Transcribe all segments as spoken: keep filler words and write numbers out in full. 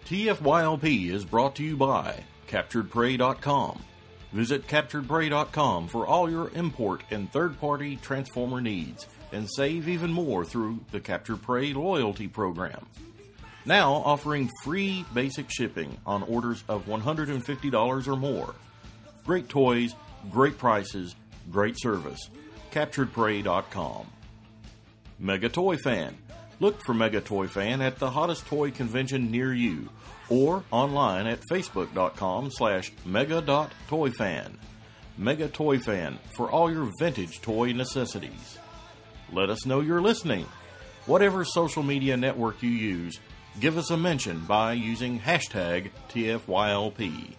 T F Y L P is brought to you by Captured Prey dot com. Visit Captured Prey dot com for all your import and third-party Transformer needs, and save even more through the Captured Prey loyalty program. Now offering free basic shipping on orders of one hundred fifty dollars or more. Great toys, great prices, great service. Captured Prey dot com. Mega Toy Fan. Look for Mega Toy Fan at the hottest toy convention near you, or online at facebook.com slash mega.toyfan. Mega Toy Fan for all your vintage toy necessities. Let us know you're listening. Whatever social media network you use, give us a mention by using hashtag T F Y L P.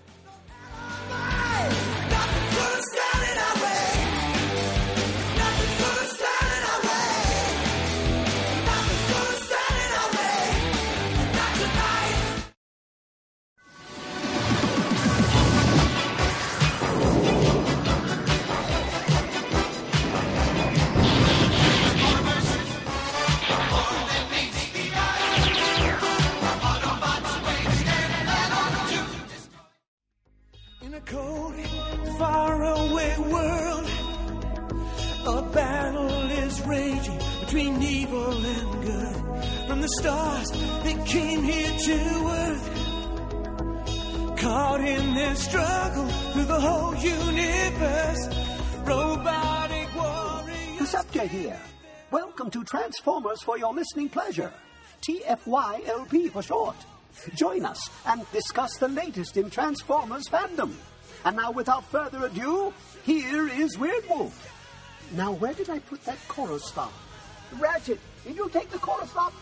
Transformers for your listening pleasure. T F Y L P for short. Join us and discuss the latest in Transformers fandom. And now, without further ado, here is Weird Wolf. Now, where did I put that chorus stop? Ratchet, did you take the chorus stop?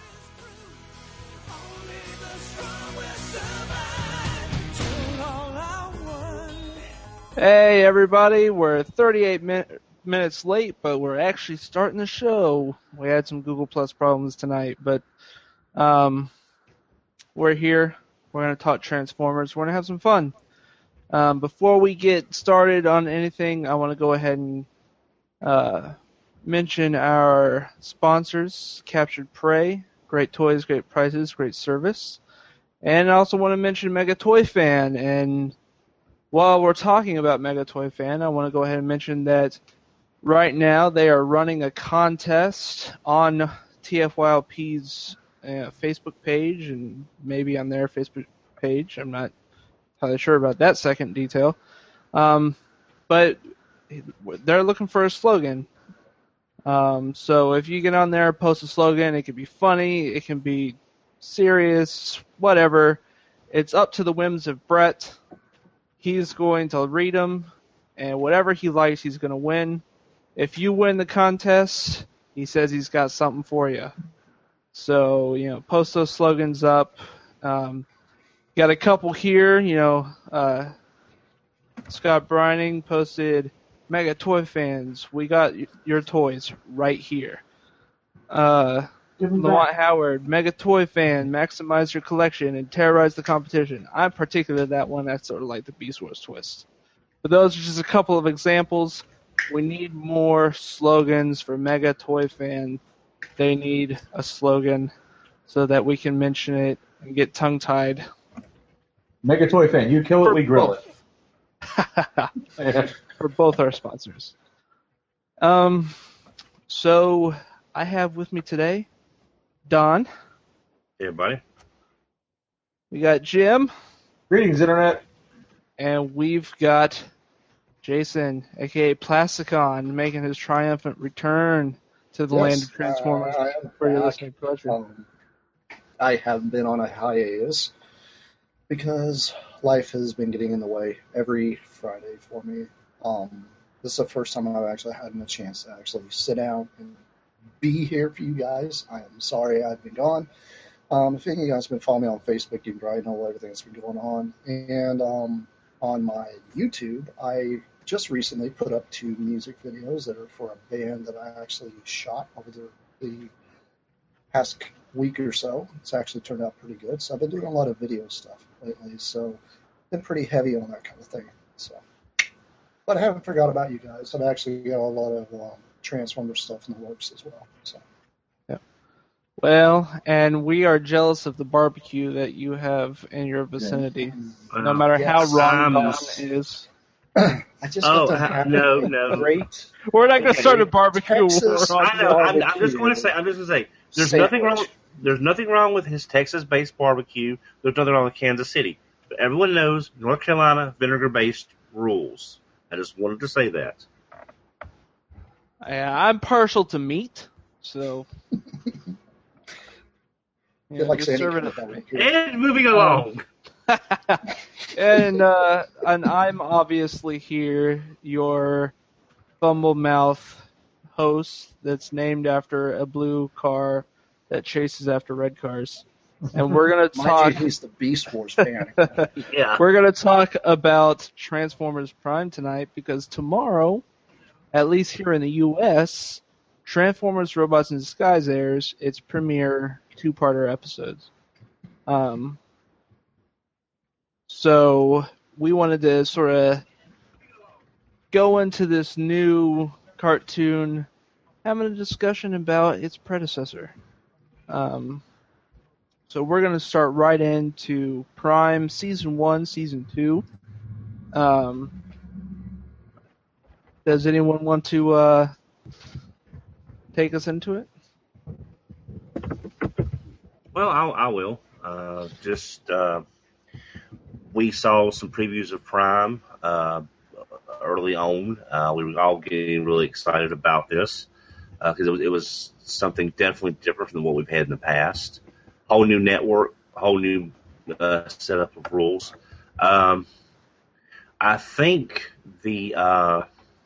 Hey, everybody. We're thirty-eight minutes. minutes late, but we're actually starting the show. We had some Google Plus problems tonight, but um, we're here. We're going to talk Transformers. We're going to have some fun. Um, before we get started on anything, I want to go ahead and uh, mention our sponsors, Captured Prey. Great toys, great prices, great service. And I also want to mention Mega Toy Fan. And while we're talking about Mega Toy Fan, I want to go ahead and mention that right now, they are running a contest on T F Y L P's uh, Facebook page and maybe on their Facebook page. I'm not entirely sure about that second detail. Um, but they're looking for a slogan. Um, so if you get on there, post a slogan, it can be funny, it can be serious, whatever. It's up to the whims of Brett. He's going to read them, and whatever he likes, he's going to win. If you win the contest, he says he's got something for you. So, you know, post those slogans up. Um, got a couple here, you know, uh, Scott Brining posted, Mega Toy Fans, we got your toys right here. Uh, Lamont Howard, Mega Toy Fan, maximize your collection and terrorize the competition. I'm particular that one. That's sort of like the Beast Wars twist. But those are just a couple of examples. We need more slogans for Mega Toy Fan. They need a slogan so that we can mention it and get tongue-tied. Mega Toy Fan, you kill it, For we grill both. it. For both our sponsors. Um, so I have with me today Don. Hey, everybody. We got Jim. Greetings, Internet. And we've got Jason, a k a. Plasticon, making his triumphant return to the yes, land of Transformers uh, I am for your back. listening pleasure. Um, I have been on a hiatus because life has been getting in the way every Friday for me. Um, this is the first time I've actually had a chance to actually sit down and be here for you guys. I am sorry I've been gone. Um, if any of you guys have been following me on Facebook, you probably know everything that's been going on. And um, on my YouTube, I just recently put up two music videos that are for a band that I actually shot over the, the past week or so. It's actually turned out pretty good. So I've been doing a lot of video stuff lately. So been pretty heavy on that kind of thing. So, but I haven't forgot about you guys. I've actually got a lot of um, Transformer stuff in the works as well. So. Well, and we are jealous of the barbecue that you have in your vicinity, Uh, no matter yes. how wrong Um, Don is. I just Oh, got to ha- have no, a no. great We're not going to Okay. start a barbecue Texas war on I know. I'm, I'm barbecue just going to say. I'm just going to say. There's sandwich. nothing wrong. There's nothing wrong with his Texas-based barbecue. There's nothing wrong with Kansas City. But everyone knows North Carolina vinegar-based rules. I just wanted to say that. Yeah, I'm partial to meat, so. Feel like just Sandy serve it Kenneth up. over here. And moving along. and uh, and I'm obviously here, your fumble mouth host that's named after a blue car that chases after red cars. And we're gonna Mind talk. you, he's the Beast Wars fan. Yeah. We're gonna talk about Transformers Prime tonight because tomorrow, at least here in the U S, Transformers Robots in Disguise airs its premiere two-parter episodes. Um, so we wanted to sort of go into this new cartoon, having a discussion about its predecessor. Um, so we're going to start right into Prime Season one, Season two. Um, does anyone want to uh, take us into it? Well, I'll, I will. Uh, just uh, we saw some previews of Prime uh, early on. Uh, we were all getting really excited about this because uh, it was it was something definitely different from what we've had in the past. Whole new network, whole new uh, setup of rules. Um, I think the uh,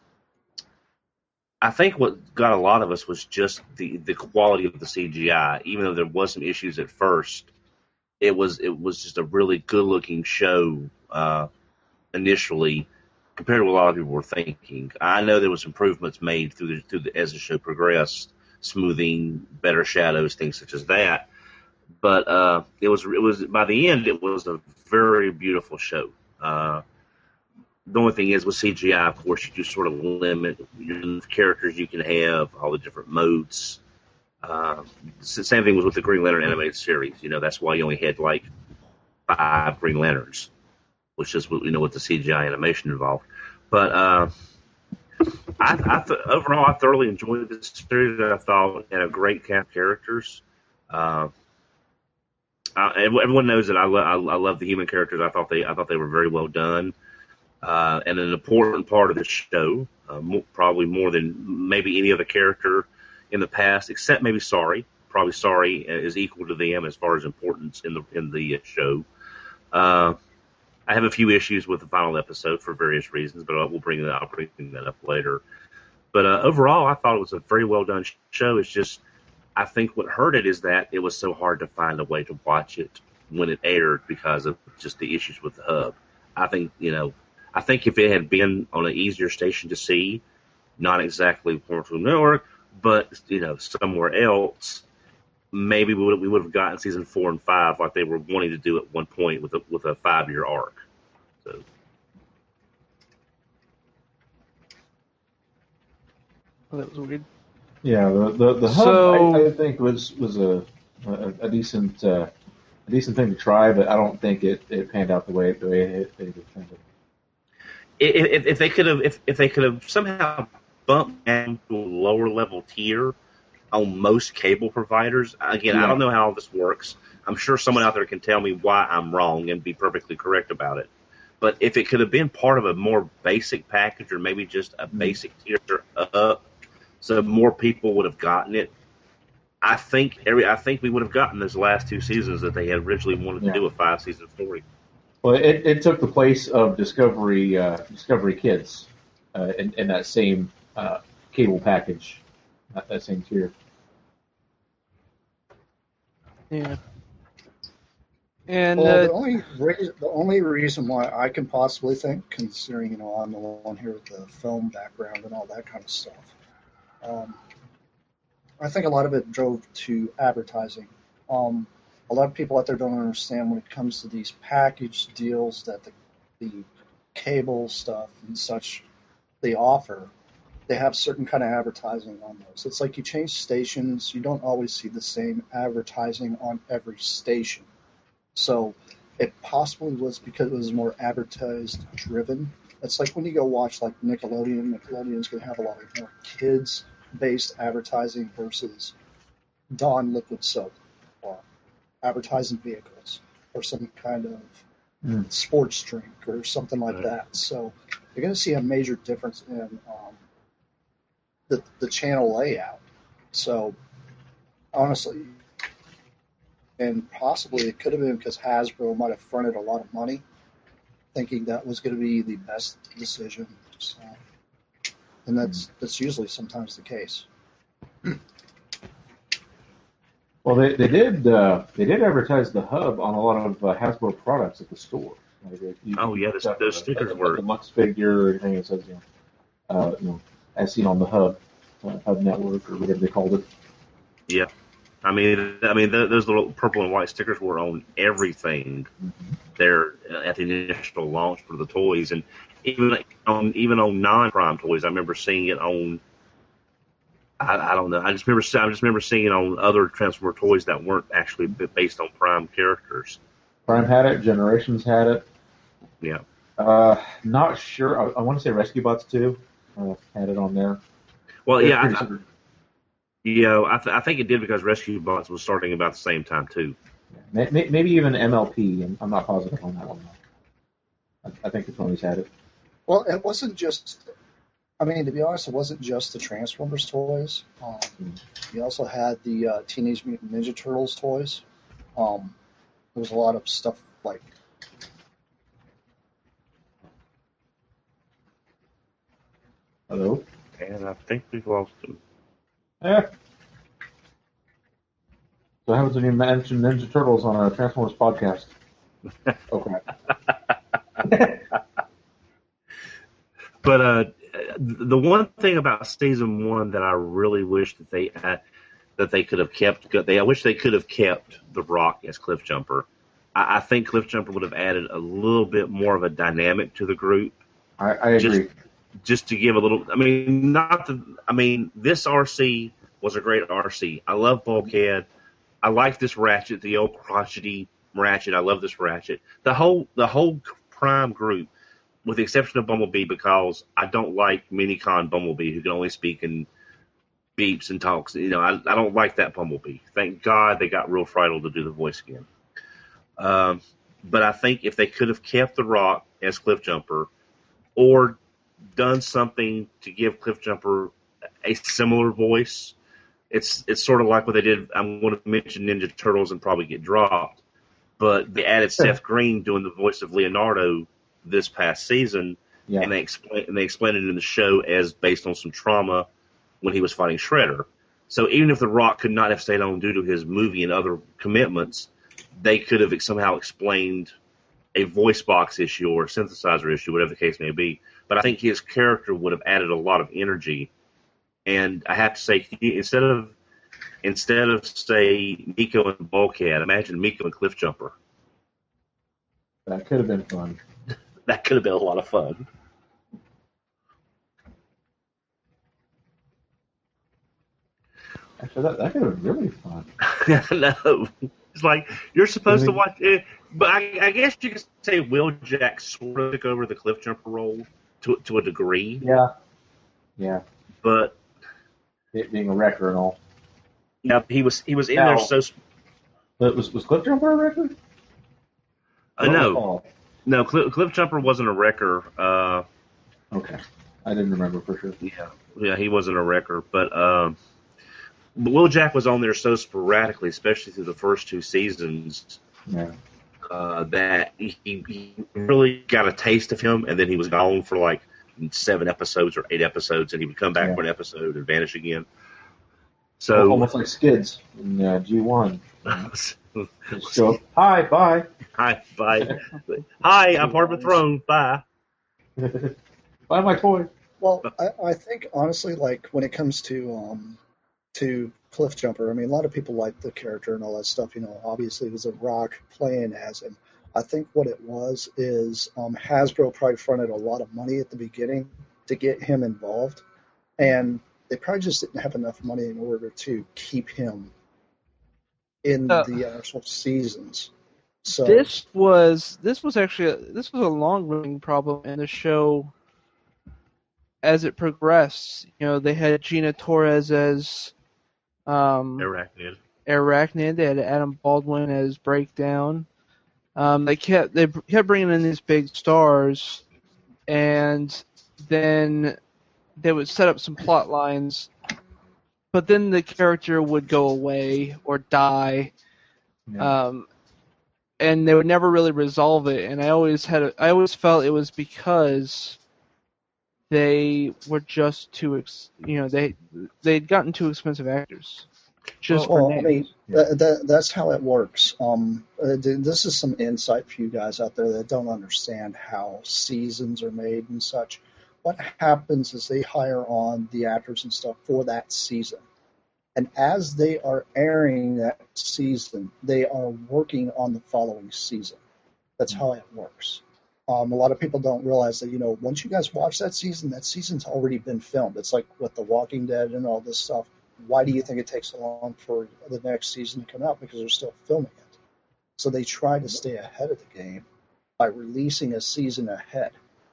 I think what got a lot of us was just the, the quality of the C G I. Even though there was some issues at first, it was it was just a really good looking show uh, initially compared to what a lot of people were thinking. I know there was improvements made through the, through the as the show progressed, smoothing, better shadows, things such as that. But uh, it was it was by the end it was a very beautiful show. Uh, The only thing is with C G I, of course, you just sort of limit your characters you can have, all the different modes. Uh, it's the same thing was with the Green Lantern animated series. You know, that's why you only had like five Green Lanterns, which is what you know with the C G I animation involved. But uh, I, I th- overall, I thoroughly enjoyed this series. I thought it had a great cast of characters. Uh, I, everyone knows that I, lo- I, I love the human characters. I thought they I thought they were very well done. Uh, and an important part of the show, uh, mo- probably more than maybe any other character in the past, except maybe Sorry. Probably Sorry is equal to them as far as importance in the in the show. Uh, I have a few issues with the final episode for various reasons, but we'll bring that I'll bring that up later. But uh, overall, I thought it was a very well done show. It's just I think what hurt it is that it was so hard to find a way to watch it when it aired because of just the issues with the hub. I think you know. I think if it had been on an easier station to see, not exactly Portal Network, but you know somewhere else, maybe we would we would have gotten season four and five like they were wanting to do at one point with a with a five year arc. So. Oh, that was weird. Yeah, the the, the hub So- I, I think was was a a, a decent uh, a decent thing to try, but I don't think it, it panned out the way the way it, it intended. If, if they could have, if, if they could have somehow bumped down to a lower level tier on most cable providers, again, Yeah. I don't know how all this works. I'm sure someone out there can tell me why I'm wrong and be perfectly correct about it. But if it could have been part of a more basic package, or maybe just a basic tier up, so more people would have gotten it. I think every, I think we would have gotten those last two seasons that they had originally wanted Yeah. to do a five season story. Well, it, it took the place of Discovery uh, Discovery Kids uh, in, in that same uh, cable package, that, that same tier. Yeah. And Well, uh, the only re- the only reason why I can possibly think, considering you know I'm the one here with the film background and all that kind of stuff, um, I think a lot of it drove to advertising. Um, a lot of people out there don't understand when it comes to these package deals that the, the cable stuff and such they offer. they have certain kind of advertising on those. It's like you change stations, you don't always see the same advertising on every station. So it possibly was because it was more advertised driven. It's like when you go watch like Nickelodeon, Nickelodeon's going to have a lot of more kids based advertising versus Dawn liquid soap or advertising vehicles or some kind of mm. sports drink or something like right. that. So you're going to see a major difference in um, the the channel layout. So honestly, and possibly it could have been because Hasbro might have fronted a lot of money, thinking that was going to be the best decision. So, and that's that's usually sometimes the case. Well, they they did uh, they did advertise the hub on a lot of uh, Hasbro products at the store. Like it, you, oh yeah, those, those stickers like, were the Lux figure, everything it says, you know, uh, you know, as seen on the hub, uh, hub network or whatever they called it. Yeah, I mean, I mean, those little purple and white stickers were on everything mm-hmm. there at the initial launch for the toys, and even on even on non-Prime toys, I remember seeing it on. I, I don't know. I just remember. I just remember seeing it on other Transformer toys that weren't actually based on Prime characters. Prime had it. Generations had it. Yeah. Uh, not sure. I, I want to say Rescue Bots too uh, had it on there. Well, They're yeah. I, I, you know, I, th- I think it did because Rescue Bots was starting about the same time too. Yeah, may, maybe even M L P. I'm not positive on that one. I, I think the Tonys had it. Well, it wasn't just. I mean, to be honest, it wasn't just the Transformers toys. Um, we also had the uh, Teenage Mutant Ninja Turtles toys. Um, there was a lot of stuff like. Hello? And I think we've lost him. Yeah. So, how happens when you mention Ninja Turtles on a Transformers podcast? Okay. But uh, the one thing about season one that I really wish that they had, that they could have kept, they I wish they could have kept The Rock as Cliffjumper. I, I think Cliffjumper would have added a little bit more of a dynamic to the group. I, I agree. Just, just to give a little, I mean, not the, I mean, this R C was a great R C. I love Bulkhead. I like this Ratchet, the old crotchety Ratchet. I love this Ratchet. The whole, the whole Prime group. With the exception of Bumblebee, because I don't like Minicon Bumblebee, who can only speak in beeps and talks. You know, I, I don't like that Bumblebee. Thank God they got Real Friedel to do the voice again. Um, but I think if they could have kept The Rock as Cliffjumper, or done something to give Cliffjumper a similar voice, it's it's sort of like what they did. I'm going to mention Ninja Turtles and probably get dropped, but they added Seth Green doing the voice of Leonardo this past season, yeah. and they explain and they explained it in the show as based on some trauma when he was fighting Shredder. So even if The Rock could not have stayed on due to his movie and other commitments, they could have somehow explained a voice box issue or a synthesizer issue, whatever the case may be. But I think his character would have added a lot of energy. And I have to say, instead of instead of say Miko and Bulkhead, imagine Miko and Cliffjumper. That could have been fun. That could have been a lot of fun. Actually, that, that could have been really fun. No. It's like, you're supposed I mean, to watch it. But I, I guess you could say Wheeljack sort of took over the Cliffjumper role to to a degree. Yeah. Yeah. But. It being a wrecker and all. Yeah, he was he was in now, there so. But was, was Cliffjumper a wrecker? Uh, no. No, Cliff, Cliffjumper wasn't a wrecker. Uh, okay, I didn't remember for sure. Yeah, yeah, he wasn't a wrecker, but um, Wheeljack was on there so sporadically, especially through the first two seasons, yeah. uh, that he, he really got a taste of him, and then he was gone for like seven episodes or eight episodes, and he would come back yeah. for an episode and vanish again. So well, almost like Skids in uh, G one. So, hi, bye. Hi, bye. Hi, I'm part of the throne. Bye. Buy my toy. Well, I, I think honestly, like when it comes to um, to Cliffjumper, I mean, a lot of people like the character and all that stuff. You know, obviously it was a Rock playing as him. I think what it was is um, Hasbro probably fronted a lot of money at the beginning to get him involved, and they probably just didn't have enough money in order to keep him in Uh, the actual seasons. So This was this was actually a, this was a long running problem in the show as it progressed. You know, they had Gina Torres as um, Arachnid. Arachnid. They had Adam Baldwin as Breakdown. Um, they kept they kept bringing in these big stars, and then they would set up some plot lines, but then the character would go away or die. Yeah. Um, and they would never really resolve it. And I always had, a, I always felt it was because they were just too, ex, you know, they they'd gotten too expensive actors. Just well, for I names. mean, that, that, that's how it works. Um, uh, th- this is some insight for you guys out there that don't understand how seasons are made and such. What happens is they hire on the actors and stuff for that season. And as they are airing that season, they are working on the following season. That's how it works. Um, a lot of people don't realize that, you know, once you guys watch that season, that season's already been filmed. It's like with The Walking Dead and all this stuff. Why do you think it takes so long for the next season to come out? Because they're still filming it. So they try to stay ahead of the game by releasing a season ahead.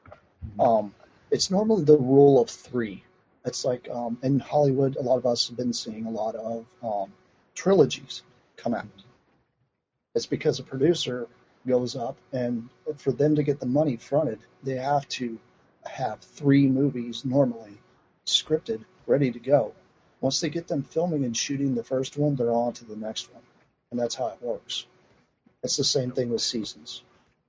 Um, it's normally the rule of three. It's like um, in Hollywood, a lot of us have been seeing a lot of um, trilogies come out. It's because a producer goes up, and for them to get the money fronted, they have to have three movies normally scripted, ready to go. Once they get them filming and shooting the first one, they're on to the next one. And that's how it works. It's the same thing with seasons.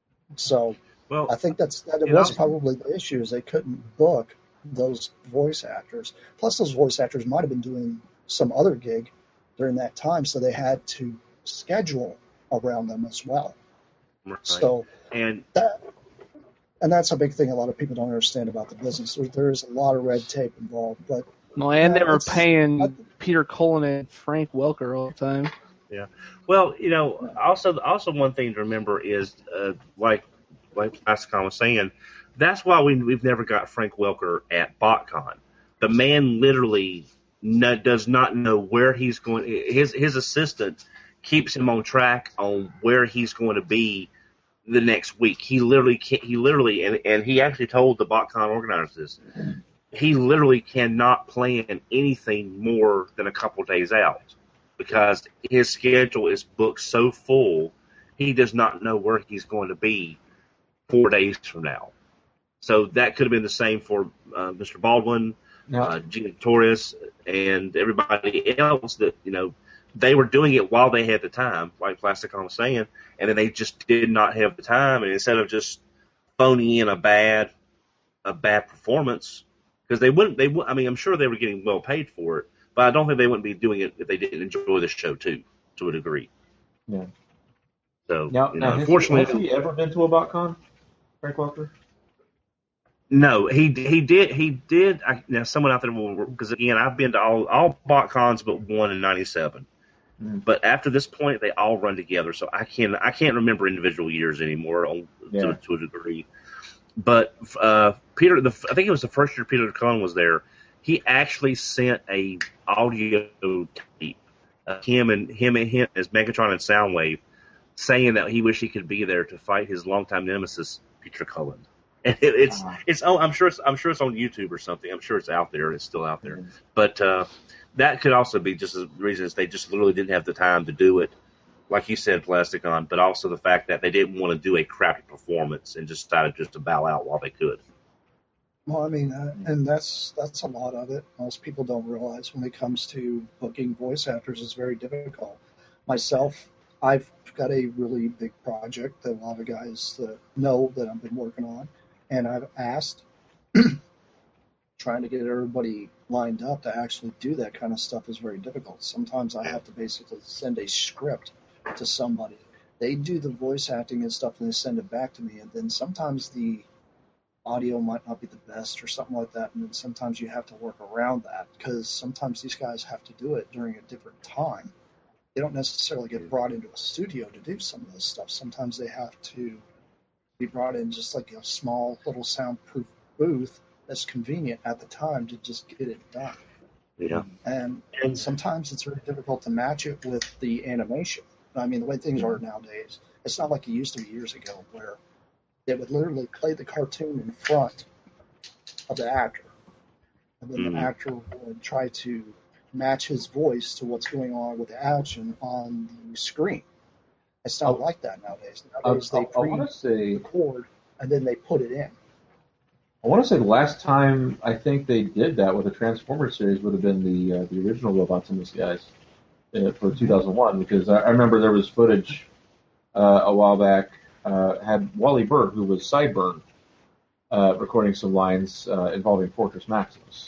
So Well, I think that's that it you was know- probably the issue, is they couldn't book those voice actors. Plus, those voice actors might have been doing some other gig during that time, so they had to schedule around them as well. right. So and that, and that's a big thing a lot of people don't understand about the business. There, there is a lot of red tape involved, but Well, and Yeah, they were it's- paying I- Peter Cullen and Frank Welker all the time. Well, you know, also also one thing to remember is, uh, like like Ascon was saying, that's why we we've never got Frank Welker at BotCon. The man literally no, does not know where he's going. His his assistant keeps him on track on where he's going to be the next week. He literally can't, he literally and and he actually told the BotCon organizers this. He literally cannot plan anything more than a couple days out, because his schedule is booked so full, he does not know where he's going to be four days from now. So that could have been the same for uh, Mister Baldwin, Now, uh, Gina Torres, and everybody else that, you know, they were doing it while they had the time, like Plasticon was saying, and then they just did not have the time. And instead of just phoning in a bad, a bad performance, because they wouldn't, they would, I mean, I'm sure they were getting well paid for it, but I don't think they wouldn't be doing it if they didn't enjoy the show too, to a degree. yeah. So, Now, you know, now has, he, unfortunately, has he ever been to a BotCon, Frank Welker? no, he he did he did. I, now, someone out there will, because again, I've been to all all BotCons but one in ninety-seven. Mm. But after this point, they all run together, so I can I can't remember individual years anymore on, Yeah. to, to a degree. But uh, Peter, the, I think it was the first year Peter Cullen was there. He actually sent a audio tape, uh, him and him and him as Megatron and Soundwave, saying that he wished he could be there to fight his longtime nemesis, Peter Cullen. And it, it's Wow. it's oh, I'm sure it's I'm sure it's on YouTube or something. I'm sure it's out there. It's still out there. Mhm. But uh, that could also be just the reason is they just literally didn't have the time to do it, like you said, Plasticon. But also the fact that they didn't want to do a crappy performance and just decided just to bow out while they could. Well, I mean, uh, and that's that's a lot of it. Most people don't realize when it comes to booking voice actors, it's very difficult. Myself, I've got a really big project that a lot of guys that know that I've been working on, and I've asked, trying to get everybody lined up to actually do that kind of stuff is very difficult. Sometimes I have to basically send a script to somebody. They do the voice acting and stuff, and they send it back to me, and then sometimes the audio might not be the best or something like that, and then sometimes you have to work around that because sometimes these guys have to do it during a different time. They don't necessarily get brought into a studio to do some of this stuff. Sometimes they have to be brought in just like a small little soundproof booth it's convenient at the time to just get it done. Yeah. And, and sometimes it's very difficult to match it with the animation. I mean, the way things are nowadays, it's not like it used to be years ago where they would literally play the cartoon in front of the actor. And then mm. the actor would try to match his voice to what's going on with the action on the screen. It's not oh. like that nowadays. Nowadays I, they pre-record and then they put it in. I want to say the last time I think they did that with a Transformers series would have been the uh, the original Robots in Disguise uh, for two thousand one, because I, I remember there was footage uh, a while back uh, had Wally Burr, who was Sideburn, uh, recording some lines uh, involving Fortress Maximus.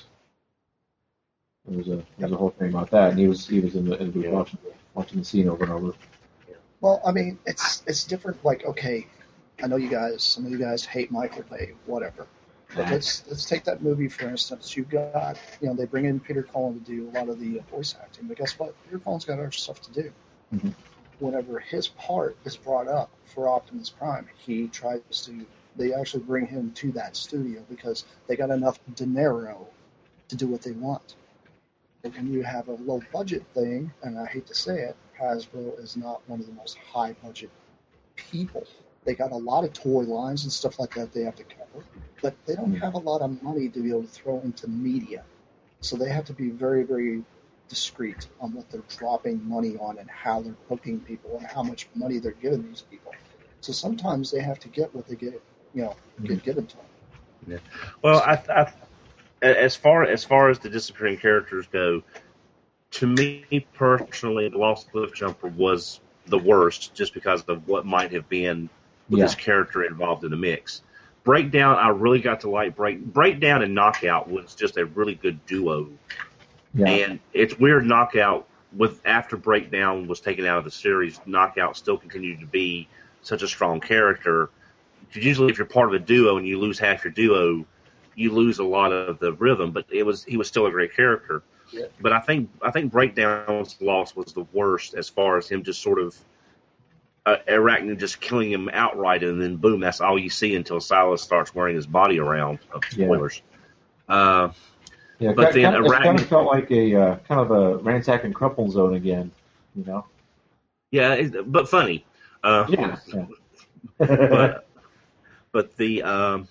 There was a there was a whole thing about that, and he was he was in the, in the yeah. watching watching the scene over and over. Well, I mean, it's it's different. Like, okay, I know you guys, some of you guys hate Michael Bay, whatever. But let's let's take that movie for instance. You've got, you know, they bring in Peter Cullen to do a lot of the voice acting, but guess what? Peter Cullen's got other stuff to do. Mm-hmm. Whenever his part is brought up for Optimus Prime, he tries to. They actually bring him to that studio because they got enough dinero to do what they want. But when you have a low budget thing, and I hate to say it, Hasbro is not one of the most high budget people. They got a lot of toy lines and stuff like that they have to cover, but they don't have a lot of money to be able to throw into media. So they have to be very, very discreet on what they're dropping money on and how they're booking people and how much money they're giving these people. So sometimes they have to get what they get, you know, get given to them. Yeah. Well, I, I, as far as far as the disappearing characters go, to me personally, the Lost Cliffjumper was the worst, just because of what might have been with yeah. this character involved in the mix. Breakdown, I really got to like break Breakdown and Knockout was just a really good duo. Yeah. And it's weird, Knockout with after Breakdown was taken out of the series, Knockout still continued to be such a strong character. Because usually, if you're part of a duo and you lose half your duo, you lose a lot of the rhythm. But it was he was still a great character. Yeah. But I think I think Breakdown's loss was the worst as far as him just sort of uh, Arachnid just killing him outright, and then boom, that's all you see until Silas starts wearing his body around. Of spoilers. Yeah. Uh, yeah, but kind, then kind of, Arachnid, it kind of felt like a uh, kind of a Ransack and Crumple zone again, you know. Yeah, it, but funny. Uh, yeah. yeah. but but the um,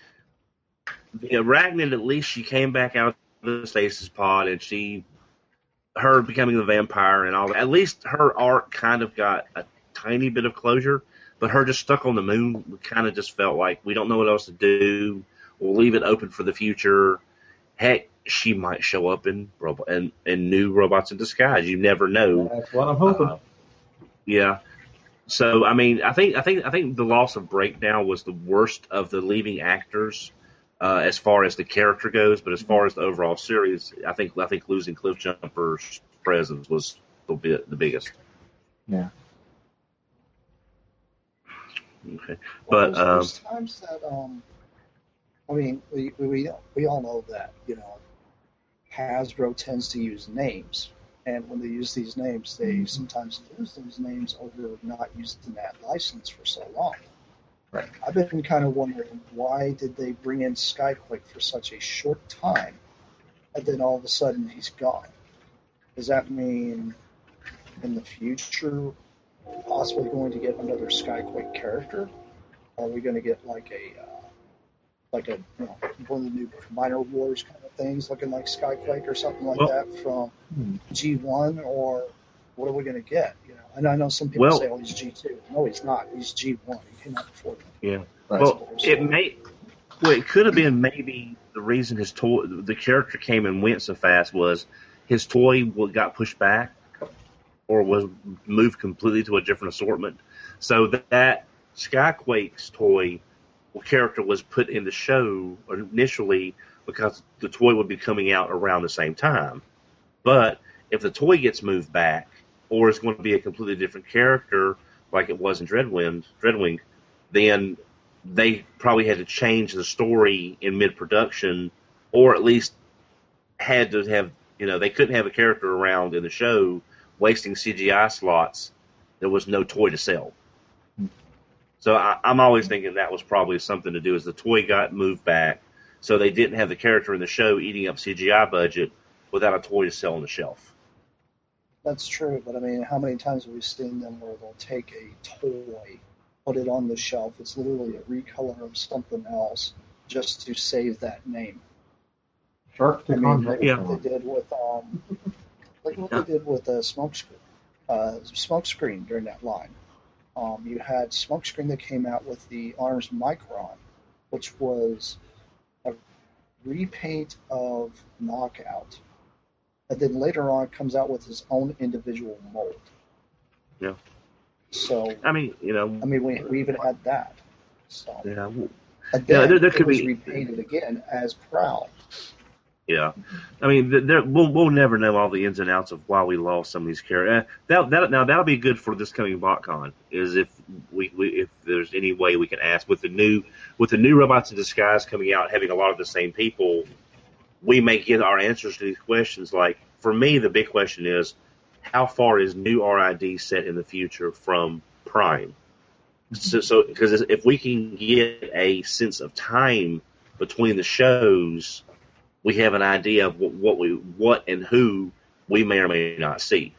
the Arachnid, at least she came back out the stasis pod, and she, her becoming the vampire and all that, at least her arc kind of got a tiny bit of closure, but her just stuck on the moon, we kind of just felt like we don't know what else to do. We'll leave it open for the future. Heck, she might show up in in, in new Robots in Disguise. You never know. That's what I'm hoping. Uh, yeah. So I mean, I think I think I think the loss of Breakdown was the worst of the leaving actors. Uh, as far as the character goes, but as far as the overall series, I think I think losing Cliffjumper's presence was the bit the biggest. Yeah. Okay, but well, there's, um, there's times that um, I mean, we we we all know that, you know, Hasbro tends to use names, and when they use these names, they mm-hmm. sometimes lose those names over not using that license for so long. Right. I've been kind of wondering, why did they bring in Skyquake for such a short time, and then all of a sudden he's gone? Does that mean in the future we're possibly going to get another Skyquake character? Are we going to get like a uh, like a you know one of the new Minor Wars kind of things, looking like Skyquake or something like well, that from hmm. G one, or what are we going to get? You know, and I know some people well, say, "Oh, he's G two." No, he's not. He's G one. He came out before them. Yeah. Well, it may. Well, it could have been maybe the reason his toy, the character came and went so fast was his toy got pushed back or was moved completely to a different assortment. So that, that Skyquake's toy character was put in the show initially because the toy would be coming out around the same time. But if the toy gets moved back, or it's going to be a completely different character like it was in Dreadwind, Dreadwing, then they probably had to change the story in mid-production, or at least had to have, you know, they couldn't have a character around in the show wasting C G I slots. There was no toy to sell. So I, I'm always thinking that was probably something to do, as the toy got moved back. so they didn't have the character in the show eating up C G I budget without a toy to sell on the shelf. That's true, but I mean, how many times have we seen them where they'll take a toy, put it on the shelf, it's literally a recolor of something else just to save that name. Shark I Tank mean, on like Yeah. what they did with, um, like what Yeah. they did with uh, Smokescreen, uh, Smokescreen during that line. Um, you had Smokescreen that came out with the Arms Micron, which was a repaint of Knockout. And then later on comes out with his own individual mold. Yeah. So, I mean, you know, I mean, we, we even had that. So, yeah, and Yeah, then there- there it could was be- repainted again as Prowl. yeah. I mean, th- there, we'll we'll never know all the ins and outs of why we lost some of these characters. Uh, that that now that'll be good for this coming BotCon. Is if we, we if there's any way we can ask with the new with the new Robots in Disguise coming out, having a lot of the same people, we may get our answers to these questions. Like, for me, the big question is, how far is new R I D set in the future from Prime? So, so because if we can get a sense of time between the shows, we have an idea of what, what we, what and who we may or may not see.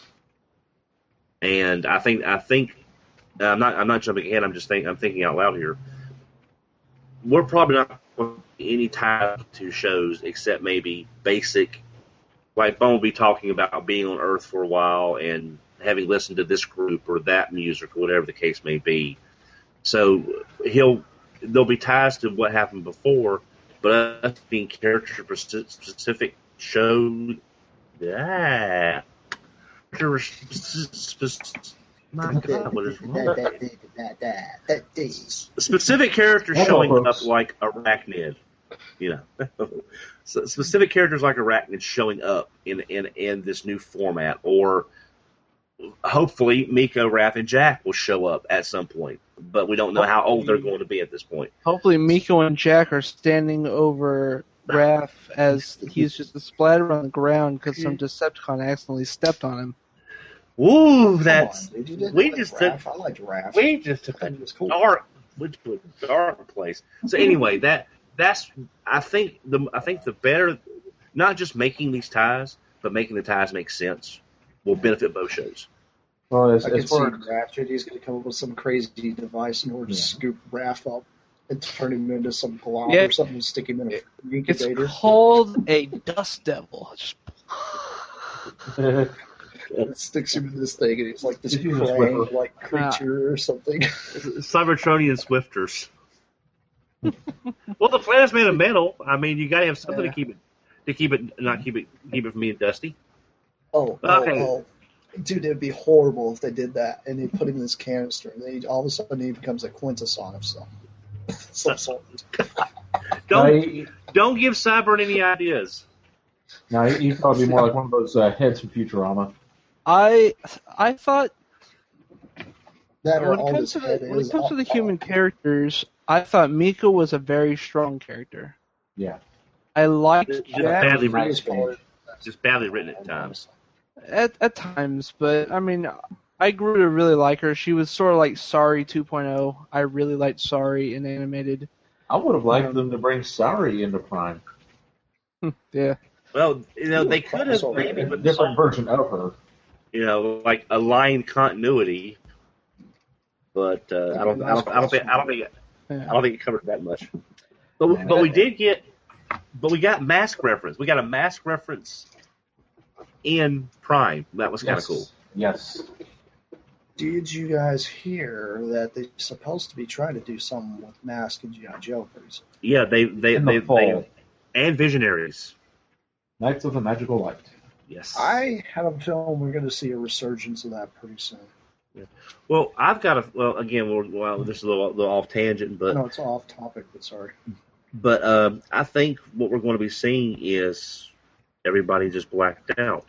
And I think, I think, I'm not, I'm not jumping ahead. I'm just think, I'm thinking out loud here. We're probably not going to any type to shows except maybe basic, like Bone will be talking about being on Earth for a while and having listened to this group or that music or whatever the case may be. So he'll there'll be ties to what happened before, but us being character specific show, yeah, my God, what is wrong? Specific characters Hello, showing folks. up like Arachnid, you know, so specific characters like Arachnid showing up in in in this new format, or hopefully Miko, Raph, and Jack will show up at some point, but we don't know how old they're going to be at this point. Hopefully, Miko and Jack are standing over Raph as he's just a splatter on the ground because some Decepticon accidentally stepped on him. Ooh, Come that's on, dude, you didn't we like just Raph. took I liked Raph. we just took a It was cool. dark went to a dark place. So anyway, that that's I think the I think the better, not just making these ties, but making the ties make sense will benefit both shows. Well, as, I can as see far Raph. J D's going to come up with some crazy device in order to Yeah. scoop Raph up and turn him into some glob Yeah. or something and stick him in a It's incubator. called a dust devil. Just It sticks him in this thing, and he's like this Did you just praying whip like creature or something. Cybertronian Swifters. Well, the planet's made of metal. I mean, you got to have something Yeah. to keep it to keep it not keep it keep it from being dusty. Oh, oh, Okay. oh. Dude, it'd be horrible if they did that and they put him in this canister and then he, all of a sudden he becomes a quintesson of some, some sort. now, Don't he, don't give Cyber any ideas. now he- he'd probably be more like one of those uh, heads from Futurama. I I thought That or when it all comes his to the head when it is comes to the all- human characters, I thought Miko was a very strong character. Yeah. I liked Just Jack badly He written. was colored. Just badly written at times. at at times, but I mean, I grew to really like her. She was sort of like Sorry two point oh. I really liked Sorry in animated. I would have liked them to bring Sari into Prime. Yeah. Well, you know, they could have So, maybe, A but different version of her. you know, like aligned continuity. But uh, I don't, I don't, I don't think, I don't think, Yeah. I don't think it covered that much. But but we did get, but we got mask reference. We got a mask reference in Prime. That was kind of Yes. cool. Yes. Did you guys hear that they're supposed to be trying to do something with Mask and G I. Joe pretty soon? Yeah, they they In the they, fall. they and Visionaries. Knights of the Magical Light. Yes. I have a feeling we're going to see a resurgence of that pretty soon. Well, I've got a well again. We're, well, this is a little, little off tangent, but No, it's off topic, but sorry. but um, I think what we're going to be seeing is everybody just blacked out.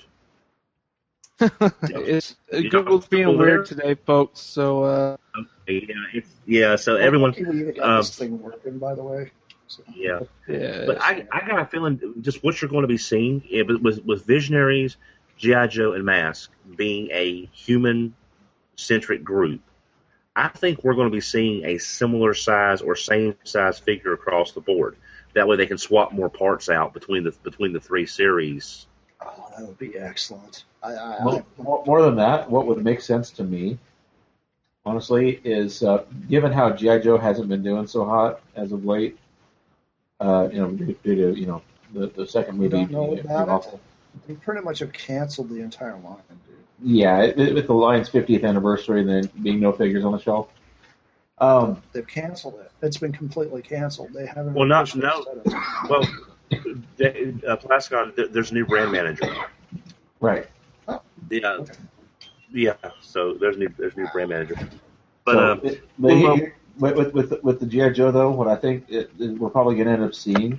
It's You Google's don't- being over there? weird today, folks. So uh, Yeah, it's, yeah. So everyone, Lucky we even got um, this thing working, by the way. So, yeah. yeah. But I, I got a feeling just what you're going to be seeing yeah, but with, with Visionaries, G I. Joe, and Mask being a human-centric group, I think we're going to be seeing a similar size or same size figure across the board. That way they can swap more parts out between the between the three series. Oh, that would be excellent. I, I, Well, I, more, more than that, what would make sense to me, honestly, is uh, given how G I. Joe hasn't been doing so hot as of late, uh, you know, due to, you know, the, the second movie don't know being about it? awful. they pretty much have canceled the entire line, dude. Yeah, it, it, with the line's fiftieth anniversary and then being no figures on the shelf. Um, They've canceled it. It's been completely canceled. They haven't. Well, not officially no. said it. Well, they, uh, Plascon, there- there's a new brand manager. right. Yeah, Okay. yeah. So there's new there's a new brand manager. But So, uh, it, but well, here- well- here- with, with, with, with the G I. Joe, though, what I think it, it, we're probably going to end up seeing,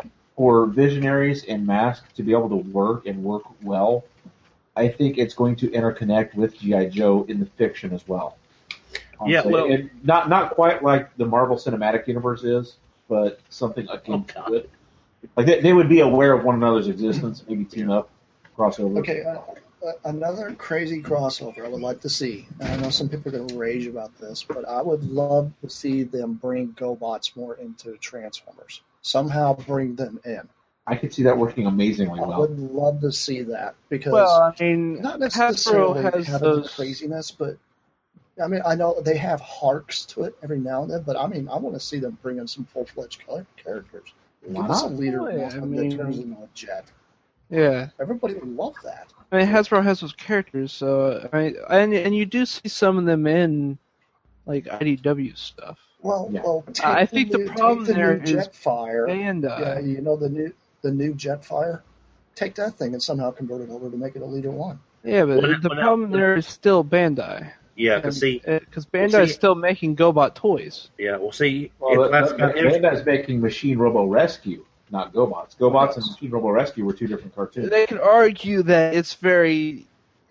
for Visionaries and Mask to be able to work and work well, I think it's going to interconnect with G I. Joe in the fiction as well. Yeah, Honestly. well- And not not quite like the Marvel Cinematic Universe is, but something akin Oh, God. to it. Like they, they would be aware of one another's existence, maybe team up, crossover. Okay, uh, uh, another crazy crossover I would like to see. And I know some people are going to rage about this, but I would love to see them bring GoBots more into Transformers. Somehow bring them in. I could see that working amazingly I well. would love to see that because Well, I mean, not Hasbro necessarily has having the those. craziness, but I mean, I know they have harks to it every now and then, but I mean, I want to see them bring in some full-fledged characters. Why Give us a not? leader Oh, yeah, that I mean- turns into a jet. Yeah, Everybody would love that. I mean, Hasbro has those characters, so I mean, and and you do see some of them in like I D W stuff. Well, Yeah. well, take I think the new, problem take the there new is Jetfire. Bandai. Yeah, you know the new the new Jetfire. Take that thing and somehow convert it over to make it a leader one. Yeah, but Well, the well, problem now- there is still Bandai. yeah, because see, because Bandai well, is see- still making GoBot toys. yeah, well, see, Well, in that, Plascon, that, every- Bandai's making Machine Robo Rescue, not GoBots. GoBots and Machine Robo Rescue were two different cartoons. They could argue that it's very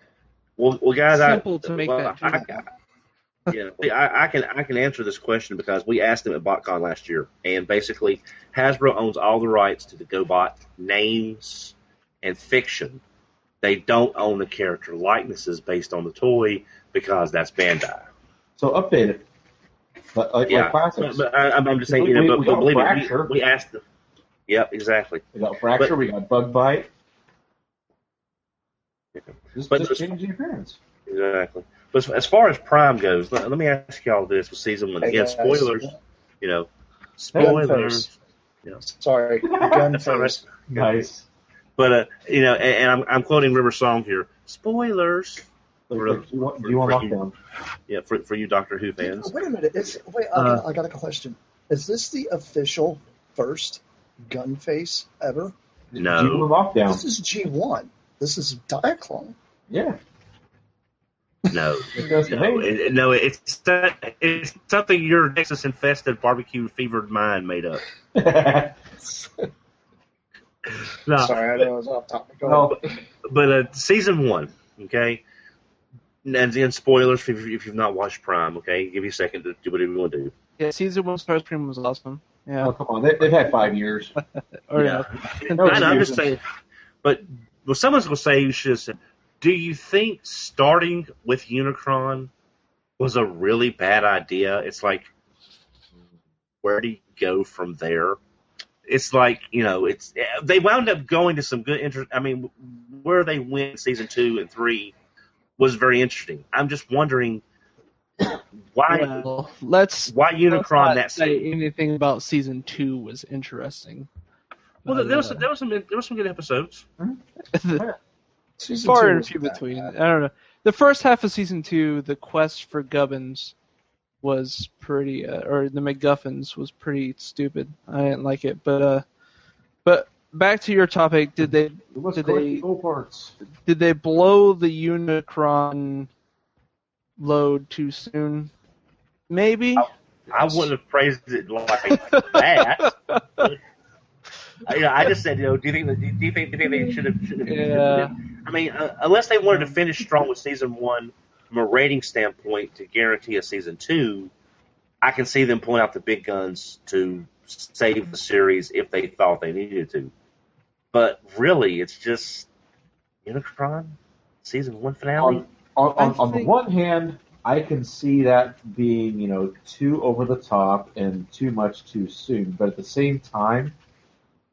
well, well, guys, simple I, to make well, that I, jump. yeah, see, I, I can I can answer this question because we asked them at BotCon last year, and basically Hasbro owns all the rights to the GoBot names and fiction. They don't own the character likenesses based on the toy because that's Bandai. So update it. But, like, Yeah, like classics. but, but I, I'm just saying, We- you know, we- but, we but got believe me, Fracture. we, we asked them. Yep, exactly. We got Fracture, but- we got Bug Bite. Just, But just there's- change the appearance. Exactly. But as- as far as Prime goes, let, let me ask y'all this with season one. Hey, Again, guys. spoilers. You know, spoilers. Gunface. You know, Sorry, That's all right. Gunface. Nice. But uh, you know, and, and I'm, I'm quoting River Song here. Spoilers. Like, For- like, you want, you want for- lockdown? Yeah, for for you Doctor Who fans. Wait a minute. It's wait. I, Uh, got, I got a question. Is this the official first Gunface ever? No. You want lockdown? This is G one. This is Diaclone. Yeah. No. It does to No, me. it, no, it's that, it's something your Nexus infested barbecue fevered mind made up. No, Sorry, I know I was off topic. Go Well, ahead. but uh, season one, okay. And again, spoilers if, you- if you've not watched Prime, okay. Give you a second to do whatever you want to do. Yeah, season one Starscream was awesome. Yeah, oh, come on. They, they've had five years. or Yeah. no. I know, I'm just excuses. saying. But well, someone's going to say you should have said, do you think starting with Unicron was a really bad idea? It's like, where do you go from there? It's like, you know, it's they wound up going to some good interest. I mean, where they went season two and three was very interesting. I'm just wondering why Well, let's why let's Unicron not that say anything about season two was interesting. well there was Uh, there was some there was some good episodes. Season far two and wasn't few that between. bad. I don't know. The first half of season two, the quest for Gubbins was pretty, uh, or the MacGuffins was pretty stupid. I didn't like it, but uh, but back to your topic. Did they It was Did collect they- the gold parts. did they blow the Unicron load too soon? Maybe. I wouldn't have praised it like that. I, you know, I just said, you know, do you think that, do you think, do you think they should have? Should have Yeah. I mean, uh, unless they wanted to finish strong with season one from a rating standpoint to guarantee a season two, I can see them pulling out the big guns to save the series if they thought they needed to. But really, it's just Unicron season one finale. On, on, I on, on the think- one hand, I can see that being, you know, too over the top and too much too soon. But at the same time,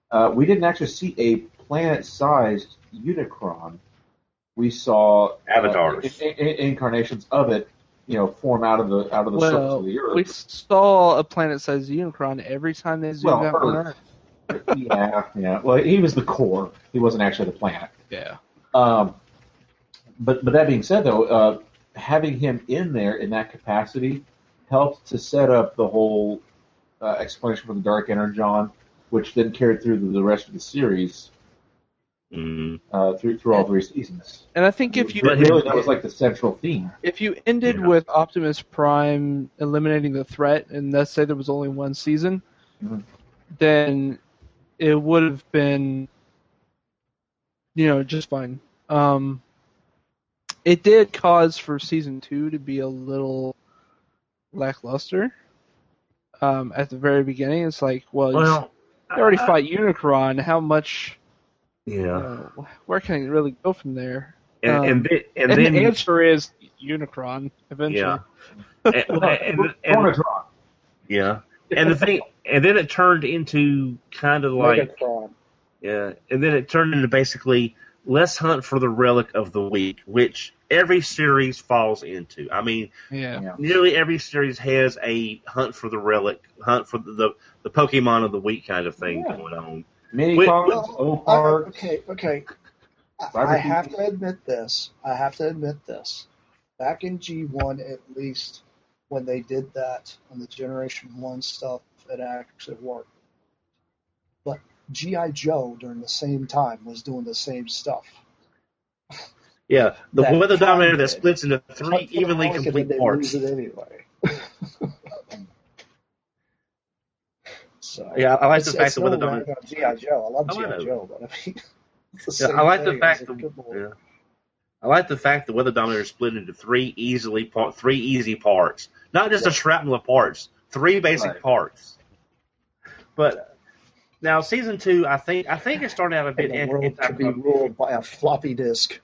uh, we didn't actually see a planet-sized Unicron. We saw Avatars. uh, in, in, incarnations of it, you know, form out of the out of the surface Well, of the Earth. we saw a planet-sized Unicron every time they zoomed Well, out on Earth. Earth. yeah, yeah. Well, he was the core. He wasn't actually the planet. Yeah. Um, but but that being said, though, uh, having him in there in that capacity helped to set up the whole uh, explanation for the Dark Energon, which then carried through the rest of the series Mm-hmm. uh, through through all three seasons. And I think if you But really, that was like the central theme. if you ended Yeah. with Optimus Prime eliminating the threat, and let's say there was only one season, Mhm. then it would have been, you know, just fine. Um, it did cause for season two to be a little lackluster. Um, at the very beginning, it's like, well, Well, you already I- fight Unicron. How much? Yeah. You know, where can it really go from there? And, Um, and, then, and, And, then the answer is Unicron eventually. yeah. and, and, and, and, Chronotron. yeah. And the thing, and then it turned into kind of like, Megatron. yeah, and then it turned into basically let's hunt for the relic of the week, which every series falls into. I mean, Yeah. Yeah. nearly every series has a hunt for the relic, hunt for the the, the Pokemon of the week kind of thing Yeah. going on. Mini Wait, comics, Well, I- Opar. okay, okay. I, Cyber I have T V. to admit this. I have to admit this. Back in G one, at least, when they did that on the Generation one stuff, it actually worked. But G I. Joe, during the same time, was doing the same stuff. Yeah, the That Weather Dominator that did. splits into three Hunt for the evenly Relic, and complete then they parts. lose it anyway. so, Yeah, I like the it's, fact it's that no Weather rag Dominator. on G I. Joe. I love Oh, I G I. know. Joe, but I mean, it's the Yeah, same I like the thing fact as a that good boy. yeah. I like the fact that Weather Dominator split into three easily part, three easy parts, not just a shrapnel of parts, three basic Right. parts. But now season two, I think I think it started out a bit And the world could be anti- ruled by a floppy disk.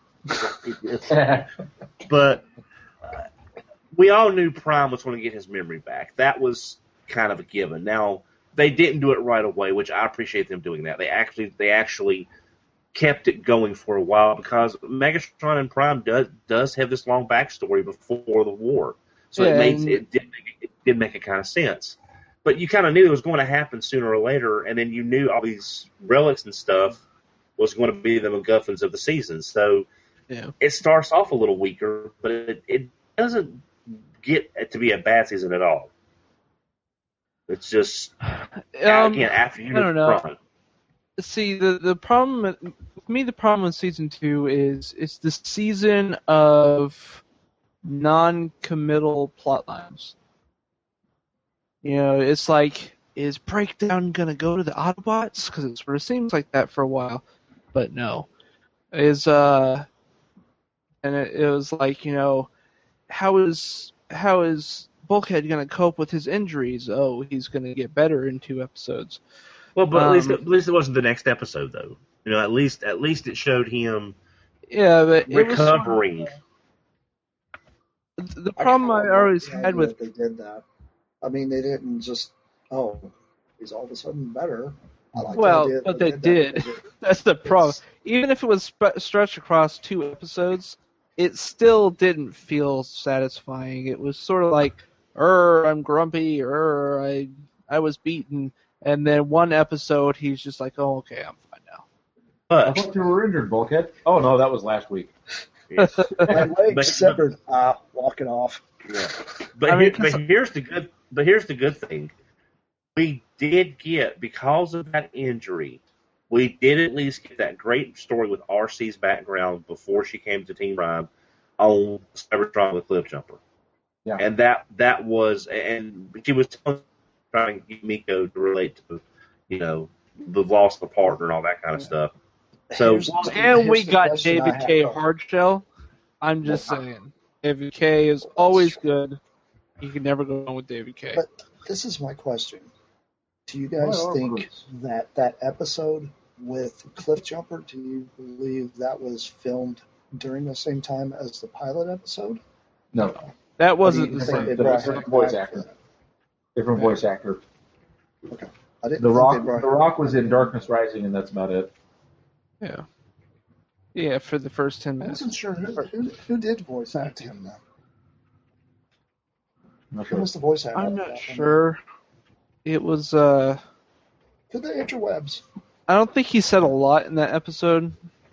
but uh, we all knew Prime was going to get his memory back. That was kind of a given. Now they didn't do it right away, which I appreciate them doing that. They actually they actually kept it going for a while because Megatron and Prime does does have this long backstory before the war, so Yeah, it made and- it did make, it did make it kind of sense. But you kind of knew it was going to happen sooner or later, and then you knew all these relics and stuff was going to be the MacGuffins of the season. So Yeah. it starts off a little weaker, but it, it doesn't get to be a bad season at all. It's just Um, again after you I don't know. Prime. See, the the problem with with me, the problem with season two is it's the season of non-committal plot lines. You know, it's like, is Breakdown gonna go to the Autobots? Because it sort of seems like that for a while, but no. Is uh, and it, it was like, you know, how is how is Bulkhead gonna cope with his injuries? Oh, he's gonna get better in two episodes. Well, but at least Um, at least it wasn't the next episode though. You know, at least at least it showed him Yeah, but it was sort of- recovering. the problem I, kinda love always the had idea with that they did that. I mean, they didn't just oh, he's all of a sudden better. I like well, the idea but that they that did. because it- That's the problem. it's- Even if it was sp- stretched across two episodes, it still didn't feel satisfying. It was sort of like, "Er, I'm grumpy. Er, I I was beaten." And then one episode, he's just like, "Oh, okay, I'm fine now." I But thought you were injured, Bulkhead. Oh no, that was last week. yeah. My leg But- severed. Ah, walking off. Yeah. But, I mean, here- but here's the good. But here's the good thing. We did get, because of that injury, we did at least get that great story with R C's background before she came to Team Prime on Cybertron with Cliffjumper. Yeah. And that that was, and she was trying to get Miko to relate to, you know, the loss of a partner and all that kind of stuff. So Here's- Well, here's and we the got question I David have, K. though. Hardshell. I'm just saying, David K. is always good. You can never go wrong with David K. But this is my question. Do you guys Well, think Bruce. that that episode with Cliffjumper, do you believe that was filmed during the same time as the pilot episode? No, That Or do wasn't you the think same. they the brought different him voice back actor. for that? different voice actor. I I didn't The think Rock, they brought The Rock was in Darkness Rising, and that's about it. Yeah. Yeah, for the first ten I minutes. wasn't sure who, who, who did voice act him though. I'm not Who sure. was the voice actor? I'm not sure. It was, uh, Could the interwebs? I don't think he said a lot in that episode.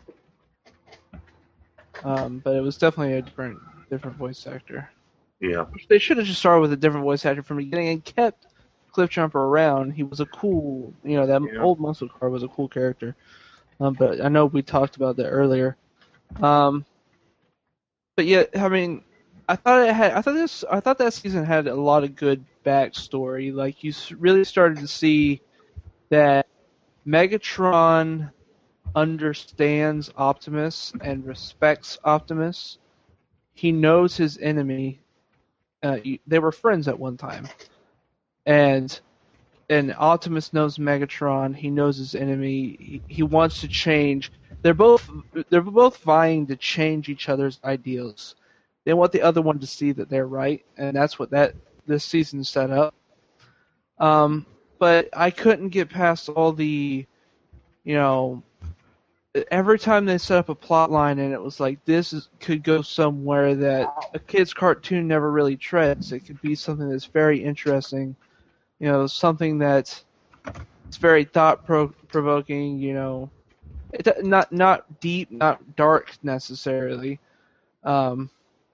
Um, but it was definitely a different, different voice actor. Yeah. They should have just started with a different voice actor from the beginning and kept Cliffjumper around. He was a cool, you know, that Yeah. old muscle car was a cool character. Um, but I know we talked about that earlier. Um, but yeah, I mean, I thought it had, I thought this, I thought that season had a lot of good backstory. Like you s- really started to see that Megatron understands Optimus and respects Optimus. He knows his enemy. Uh, you- they were friends at one time, and and Optimus knows Megatron. He knows his enemy. He, he wants to change. They're both they're both vying to change each other's ideals. They want the other one to see that they're right, and that's what that this season set up. Um, but I couldn't get past all the, you know, every time they set up a plot line and it was like this is, could go somewhere that a kid's cartoon never really treads. It could be something that's very interesting, you know, something that's it's very thought provoking, you know, it, not not deep, not dark necessarily, um,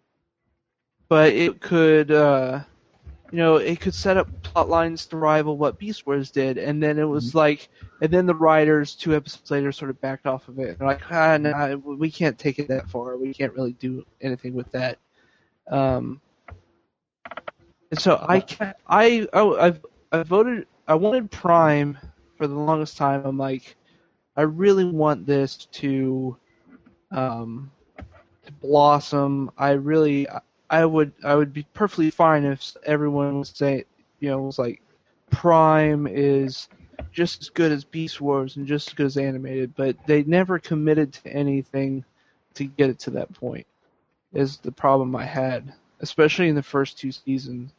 but it could, uh, you know, it could set up plot lines to rival what Beast Wars did, and then it was like, and then the writers two episodes later sort of backed off of it. They're like, ah, no, we can't take it that far. We can't really do anything with that. Um, and so I can't, I, I, I've, I voted, I wanted Prime for the longest time. I'm like, I really want this to, um, to blossom. I really, I would, I would be perfectly fine if everyone was saying, you know, was like, Prime is just as good as Beast Wars and just as good as animated, but they never committed to anything to get it to that point. Is the problem I had, especially in the first two seasons.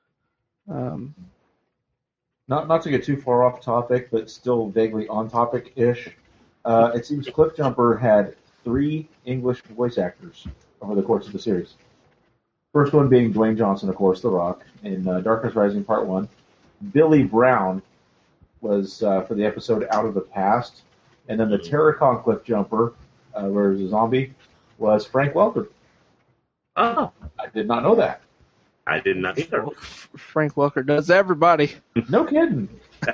Um, Not not to get too far off topic, but still vaguely on topic-ish. Uh, it seems Cliffjumper had three English voice actors over the course of the series. First one being Dwayne Johnson, of course, The Rock, in uh, Darkness Rising Part One. Billy Brown was uh, for the episode Out of the Past, and then the Terracon Cliffjumper, uh, where he was a zombie, was Frank Welker. Oh, I did not know that. I did not either. Frank Welker does everybody. No kidding.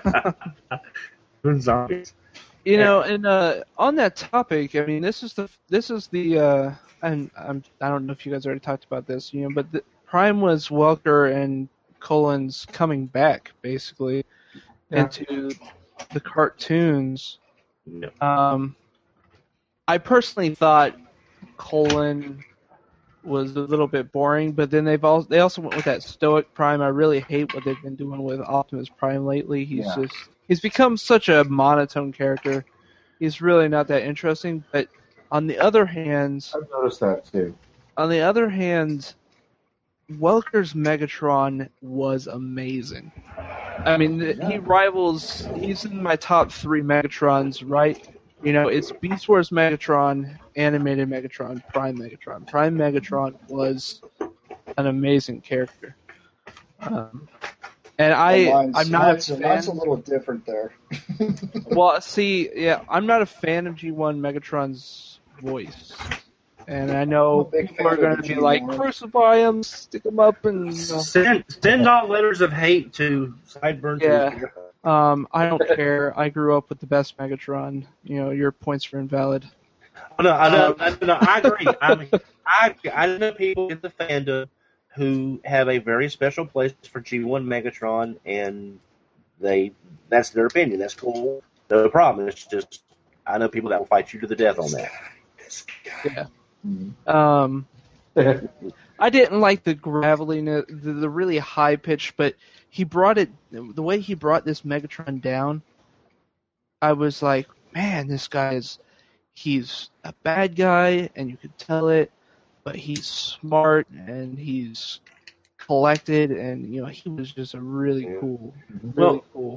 Zombies. You know, and uh, on that topic, I mean, this is the this is the uh, and I'm I don't know if you guys already talked about this, you know, but the, Prime was Welker and Colin's coming back basically Yeah. into the cartoons. No. Um, I personally thought Colin was a little bit boring, but then they've also they also went with that stoic Prime. I really hate what they've been doing with Optimus Prime lately. He's Yeah. just he's become such a monotone character. He's really not that interesting. But on the other hand, I've noticed that too. on the other hand, Welker's Megatron was amazing. I mean, th- he rivals. He's in my top three Megatrons, right? You know, it's Beast Wars Megatron, animated Megatron, Prime Megatron. Prime Megatron was an amazing character. Um, and I, Well, mine's, I'm not mine's, a fan. mine's a little different there. Well, see, yeah, I'm not a fan of G one Megatron's voice. And I know I'm a big people are fan going of to the be like, G one. crucify him, stick him up, and... You know. Send, send all letters of hate to Sideburns. Yeah. Um, I don't care. I grew up with the best Megatron. You know, your points are invalid. Oh, no, I know, I, no, I agree. I mean, I I know people in the fandom who have a very special place for G one Megatron, and they that's their opinion. That's cool. No problem. It's just I know people that will fight you to the death on that. Yeah. Um, I didn't like the graveliness, the, the really high pitch, but he brought it, the way he brought this Megatron down, I was like, man, this guy is, he's a bad guy, and you could tell it, but he's smart, and he's collected, and, you know, he was just a really cool, really Well, cool.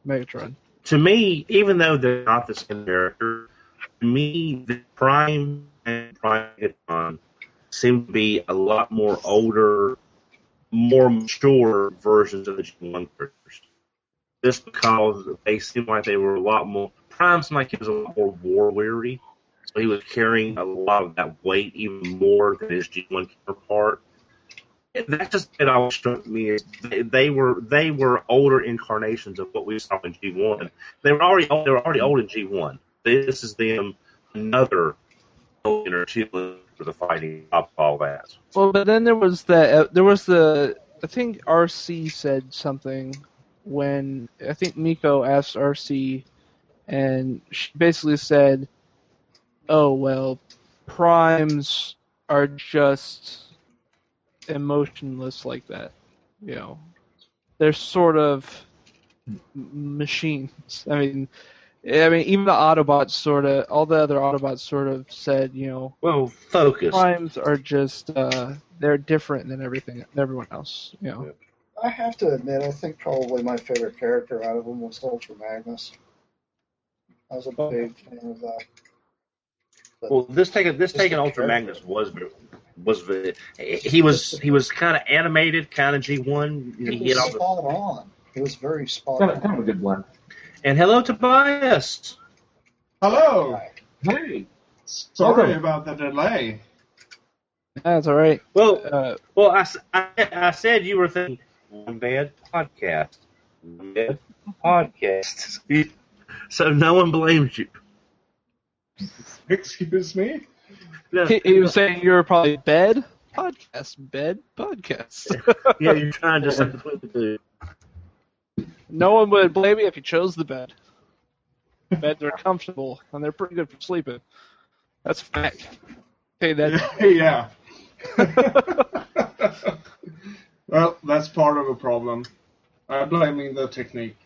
Megatron. To me, even though they're not the same character, to me, the Prime and Prime Megatron seem to be a lot more older, more mature versions of the G one characters. Just because they seem like they were a lot more. Prime seemed like he was a lot more war weary, so he was carrying a lot of that weight even more than his G one counterpart. And that just it always struck me as they, they were they were older incarnations of what we saw in G one. They were already they were already old in G one. This is them another inner two for the fighting top of all that. Well, but then there was the uh, there was the I think R C said something when I think Miko asked R C, and she basically said, "Oh well, primes are just emotionless like that, you know. They're sort of machines. I mean." I mean, even the Autobots sort of, all the other Autobots sort of said, you know, well, focus. Primes are just, uh, they're different than everything, everyone else, you know. I have to admit, I think probably my favorite character out of them was Ultra Magnus. I was a big fan of that. But well, this taking this taking Ultra Magnus was was he was he was kind of animated, kind of G one. He was spot on. He was very spot Kind on. of, kind of a good blend. And hello, Tobias. Hello. Hey. Sorry Welcome. about the delay. That's all right. Well, Uh, well, I, I, I said you were thinking one bad podcast, one bad podcast. So no one blames you. Excuse me? No, he, he was saying you were probably bed podcast, bed podcast. yeah, you're trying to decide between the two. No one would blame you if you chose the bed. Beds are comfortable, and they're pretty good for sleeping. That's a fact. Hey, that. Yeah. Well, that's part of a problem. I'm blaming the technique.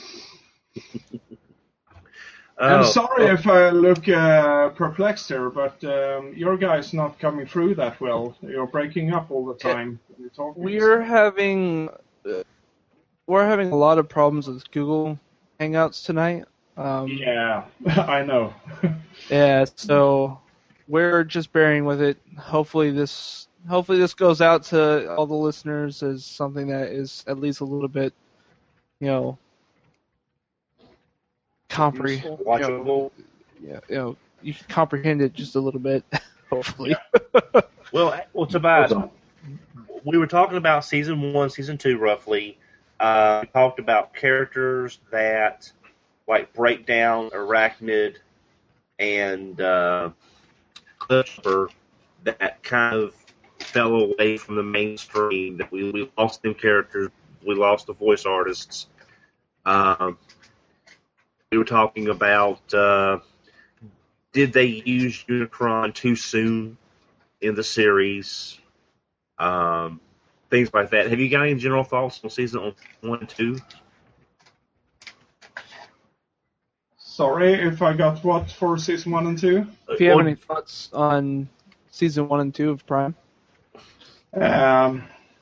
I'm Oh, sorry if I look uh, perplexed here, but um, your guy's not coming through that well. You're breaking up all the time when you're talking. We're having uh, we're having a lot of problems with Google Hangouts tonight. Um, Yeah, I know. Yeah, so we're just bearing with it. Hopefully this hopefully this goes out to all the listeners as something that is at least a little bit, you know, comprehend. You know, watchable. yeah, you know, you can comprehend it just a little bit. Hopefully. Well, well, Tobias, we were talking about season one, season two, roughly. Uh, we talked about characters that like Breakdown, Arachnid, and uh, Clipper that kind of fell away from the mainstream. That we, we lost them characters, we lost the voice artists. Um, we were talking about uh, did they use Unicron too soon in the series? Um, things like that. Have you got any general thoughts on season one and two? Sorry if I got what for season one and two. If you have Or- any thoughts on season one and two of Prime? Um,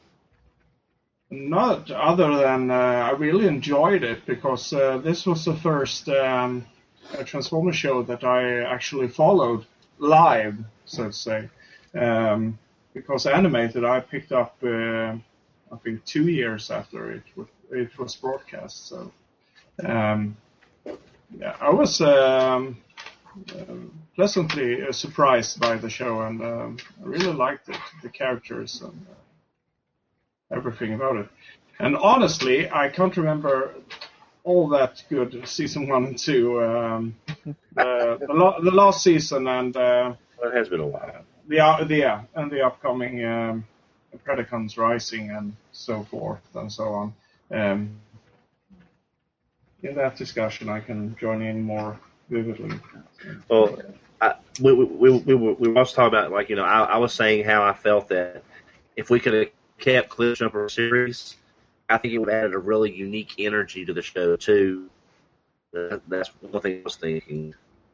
not other than uh, I really enjoyed it because uh, this was the first um, uh, Transformers show that I actually followed live, so to say. Um, because animated, I picked up uh, I think two years after it was, it was broadcast. So um, yeah, I was um, uh, pleasantly uh, surprised by the show, and um, I really liked it, the characters and uh, everything about it. And honestly, I can't remember all that good season one and two. Um, the, the, lo- the last season and uh, Well, it has been a while. the uh, the yeah, and the upcoming um, Predacons Rising and so forth and so on. Um, in that discussion, I can join in more vividly. Well, I, we, we, we, we, were, we were also talking about, like, you know, I, I was saying how I felt that if we could have kept Cliffjumper series, I think it would have added a really unique energy to the show, too. That, that's one thing I was thinking.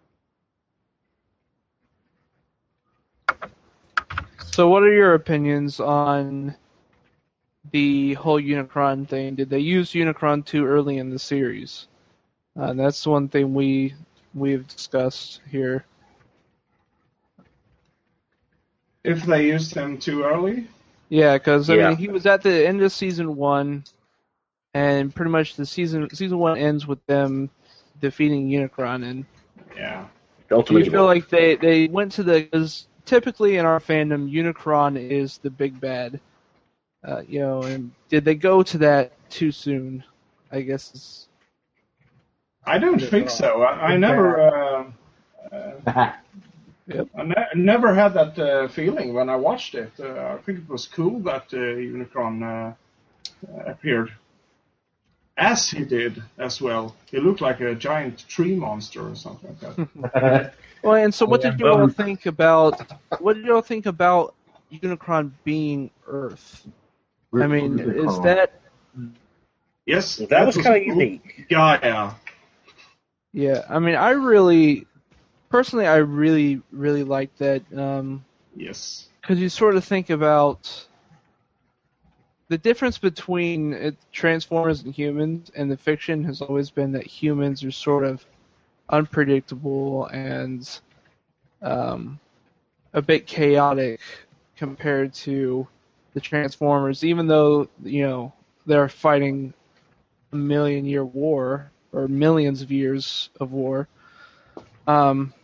So what are your opinions on the whole Unicron thing? Did they use Unicron too early in the series? Uh, and that's one thing we we've discussed here. If they used him too early? Yeah, because I Yeah. mean he was at the end of season one, and pretty much the season season one ends with them defeating Unicron. And Yeah. do Ultimate you feel like they they went to the? Because typically in our fandom, Unicron is the big bad. Uh, you know, and did they go to that too soon? I guess. Is, I don't think so. I, I never... Uh, uh, Yep. I ne- never had that uh, feeling when I watched it. Uh, I think it was cool that uh, Unicron uh, uh, appeared as he did as well. He looked like a giant tree monster or something like that. Well, and so what did you Well- all think about? What did you all think about Unicron being Earth? I mean, is that? Yes, That was kind of cool. unique. Yeah, yeah. Yeah, I mean, I really, personally, I really, really like that. Um, Yes. Because you sort of think about the difference between it, Transformers and humans, and the fiction has always been that humans are sort of unpredictable and um, a bit chaotic compared to the Transformers, even though, you know, they're fighting a million year war, or millions of years of war. Um,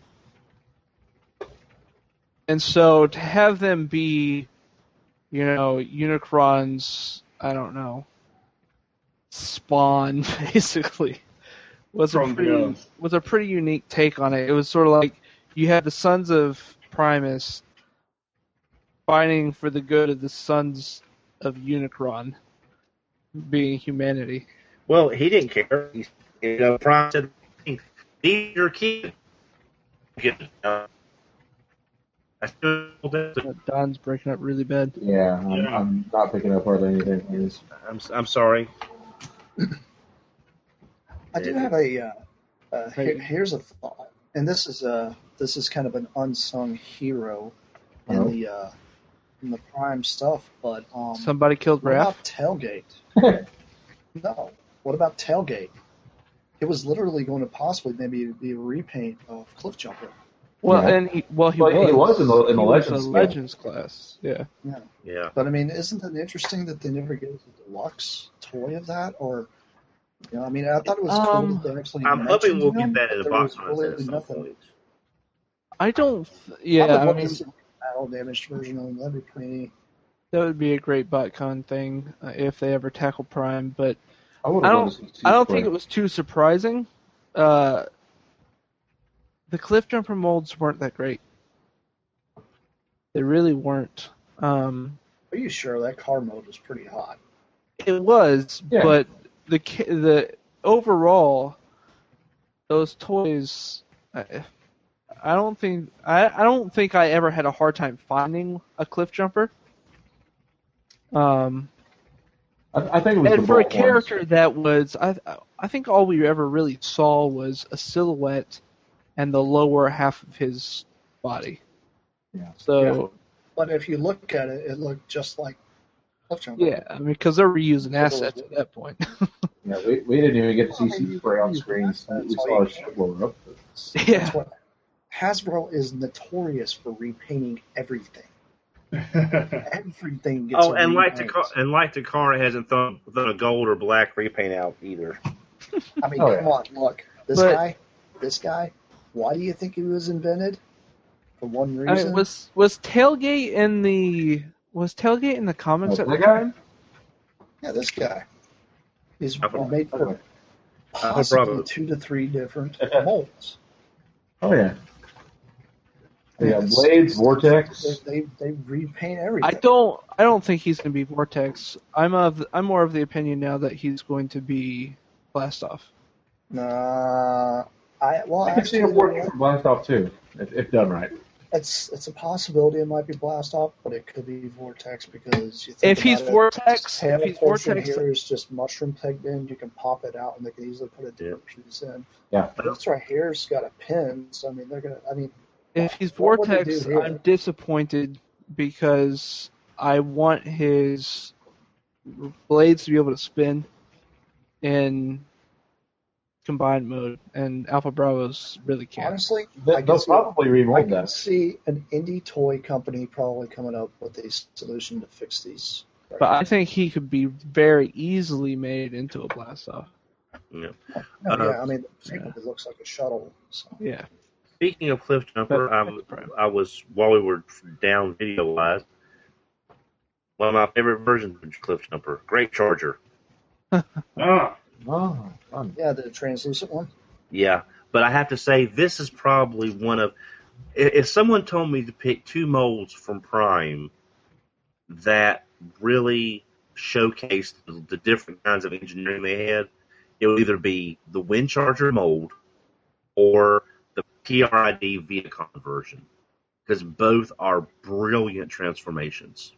and so to have them be, you know, Unicron's, I don't know, spawn, basically, was a From the pretty Earth. was a pretty unique take on it. It was sort of like you had the sons of Primus fighting for the good of the sons of Unicron, being humanity. Well, he didn't care. He, you know, Prime said, "These your kid." Uh, I still, Uh, Don's breaking up really bad. Yeah, I'm, Yeah. I'm not picking up hardly anything. Please. I'm, I'm sorry. I do have a. Uh, uh, here, here's a thought, and this is uh this is kind of an unsung hero in Oh. the uh, in the Prime stuff. But um, Somebody killed what Raph. about Tailgate? No. What about Tailgate? It was literally going to possibly maybe be a repaint of Cliffjumper. Well, Yeah. and he well he Well, was he was in the- in the He was Legends, a yeah. Legends class. Yeah. Yeah. Yeah. But I mean, isn't it interesting that they never gave us a deluxe toy of that? Or, you know, I mean, I thought it was cool Um, that they actually. I'm hoping mentioned we'll him, get that in but the there box was office really at some nothing. point. I don't. th- I Yeah, would I love mean to see a battle damaged version of him. That'd be pretty. that would be a great BotCon thing uh, if they ever tackle Prime. But I, would I have don't. loved to see I don't Square. think it was too surprising. Uh, the Cliffjumper molds weren't that great. They really weren't. Um, Are you sure that car mode was pretty hot? it was, Yeah. but the ca- the overall, those toys. I, I don't think I, I don't think I ever had a hard time finding a Cliffjumper. Um, I, I think it was and the for a Bolt character ones. that was, I I think all we ever really saw was a silhouette and the lower half of his body. Yeah. So But if you look at it, it looked just like Cliffjumper. yeah, I mean, because they're reusing So assets was- at that point. Yeah, we, we didn't even get to see Well, I mean, Sea Spray on you- screens. We that's saw all a you ship blow up. yeah, That's what Hasbro is notorious for repainting everything. Everything gets. Oh, a and like repaint. Takara, and like Takara hasn't thrown, thrown a gold or black repaint out either. I mean, Oh, come yeah. on, look, this But- guy, this guy. Why do you think he was invented? For one I reason. mean, was was Tailgate in the was Tailgate in the comics Oh, at that the guy? time? Yeah, this guy. He's I thought- made for Okay. possibly Bravo. two to three different molds. Oh yeah. Yeah, Yes. Blades, Vortex. They, they they repaint I everything. don't I don't think he's going to be Vortex. I'm of I'm more of the opinion now that he's going to be Blastoff. Nah, I well I can see actually him working for Blast Off too, if, if done right. it's it's a possibility it might be Blastoff, but it could be Vortex because you think If he's about it, Vortex, this tail if he's portion Vortex, here is just mushroom pegged in. You can pop it out, and they can easily put a different piece in. Yeah. But this right here's got a pin, so I mean they're gonna. I mean, if he's What would they Vortex, do here? I'm disappointed because I want his blades to be able to spin, and combined mode, and Alpha Bravos really can't. Honestly, They, I can they'll see, probably I remold can that. see an indie toy company probably coming up with a solution to fix these. Right But I think he could be very easily made into a blast off. Yeah. now. Uh, yeah, I mean, it looks like a shuttle. So. Yeah. Speaking of Cliff Jumper, But- I'm, I was while we were down video wise, one of my favorite versions of Cliff Jumper, Great Charger. Ah, Oh, fun. Yeah, the translucent one. Yeah, but I have to say this is probably one of. i- If someone told me to pick two molds from Prime that really showcased the, the different kinds of engineering they had, it would either be the Wind Charger mold or the P R I D Viacom version, because both are brilliant transformations.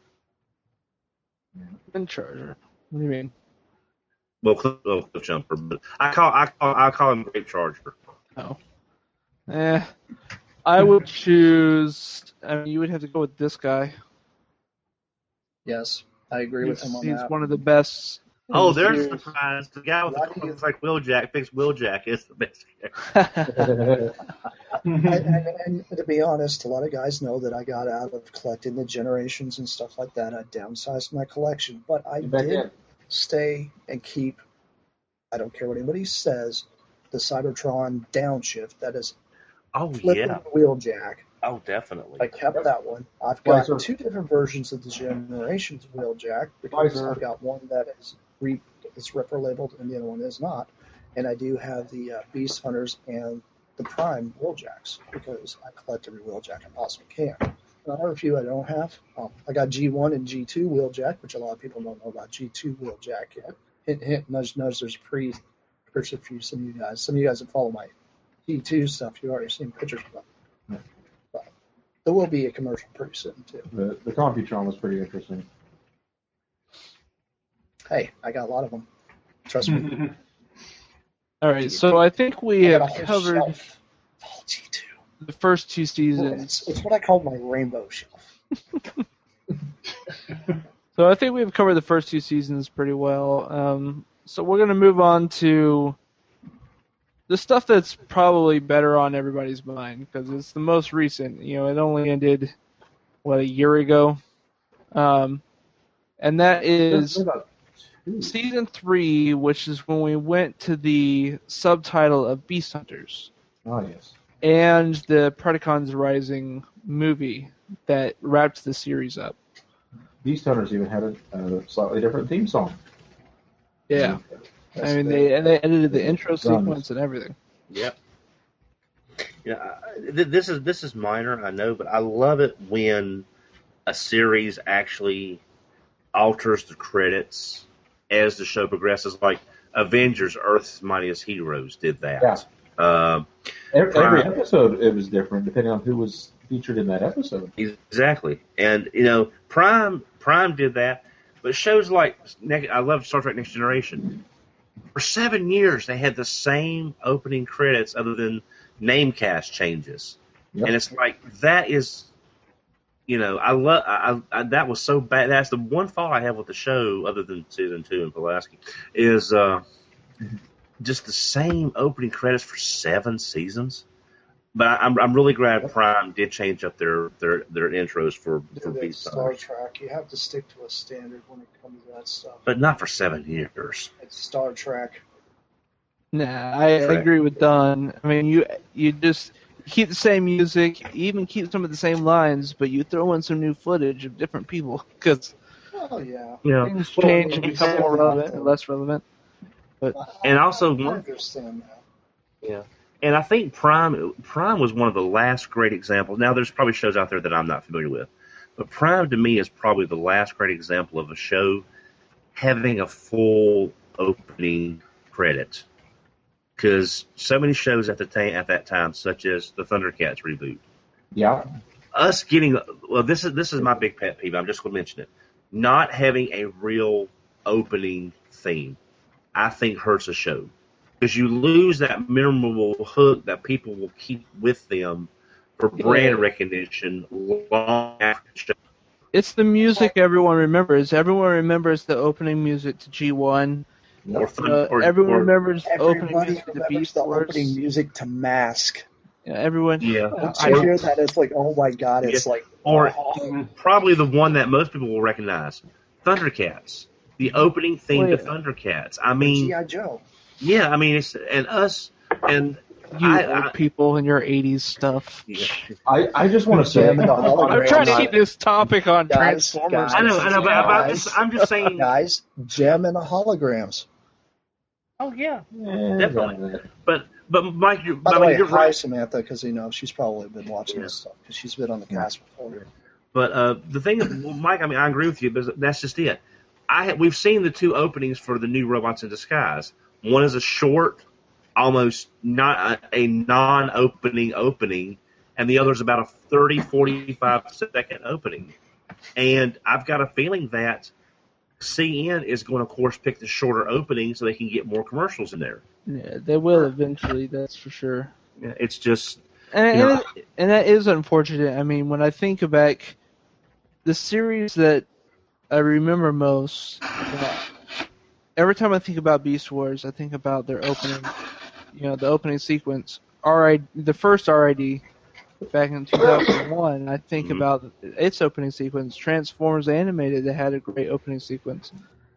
Wind Charger. What do you mean? Well, Cliff, well, Cliff Jumper, but I call I call I call him Great Charger. Oh. Eh. I would choose. I mean, you would have to go with this guy. Yes, I agree with He's, him on he's that. one of the best. in Oh, the there's a series. surprise. The guy with Why the do you- looks like Wheeljack thinks Wheeljack is the best character. and, and, and to be honest, a lot of guys know that I got out of collecting the generations and stuff like that. I downsized my collection, but I Back did in. stay and keep. I don't care what anybody says. The Cybertron downshift that is Oh flipping yeah. the wheeljack. Oh, definitely. I kept that one. I've Guys got are- two different versions of the generations wheeljack because Guys are- I've got one that is re is Ripper labeled and the other one is not, and I do have the uh, Beast Hunters and the Prime wheeljacks because I collect every wheeljack I possibly can. And I have a few I don't have. Um, I got G one and G two wheeljack, which a lot of people don't know about G two wheeljack yet. Hint, hint, nudge, nudge. There's pre pictures for you, some of you guys. Some of you guys that follow my G two stuff, you've already seen pictures of them. Yeah. But there will be a commercial pretty soon too. The, the Computron was pretty interesting. Hey, I got a lot of them. Trust me. All right, so I think we I have got a whole covered shelf of all G two. the first two Well, seasons. It's, it's what I call my rainbow shelf. So I think we've covered the first two seasons pretty well. Um, so we're going to move on to the stuff that's probably better on everybody's mind because it's the most recent. You know, it only ended, what, a year ago? Um, and that is There's about two. season three, which is when we went to the subtitle of Beast Hunters Oh, yes. and the Predacons Rising movie that wrapped the series up. Beast Hunters even had a, a slightly different theme song. Yeah. That's I mean, the- they and they edited the intro Guns. sequence and everything. Yep. Yeah, I- th- this is this is minor, I know, but I love it when a series actually alters the credits as the show progresses. Like Avengers: Earth's Mightiest Heroes did that. Yeah. Um, Every, every Prime. episode, it was different depending on who was featured in that episode. exactly, and you know, Prime Prime did that, but shows like Ne- I love Star Trek: Next Generation. For seven years, they had the same opening credits, other than name cast changes. Yep. And it's like that is, you know, I love I, I that was so bad. That's the one fault I have with the show, other than season two and Pulaski, is uh, just the same opening credits for seven seasons. But I, I'm I'm really glad Prime did change up their their, their intros for for Dude, it's Beast Star Hunters, Trek. You have to stick to a standard when it comes to that stuff. but not for seven years. It's Star Trek. Nah, I Correct. agree with Don. I mean, you you just keep the same music, you even keep some of the same lines, but you throw in some new footage of different people because Oh yeah. Yeah, things change and become more relevant and less relevant. And also I one- understand that. yeah. And I think Prime Prime was one of the last great examples. Now, there's probably shows out there that I'm not familiar with, but Prime to me is probably the last great example of a show having a full opening credit. Because so many shows at the ta- at that time, such as the Thundercats reboot, Yeah. us getting well, this is this is my big pet peeve. I'm just going to mention it. Not having a real opening theme, I think hurts a show. Because you lose that memorable hook that people will keep with them for brand recognition long after the show. It's the music everyone remembers. Everyone remembers the opening music to G one Or, thun- Uh, or everyone or, remembers the opening Everybody music to remembers Beast the Wars. opening music to Mask. Yeah, everyone. Yeah. Once I- you hear that, it's like, oh my god, it's Yeah. like, Or oh. probably the one that most people will recognize, Thundercats. The opening theme Well, to yeah. Thundercats. I mean, G I. Joe. yeah, I mean, it's and us and You I, old I, people and your eighties stuff. yeah. I, I just want to say, Jam in the hologram. I'm trying to Guys, keep this topic on guys, Transformers. guys. I know, I know, but, but I'm Guys. just, I'm just saying. Guys, Gem and the holograms. Oh yeah, eh, definitely. that- But but Mike, you, By I the mean, way, you're hi right. Samantha, because you know she's probably been watching Yeah. this stuff because she's been on the cast before. But uh, the thing, well, Mike, I mean, I agree with you, but that's just it. I ha- we've seen the two openings for the new Robots in Disguise. One is a short, almost not a, a non-opening opening, and the other is about a thirty, forty-five second opening. And I've got a feeling that C N is going to, of course, pick the shorter opening so they can get more commercials in there. Yeah, they will eventually. That's for sure. Yeah, it's just, And, You know, and, it- and that is unfortunate. I mean, when I think back, the series that I remember most, uh, every time I think about Beast Wars, I think about their opening, you know, the opening sequence. R I the first R I D back in two thousand one, I think Mhm. about its opening sequence. Transformers Animated, that had a great opening sequence.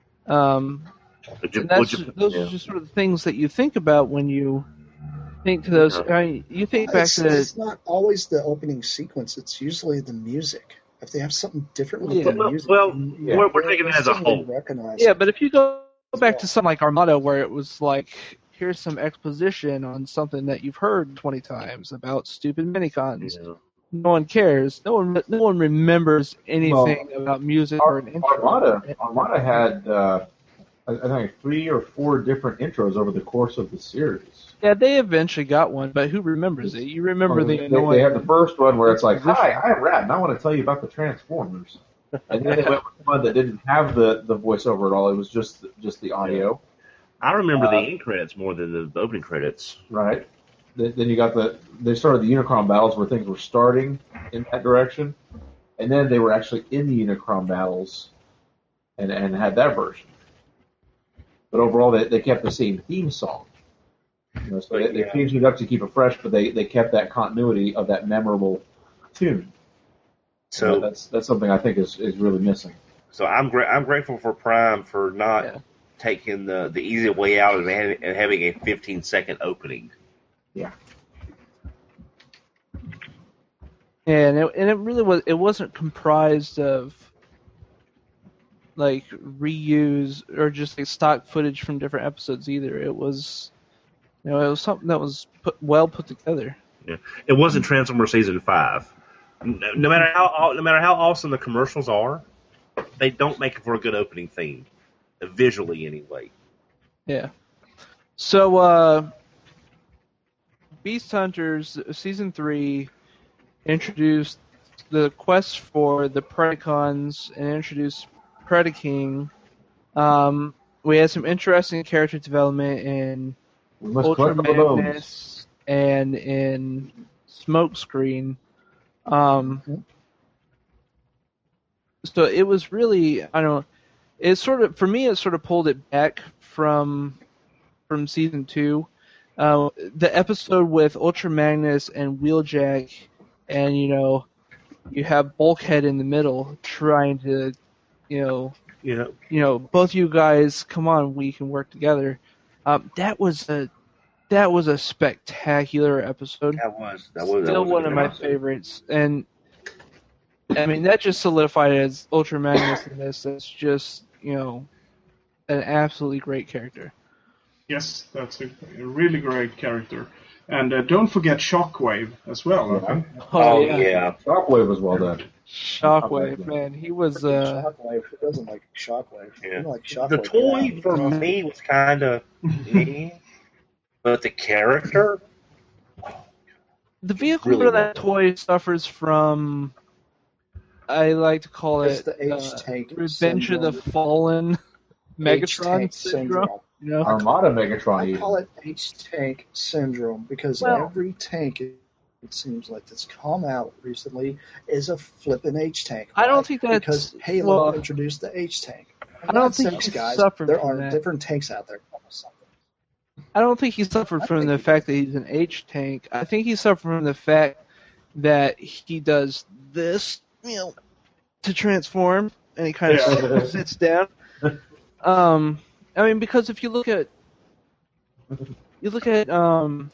Um, would you, and that's would just, you, those yeah. are just sort of the things that you think about when you think to those. Yeah. I mean, you think back It's, to it's not always the opening sequence. It's usually the music. If they have something different with Yeah. the Well, music, well, you- yeah. we're, we're you'll taking it as a instantly whole. recognize yeah, it. but if you go back to something like Armada, where it was like, here's some exposition on something that you've heard twenty times about stupid minicons. Yeah. No one cares. No one, no one remembers anything about music or Ar- an intro. Armada, Armada had, uh, I I think, three or four different intros over the course of the series. Yeah, they eventually got one, but who remembers it? You remember the they, annoying. they had the first one where it's like, exposition. "Hi, I'm Rad, and I want to tell you about the Transformers." And then they went with one that didn't have the, the voiceover at all; it was just just the audio, I remember Uh, the end credits more than the opening credits. right? Then, then you got the they started the Unicron battles where things were starting in that direction, and then they were actually in the Unicron battles, and and had that version. But overall, they they kept the same theme song. You know, so they, they Yeah. changed it up to keep it fresh, but they, they kept that continuity of that memorable tune. So You know, that's that's something I think is, is really missing. So I'm gra- I'm grateful for Prime for not Yeah. taking the, the easy way out and having, and having a fifteen second opening. Yeah. Yeah, and it, and it really was. It wasn't comprised of like reuse or just like stock footage from different episodes either. It was, you know, it was something that was put well put together. Yeah. It wasn't Transformers season five. No, no matter how no matter how awesome the commercials are, they don't make it for a good opening theme, visually anyway. Yeah. So, uh, Beast Hunters season three introduced the quest for the Predacons and introduced Predaking. Um, we had some interesting character development in We must Ultra collect all the bones. Magnus and in Smokescreen. Um, so it was really, I don't know, it sort of, for me, it sort of pulled it back from from season two. Uh, the episode with Ultra Magnus and Wheeljack, and you know, you have Bulkhead in the middle trying to, you know, You know, you know, both you guys, come on, we can work together. Um, that was a that was a spectacular episode. that was that was that Still was a one good of my episode. favorites, and I mean that just solidified it as Ultra Magnus in this. That's just, you know, an absolutely great character. Yes, that's a, a really great character. And uh, don't forget Shockwave as well. I think. Oh yeah. Shockwave was well done. Shockwave, man, he was. Uh, Shockwave. Who doesn't like Shockwave? Yeah. You like Shockwave. The toy yeah. for me was kind of, but the character. the vehicle Really for that toy suffers from, I like to call It's it, the uh, H-Tank Revenge of the syndrome. Fallen Megatron H-Tank syndrome. You know? Armada Megatron. I even. call it H-Tank syndrome because Well- every tank, it, it seems like that's come out recently, is a flippin' H-Tank. I don't Why? think that's- because Halo well- introduced the H-Tank. I don't think sense, he's guys. suffered There from are that. different tanks out there. I don't think he suffered I from think the he fact that he's an H tank. I think he suffered from the fact that he does this, you know, to transform, and he kind of Yeah. sits down. Um, I mean, because if you look at you look at um,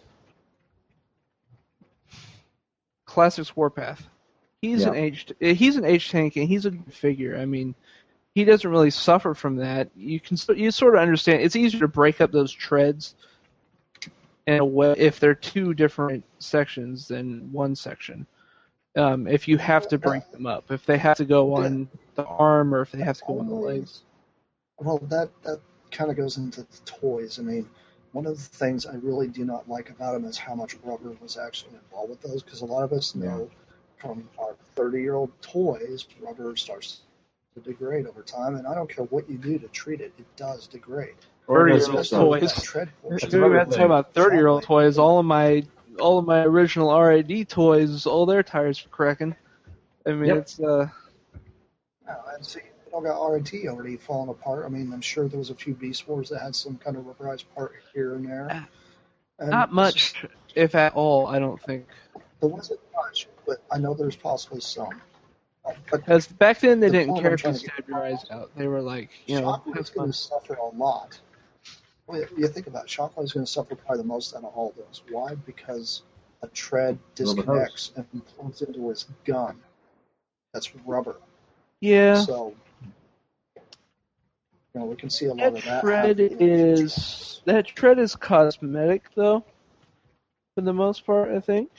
Classics Warpath, he's Yeah. an H he's an H tank, and he's a good figure. I mean, he doesn't really suffer from that. You can you sort of understand. It's easier to break up those treads in a way if they're two different sections than one section. Um, if you have to break them up, if they have to go on the arm or if they have to go on the legs. Well, that that kind of goes into the toys. I mean, one of the things I really do not like about them is how much rubber was actually involved with those, because a lot of us know from our thirty-year-old toys, rubber starts to degrade over time, and I don't care what you do to treat it, it does degrade. thirty-year-old Especially with toys. that tread portion. Maybe we have to talk about thirty-year-old toys. All of my all of my original R A D toys, all their tires were cracking. I mean, Yep. it's uh. No, and see, it all got R and T already falling apart. I mean, I'm sure there was a few Beast Wars that had some kind of rubberized part here and there. And Not much, if at all, I don't think. There wasn't much, but I know there's possibly some. Uh, But Because back then they The didn't point care I'm if you trying to get stabbed your eyes out. They were like, you know, Shockwave have is going fun. to suffer a lot. Well, you think about it, Shockwave is going to suffer probably the most out of all those. Why? Because a tread Rubber disconnects and plugs into his gun. That's rubber. Yeah. So, you know, we can see a lot That of that. tread happening in the future. is that tread is cosmetic though, for the most part, I think.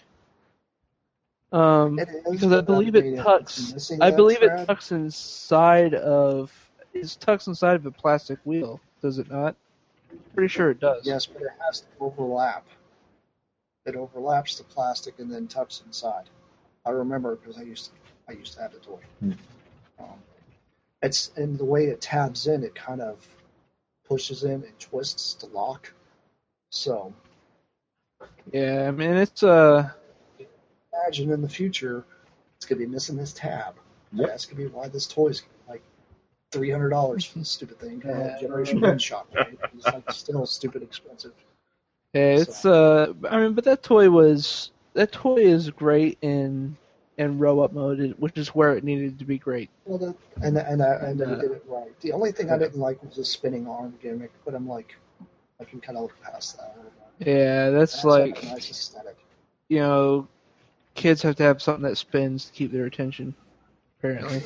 Um, It is, because I but believe I mean, it if tucks. it's missing I that believe tread- it tucks inside of. It tucks inside of a plastic wheel. Does it not? Pretty sure it does. Yes, but it has to overlap. It overlaps the plastic and then tucks inside. I remember because I used to I used to have the toy. Hmm. Um, it's and the way it tabs in, it kind of pushes in and twists to lock. So Yeah, I mean it's uh. imagine in the future it's gonna be missing this tab. Yep. That's gonna be why this toy's like three hundred dollars for this stupid thing. Uh, Yeah. Generation One Shockwave. It's like still stupid expensive. Yeah, it's uh. I mean, but that toy was that toy is great in in row up mode, which is where it needed to be great. Well, the, and and I, and Uh, they did it right. The only thing I didn't like was the spinning arm gimmick, but I'm like, I can kind of look past that. Yeah, that's That's like a nice aesthetic. you know, kids have to have something that spins to keep their attention. Apparently,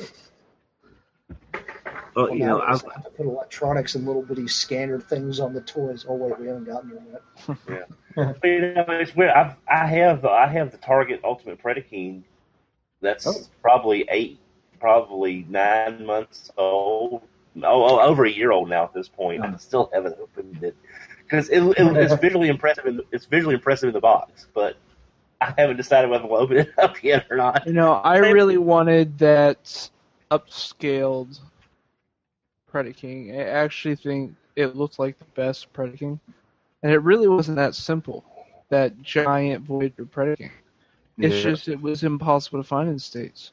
Well, Well, you know, now I, I have to put electronics and little bitty scanner things on the toys. Oh wait, we haven't gotten there yet. you know, it's weird. I've, I have I have the Target Ultimate Predaking. That's Oh. probably eight, probably nine months old. Oh, oh, over a year old now at this point. I still haven't opened it because it, it, it's visually impressive. In the, it's visually impressive in the box, but I haven't decided whether we'll open it up yet or not. you know, I really wanted that upscaled Predaking. I actually think it looked like the best Predaking, and it really wasn't that simple. That giant Voyager Predaking. It's Yeah. just it was impossible to find in the States.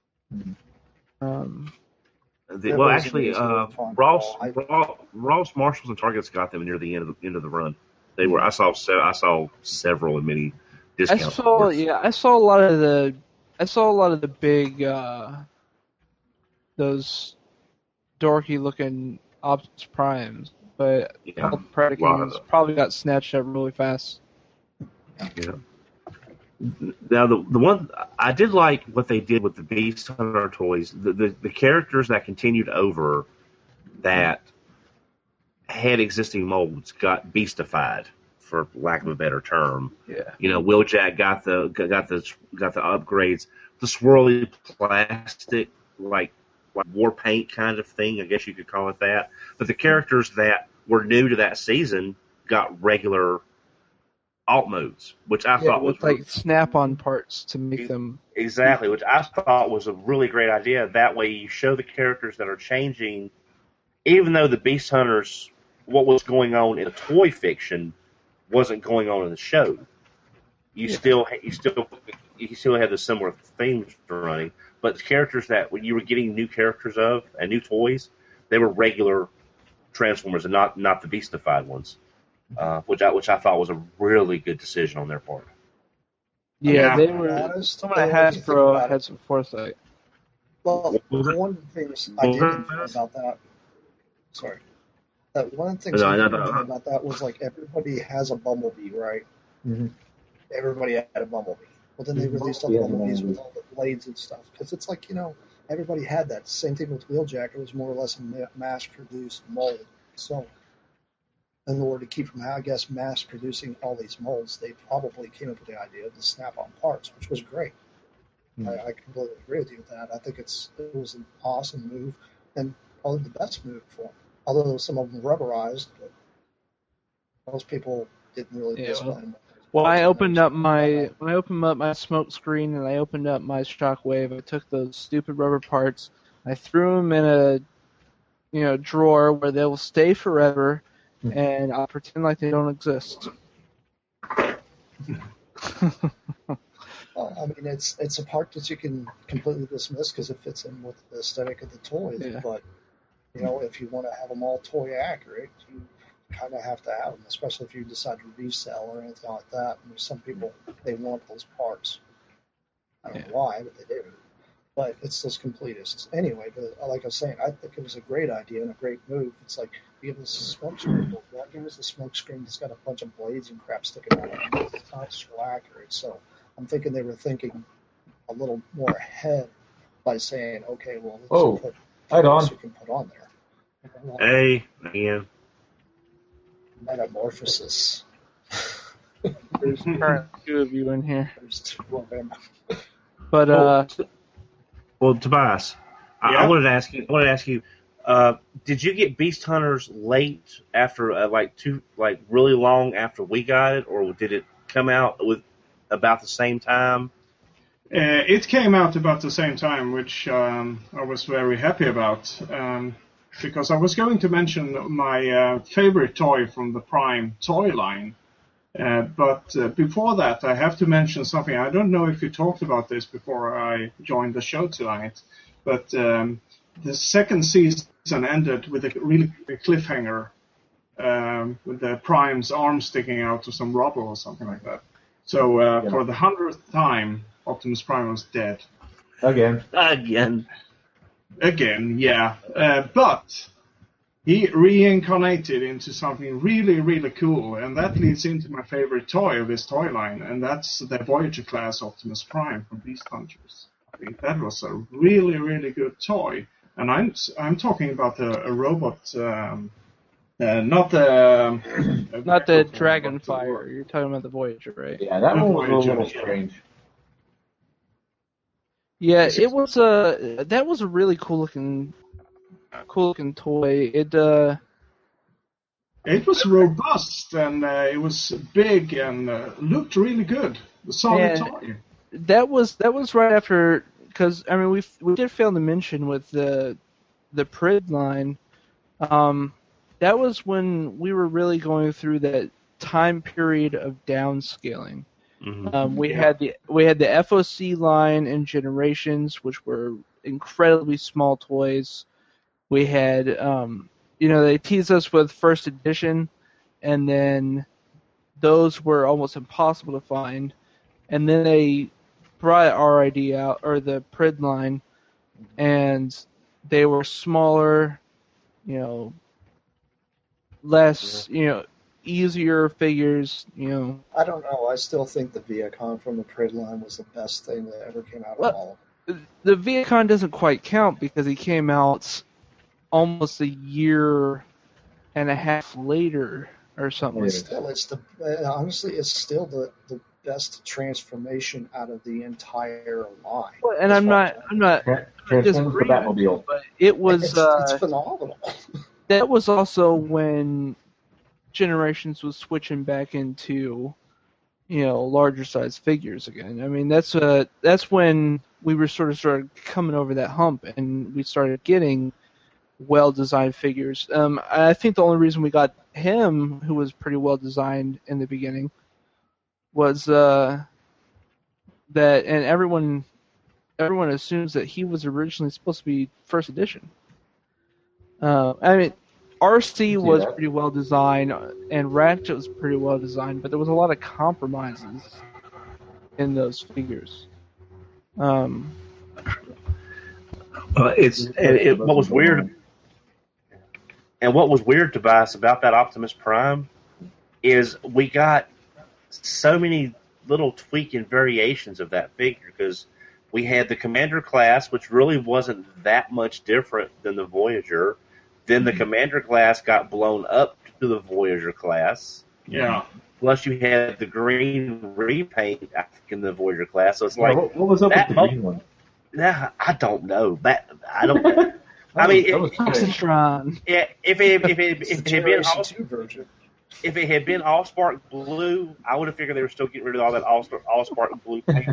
Um, The, That well, was actually, amazing. uh, Fun. Ross, I- Ross, Ross, Marshalls, and Targets got them near the end of the end of the run. They were. I saw. Se- I saw several in many I discount saw, stores. yeah, I saw a lot of the, I saw a lot of the big, uh, those dorky looking Optimus Primes, but Yeah. all the Lot of Predacons them. probably got snatched up really fast. Yeah. Now the the one I did like what they did with the Beast Hunter toys. The, the the characters that continued over that had existing molds got beastified, for lack of a better term. Yeah. You know, Wheeljack got the got the got the upgrades. The swirly plastic like like war paint kind of thing, I guess you could call it that. But the characters that were new to that season got regular alt modes, which I Yeah, thought was with like snap-on parts to make them. exactly, which I thought was a really great idea. That way, you show the characters that are changing, even though the Beast Hunters, what was going on in the toy fiction, wasn't going on in the show. You Yeah. still, you still, you still had the similar themes running, but the characters that when you were getting new characters of and new toys, they were regular Transformers and not not the Beastified ones, uh, which I which I thought was a really good decision on their part. Yeah, Yeah. they were. Honest, Someone at uh, if you think Hasbro about had it- some foresight. Well, What was it? one of the things I What was did that? enjoy about that, sorry, that one of the things No, I no, did no. enjoy about that was like everybody has a Bumblebee, right? Mhm. Everybody had a Bumblebee. Well, then they Mhm. released all Yeah, the the Bumblebees Bumblebee. with all the blades and stuff because it's like you know everybody had that. Same thing with Wheeljack; it was more or less a ma- mass-produced mold. So, in order to keep from, I guess, mass-producing all these molds, they probably came up with the idea of the snap-on parts, which was great. Hmm. I, I completely agree with you with that. I think it's it was an awesome move and probably the best move for them. Although some of them rubberized, but most people didn't really Yeah, display well- them. When I opened up my when I opened up my smoke screen and I opened up my Shockwave, I took those stupid rubber parts, I threw them in a you know drawer where they will stay forever, Hmm. and I'll pretend like they don't exist. Well, I mean, it's it's a part that you can completely dismiss because it fits in with the aesthetic of the toys. Yeah. But you know, if you want to have them all toy accurate, you kind of have to have them, especially if you decide to resell or anything like that. I mean, some people they want those parts. I don't Yeah. know why, but they do. But it's those completists anyway. But like I was saying, I think it was a great idea and a great move. It's like you give us a smoke screen, but why give us a smoke screen that's got a bunch of blades and crap sticking out of it? It's not so accurate. So I'm thinking they were thinking a little more ahead by saying, okay, well, let's Oh, put hi, Don. what you can put on there. Well, Hey, man. Metamorphosis. There's currently two of you in here, There's two of them. but uh, Well, Tobias, I, Yeah? I wanted to ask you. I wanted to ask you. Uh, did you get Beast Hunters late after, uh, like, two, like really long after we got it, or did it come out with about the same time? Uh, it came out about the same time, which um, I was very happy about, um, because I was going to mention my uh, favorite toy from the Prime toy line. Uh, but uh, before that, I have to mention something. I don't know if you talked about this before I joined the show tonight, but um, the second season ended with a really a cliffhanger, um, with the Prime's arm sticking out of some rubble or something like that. So uh, Yeah. for the hundredth time, Optimus Prime was dead. Again. Again. Again, yeah. Uh, but he reincarnated into something really, really cool, and that leads into my favorite toy of this toy line, and that's the Voyager class Optimus Prime from Beast Hunters. I think that was a really, really good toy, and I'm I'm talking about a, a robot, um, uh, not the not the uh, Dragonfire. You're talking about the Voyager, right? Yeah, that The one was a little Voyager. strange. Yeah, it was a that was a really cool looking, cool looking toy. It uh, It was robust and uh, it was big and uh, looked really good. A solid Yeah. toy. that was that was right after because I mean we we did fail to mention with the the Prid line, um, that was when we were really going through that time period of downscaling. Mhm. Um, we Yeah. had the we had the F O C line and Generations, which were incredibly small toys. We had, um, you know, they teased us with First Edition, and then those were almost impossible to find. And then they brought R I D out, or the Prid line, and they were smaller, you know, less, you know, easier figures, you know. I don't know. I still think the Viacon from the Prid line was the best thing that ever came out Well, of all of them. The Viacon doesn't quite count because he came out almost a year and a half later or something. Yeah. Still, it's the uh, honestly, it's still the, the best transformation out of the entire line. Well, and as I'm far not, as I I'm not Tra- Transformers the disagreeing, Batmobile. but it was it's, uh, it's phenomenal. that was also when Generations was switching back into, you know, larger size figures again. I mean, that's uh that's when we were sort of started coming over that hump, and we started getting well designed figures. Um, I think the only reason we got him, who was pretty well designed in the beginning, was uh that, and everyone everyone assumes that he was originally supposed to be first edition. Uh, I mean, R C was that. pretty well designed, and Ratchet was pretty well designed, but there was a lot of compromises in those figures. Um, Uh, it's and it, what was weird, and what was weird, Tobias, about that Optimus Prime is we got so many little tweaking variations of that figure, because we had the Commander class, which really wasn't that much different than the Voyager. Then the Commander class got blown up to the Voyager class. Yeah. Plus, you had the green repaint in the Voyager class. So it's Yeah, like what, what was up that with the mo- green one? Nah, I don't know. That I don't. I mean, That was it, strange. Oxytron. yeah, if it if it, if It's it the had been Generation all, two version. if it had been all spark blue, I would have figured they were still getting rid of all that all all spark blue paint.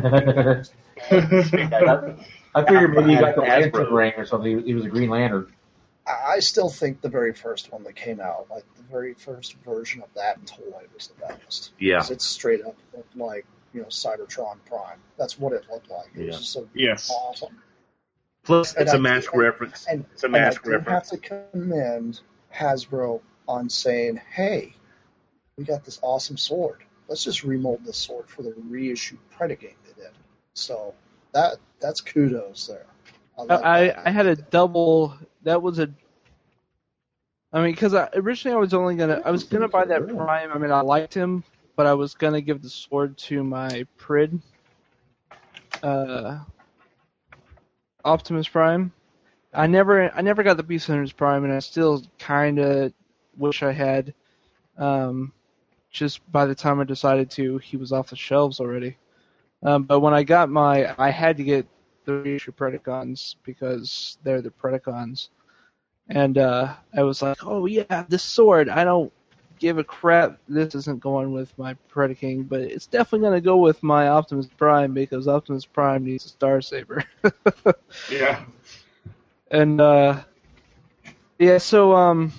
I figured maybe you got the Hasbro. lantern ring or something. He, he was a Green Lantern. I I still think the very first one that came out, like the very first version of that toy, was the best. Yeah. 'Cause it's straight up looked like, you know, Cybertron Prime. That's what it looked like. It was Yeah. just so Yes. awesome. Plus, And it's a I- mask and- reference. And, It's a and I mask do reference. have to commend Hasbro on saying, hey, we got this awesome sword. Let's just remold this sword for the reissue Predacane they did. So that that's kudos there. I, like I, that. I had a double. That was a. I mean, because originally I was only gonna. I was gonna buy that Prime. I mean, I liked him, but I was gonna give the sword to my Prid. Uh, Optimus Prime. I never. I never got the Beast Hunters Prime, and I still kind of wish I had. Um, just by the time I decided to, he was off the shelves already. Um, but when I got my, I had to get the reissue Predacons because they're the Predacons. And uh, I was like, oh yeah, this sword, I don't give a crap. This isn't going with my Predacane, but it's definitely going to go with my Optimus Prime because Optimus Prime needs a Star Saber. Yeah. And uh, yeah, so um,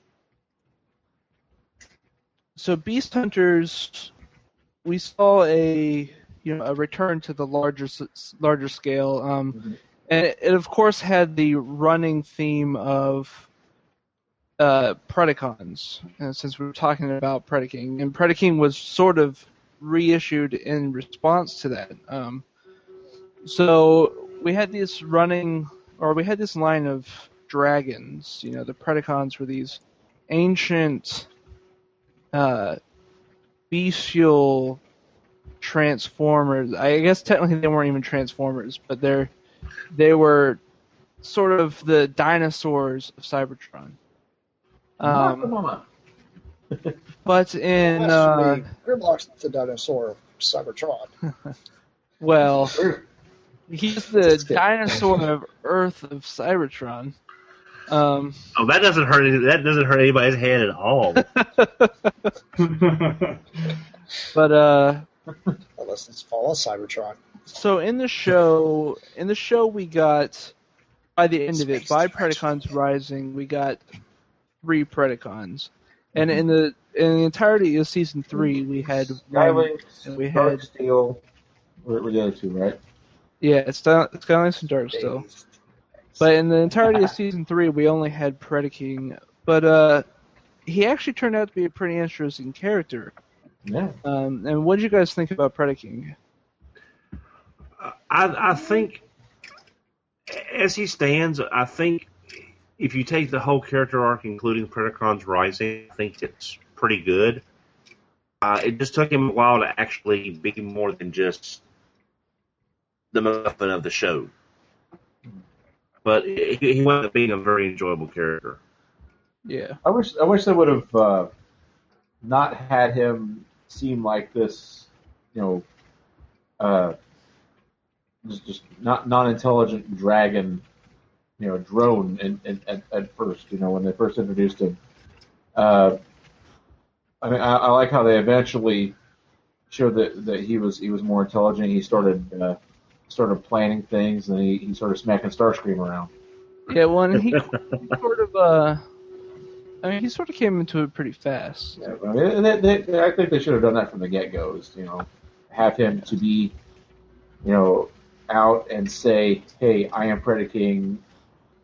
so Beast Hunters, we saw a you know a return to the larger s- larger scale, um, Mm-hmm. and it, it of course had the running theme of uh, Predacons. And since we were talking about Predacane, and Predacane was sort of reissued in response to that. Um, so we had this running, or we had this line of dragons. You know, the Predacons were these ancient, uh, bestial transformers. I guess technically they weren't even transformers, but they're they were sort of the dinosaurs of Cybertron. Um, but in uh, Actually, Grimlock's the dinosaur of Cybertron. well, he's the Just kidding. dinosaur of Earth of Cybertron. Um, Oh, that doesn't hurt. any- That doesn't hurt anybody's head at all. but uh, Unless it's follow Cybertron. so in the show, in the show we got by the end of it, Space by Dimension. Predacons Rising, we got three Predacons, and in the in the entirety of season three, we had one, Skylynx, and we Dark had Steel, were, were the other two, right? yeah, it's Sky- Skylynx and Dark still. But in the entirety of season three, we only had Predacane. But uh, he actually turned out to be a pretty interesting character. Yeah. Um, and what did you guys think about Predacane? I, I think, as he stands, I think if you take the whole character arc, including Predacons Rising, I think it's pretty good. Uh, it just took him a while to actually be more than just the MacGuffin of the show. But he, he wound up being a very enjoyable character. Yeah. I wish I wish they would have uh, not had him seem like this, you know, uh, just, just not non-intelligent dragon, you know, drone. In, in, at, at first, you know, when they first introduced him. Uh, I mean, I, I like how they eventually showed that, that he was he was more intelligent. He started uh, started planning things, and he, he started smacking Starscream around. Yeah, well, and he, he sort of, uh, I mean, he sort of came into it pretty fast. Yeah, I mean, they, they, they, I think they should have done that from the get-go. Is, you know, have him to be, you know, out and say, "Hey, I am Predacane.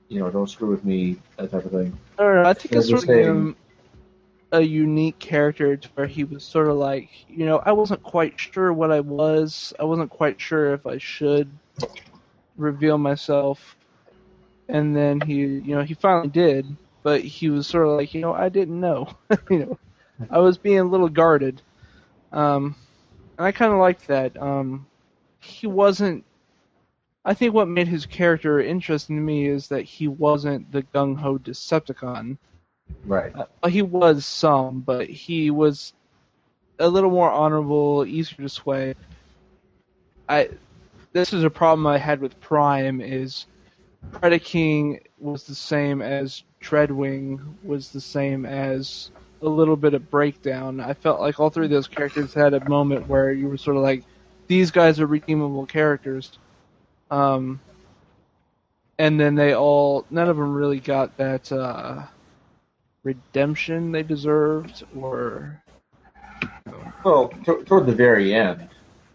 you know, don't screw with me, that type of thing. I don't know. I think They're it's sort just of gave saying- him a unique character to where he was sort of like, you know, I wasn't quite sure what I was. I wasn't quite sure if I should reveal myself. And then he, you know, he finally did, but he was sort of like, you know, I didn't know. you know, I was being a little guarded. Um, and I kind of liked that. Um, he wasn't. I think what made his character interesting to me is that he wasn't the gung-ho Decepticon. Right. Uh, he was some, but he was a little more honorable, easier to sway. I. This is a problem I had with Prime, is Predaking was the same as Dreadwing, was the same as a little bit of Breakdown. I felt like all three of those characters had a moment where you were sort of like, these guys are redeemable characters. Um, and then they all, none of them really got that uh, redemption they deserved, or... Well, t- toward the very end.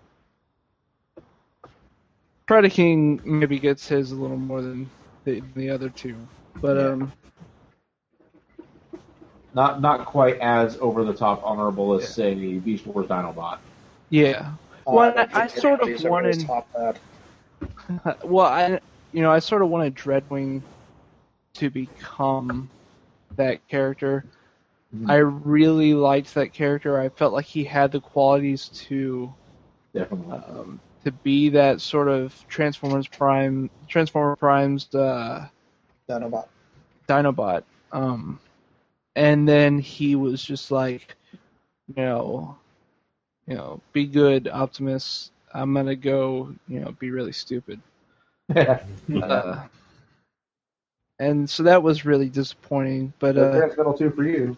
Predaking maybe gets his a little more than the, the other two, but Yeah. um, Not not quite as over the top honorable as Yeah. say Beast Wars Dinobot. yeah. Uh, Well, don't I, I think sort any of these are gonna wanted. top that. Well, I you know I sort of wanted Dreadwing to become that character. Mhm. I really liked that character. I felt like he had the qualities to Definitely. um, to be that sort of Transformers Prime, Transformer Prime's uh, Dinobot. Dinobot. Um, and then he was just like, you know, you know, be good, Optimus. I'm gonna go, you know, be really stupid. Uh, and so that was really disappointing. But The uh, Transmetal two for you.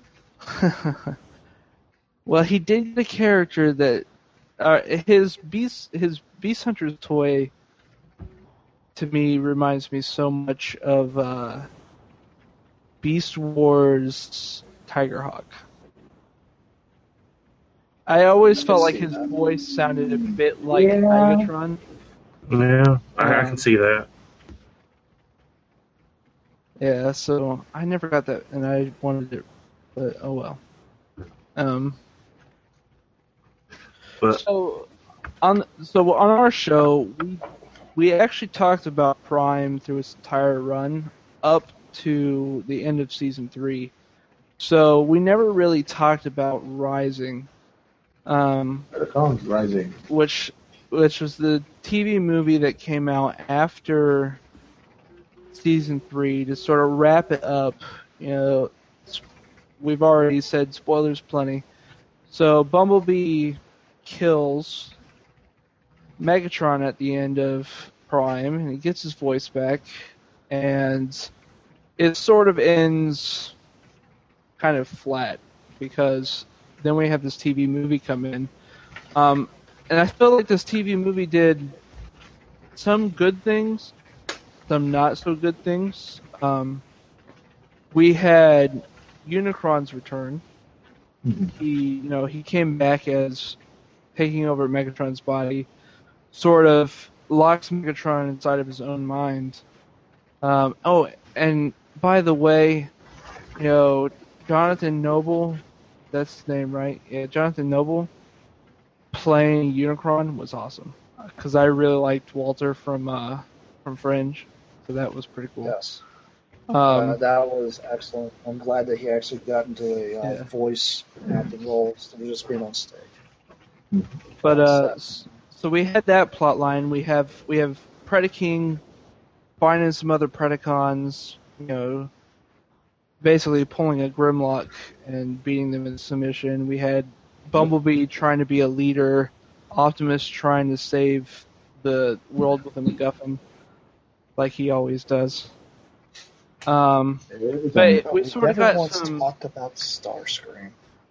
well, he did the character that uh, his Beast his Beast Hunter's toy to me reminds me so much of uh, Beast Wars Tigerhawk. I always I felt can like see his that. voice sounded a bit like Yeah. Megatron. Yeah, I, I Um, can see that. Yeah, so I never got that, and I wanted it, but oh well. Um. But So on so on our show, we we actually talked about Prime through its entire run up to the end of season three. So we never really talked about Rising, um, Predacons Rising. which which was the T V movie that came out after season three to sort of wrap it up. You know, s- we've already said spoilers plenty. So Bumblebee kills Megatron at the end of Prime, and he gets his voice back, and it sort of ends kind of flat because then we have this T V movie come in, um, and I feel like this T V movie did some good things, some not so good things. Um, we had Unicron's return. Mhm. He, you know, he came back as taking over Megatron's body, sort of locks Megatron inside of his own mind. Um, oh, and by the way, you know, Jonathan Noble, that's his name, right? Yeah, Jonathan Noble playing Unicron was awesome because I really liked Walter from uh, from Fringe, so that was pretty cool. Yes. Um, uh, that was excellent. I'm glad that he actually got into a uh, Yeah. voice acting role instead of just being on stage. But uh, That's- s- so we had that plot line. We have we have Predaking finding some other Predacons, you know, basically pulling a Grimlock and beating them in submission. We had Bumblebee trying to be a leader, Optimus trying to save the world with a MacGuffin, like he always does. Um, but we we sort of never got once some. talked about Starscream.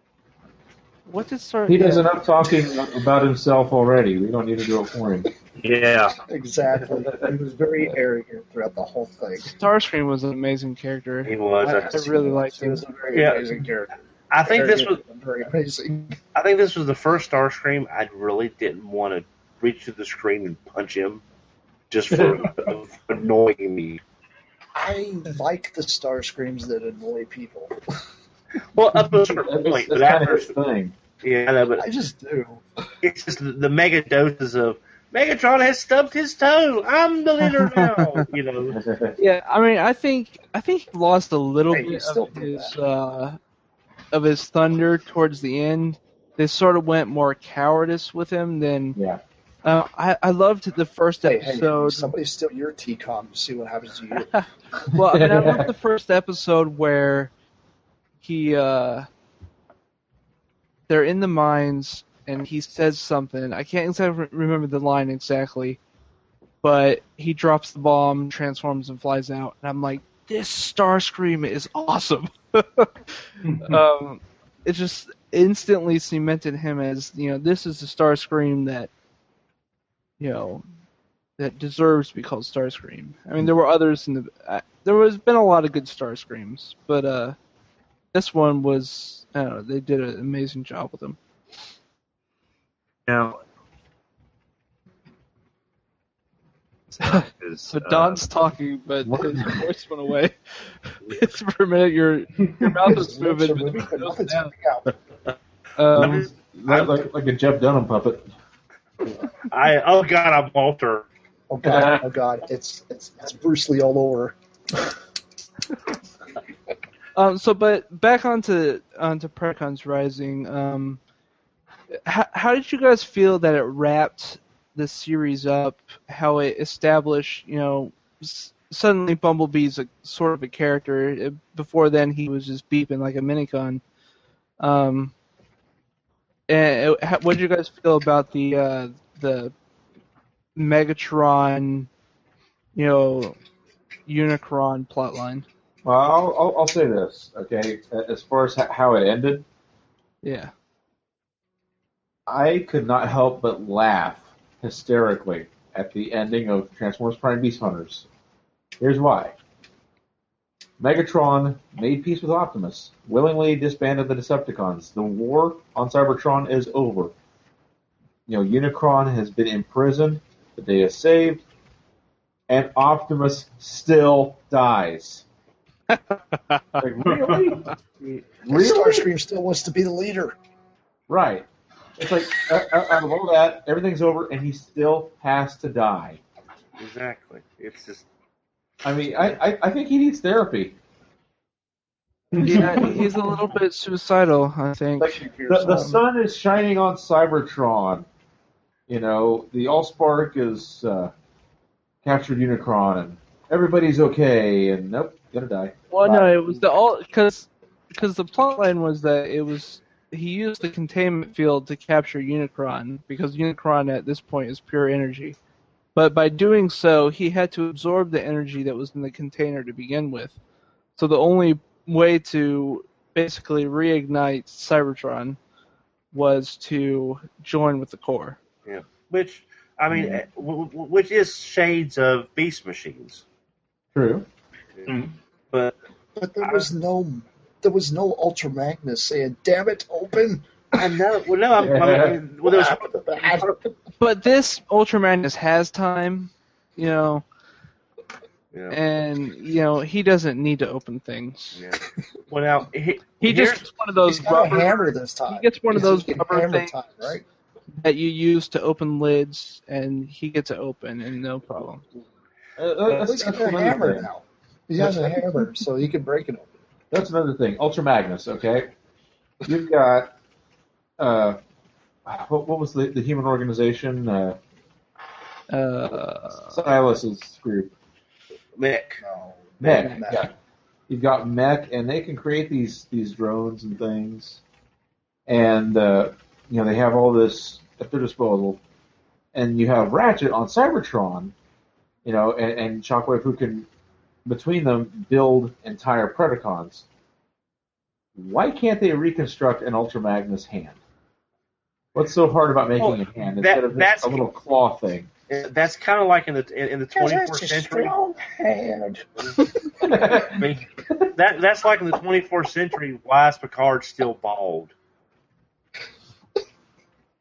What did start? He does yeah. enough talking about himself already. We don't need to do it for him. yeah, Exactly. He was very arrogant throughout the whole thing. Starscream was an amazing character. he was. I, I, I really liked He him. was a very Yeah. amazing character. I think this was. Arrogant and very amazing. I think this was the first Starscream I really didn't want to reach to the screen and punch him, just for annoying me. I like the Starscreams that annoy people. Well, up to a certain That's, point, that's but kind of after, his thing. yeah, I know, but I just do. it's just the, the mega doses of Megatron has stubbed his toe. I'm the leader now. You know. Yeah, I mean, I think I think he lost a little Hey, he bit still of did his that. uh, of his thunder towards the end. They sort of went more cowardice with him than. Yeah. Uh, I I loved the first Hey, hey, episode. somebody steal your T COM to see what happens to you. Well, I mean, I loved the first episode where he uh, they're in the mines and he says something. I can't exactly remember the line exactly, but he drops the bomb, transforms, and flies out. And I'm like, this Starscream is awesome. um, it just instantly cemented him as, you know, this is the Starscream that, you know, that deserves to be called Starscream. I mean, there were others in the. Uh, there was been a lot of good Starscreams, but uh, this one was. I don't know. They did an amazing job with him. Now, So Don's talking, but his voice went away. It's for a minute. Your your mouth is His lips moving, are but moving, it but goes nothing's down. coming out. Um, like, like, like a Jeff Dunham puppet. I oh god, I'm Walter. Oh god, oh god, it's it's it's Bruce Lee all over. Um, so, but back onto onto Predacons Rising. Um, how, how did you guys feel that it wrapped the series up? How it established, you know, s- suddenly Bumblebee's a sort of a character. It, before then, he was just beeping like a minicon. Um, and it, how, what did you guys feel about the uh, the Megatron, you know, Unicron plotline? Well, I'll, I'll, I'll say this, okay? As far as how it ended, Yeah. I could not help but laugh hysterically at the ending of Transformers Prime Beast Hunters. Here's why. Megatron made peace with Optimus, willingly disbanded the Decepticons. The war on Cybertron is over. You know, Unicron has been imprisoned, the day is saved, and Optimus still dies. Like, really? Really? Starscream still wants to be the leader. Right. It's like, out out of all that, everything's over, and he still has to die. Exactly. It's just I mean, I, I, I think he needs therapy. Yeah, he's a little bit suicidal, I think. Like, the, the sun is shining on Cybertron. You know, the Allspark is uh, captured Unicron, and everybody's okay, and nope, gonna die. Well, no, it was the all because because the plotline was that it was he used the containment field to capture Unicron because Unicron at this point is pure energy, but by doing so, he had to absorb the energy that was in the container to begin with. So the only way to basically reignite Cybertron was to join with the core. yeah. Which I mean, eh, w- w- which is shades of Beast Machines, True. but But there was no there was no Ultra Magnus saying, "Damn it, open." I know. Well, no, I'm, I mean, well, What there's happened to that? But this Ultra Magnus has time, you know, yeah. and you know he doesn't need to open things. Yeah. Well, now he, He here's- just gets one of those He's got a rubber hammer this time. He gets one of He's those getting rubber hammer things. time, right? that you use to open lids, and he gets it open, and no problem. Uh, Well, that's, he's that's got a another hammer thing. now. He has a hammer, so he can break it open. That's another thing. Ultra Magnus, okay? You've got, uh, what, what was the, the human organization? Uh, Uh, Silas's group. Mick. No. Mech, Mech. yeah. You've got Mech, and they can create these these drones and things, and uh, you know they have all this at their disposal. And you have Ratchet on Cybertron, you know, and, and Shockwave who can between them build entire Predacons. Why can't they reconstruct an Ultra Magnus hand? What's so hard about making Well, a hand that- instead of that's- just a little claw thing? That's kind of like in the in, in the twenty-fourth That's a century. strong hand. I mean, that that's like in the twenty-fourth century. Why is Picard still bald?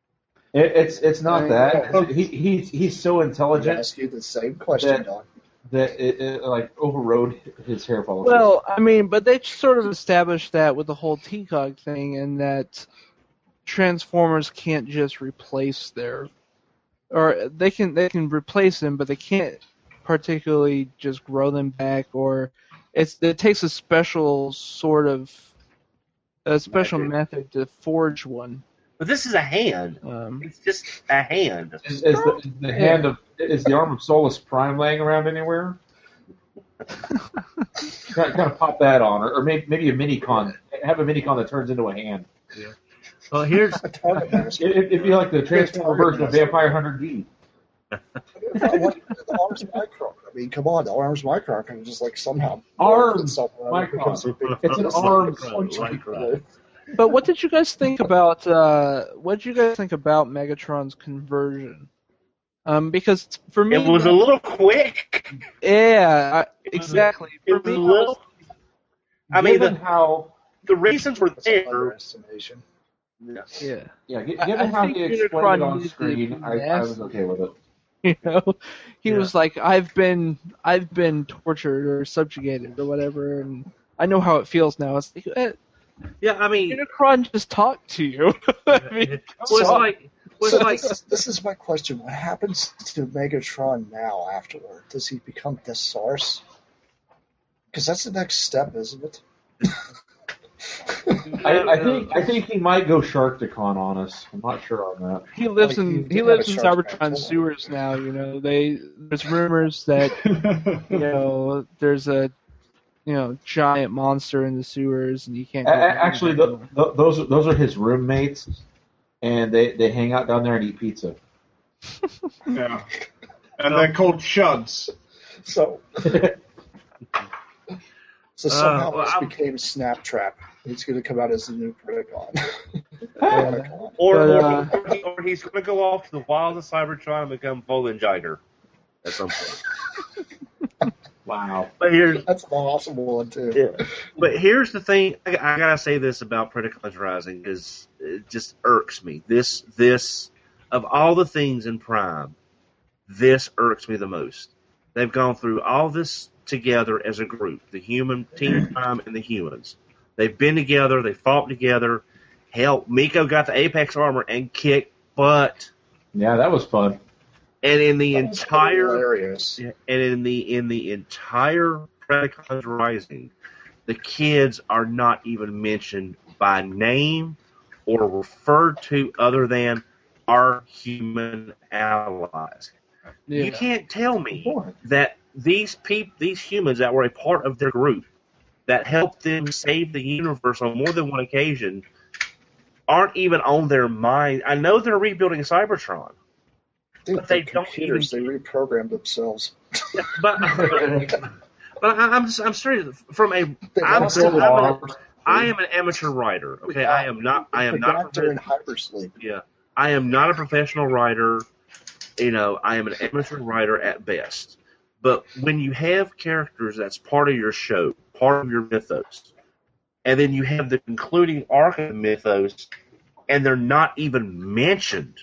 It, it's it's not I that know. he he's he's so I intelligent ask you the same question, That- Don. that it, it like overrode his hair follicles. Well, I mean, but they sort of established that with the whole T COG thing, and that Transformers can't just replace their, or they can they can replace them, but they can't particularly just grow them back, or it's it takes a special sort of a special Magic. method to forge one. But this is a hand. Um, It's just a hand. Is, is, the, is the hand of is the arm of Solus Prime laying around anywhere? kind, of, kind of pop that on, or, or maybe maybe a Minicon. Have a Minicon that turns into a hand. Well, here's A target master. It, it'd be like the Transformer version of Vampire Hunter D. Like, the arms micro. I mean, come on, the arms micro can just like somehow Arms itself around micro. and becomes a big- It's an just arms like a punch micro. micro. but what did you guys think about uh, what did you guys think about Megatron's conversion? Um, because for me, it was a little quick. yeah, I, exactly. It For was a me, little. I mean, Given the, how the reasons were It's an there. underestimation. yeah. yeah, gi- I- given I how think he Unicron explained it on needed to screen, be I, I was okay with it. You know, he Yeah. was like, "I've been, I've been tortured or subjugated or whatever, and I know how it feels now." It's like, eh, Yeah, I mean, Unicron just talked to you. I mean, it was So- like was So like this, is, this is my question. What happens to Megatron now afterward? Does he become Thesaurus? Because that's the next step, isn't it? I, I think I think he might go Sharkticon on us. I'm not sure on that. he lives Like, in you he did lives have in a Shark Cybertron Tank. sewers now. You know, they there's rumors that you know there's a you know giant monster in the sewers, and you can't. A- go a- near Actually, it the, anymore. the, those are- those are his roommates, and they, they hang out down there and eat pizza. Yeah. And they're called Shuds. So, so somehow well, this I'm- became Snaptrap. He's going to come out as the new Predacon. Yeah. or But, or, uh, or, he, or he's going to go off to the wilds of Cybertron and become Volan Jiger at some point. Wow. But here's That's an awesome one, too. yeah. But here's the thing. I, I gotta say this about Predacons Rising because it just irks me. This this of all the things in Prime, this irks me the most. They've gone through all this together as a group, the human Team Prime and the humans. They've been together. They fought together. Hell, Miko got the Apex armor and kicked butt. Yeah, that was fun. And in the That was entire hilarious. and in the in the entire Predacons Rising, the kids are not even mentioned by name or referred to other than our human allies. Yeah. You can't tell me that these peop- these humans that were a part of their group that helped them save the universe on more than one occasion aren't even on their mind. I know they're rebuilding Cybertron, Dude, but they the don't computers, even- they reprogrammed themselves. but but I, I'm I'm serious. From a They I'm, lost I'm their a, arms. I am an amateur writer. Okay, I am not. I am not. A Forgot they're in prof- hypersleep. yeah, I am not a professional writer. You know, I am an amateur writer at best. But when you have characters that's part of your show, part of your mythos, and then you have the concluding arc of the mythos, and they're not even mentioned,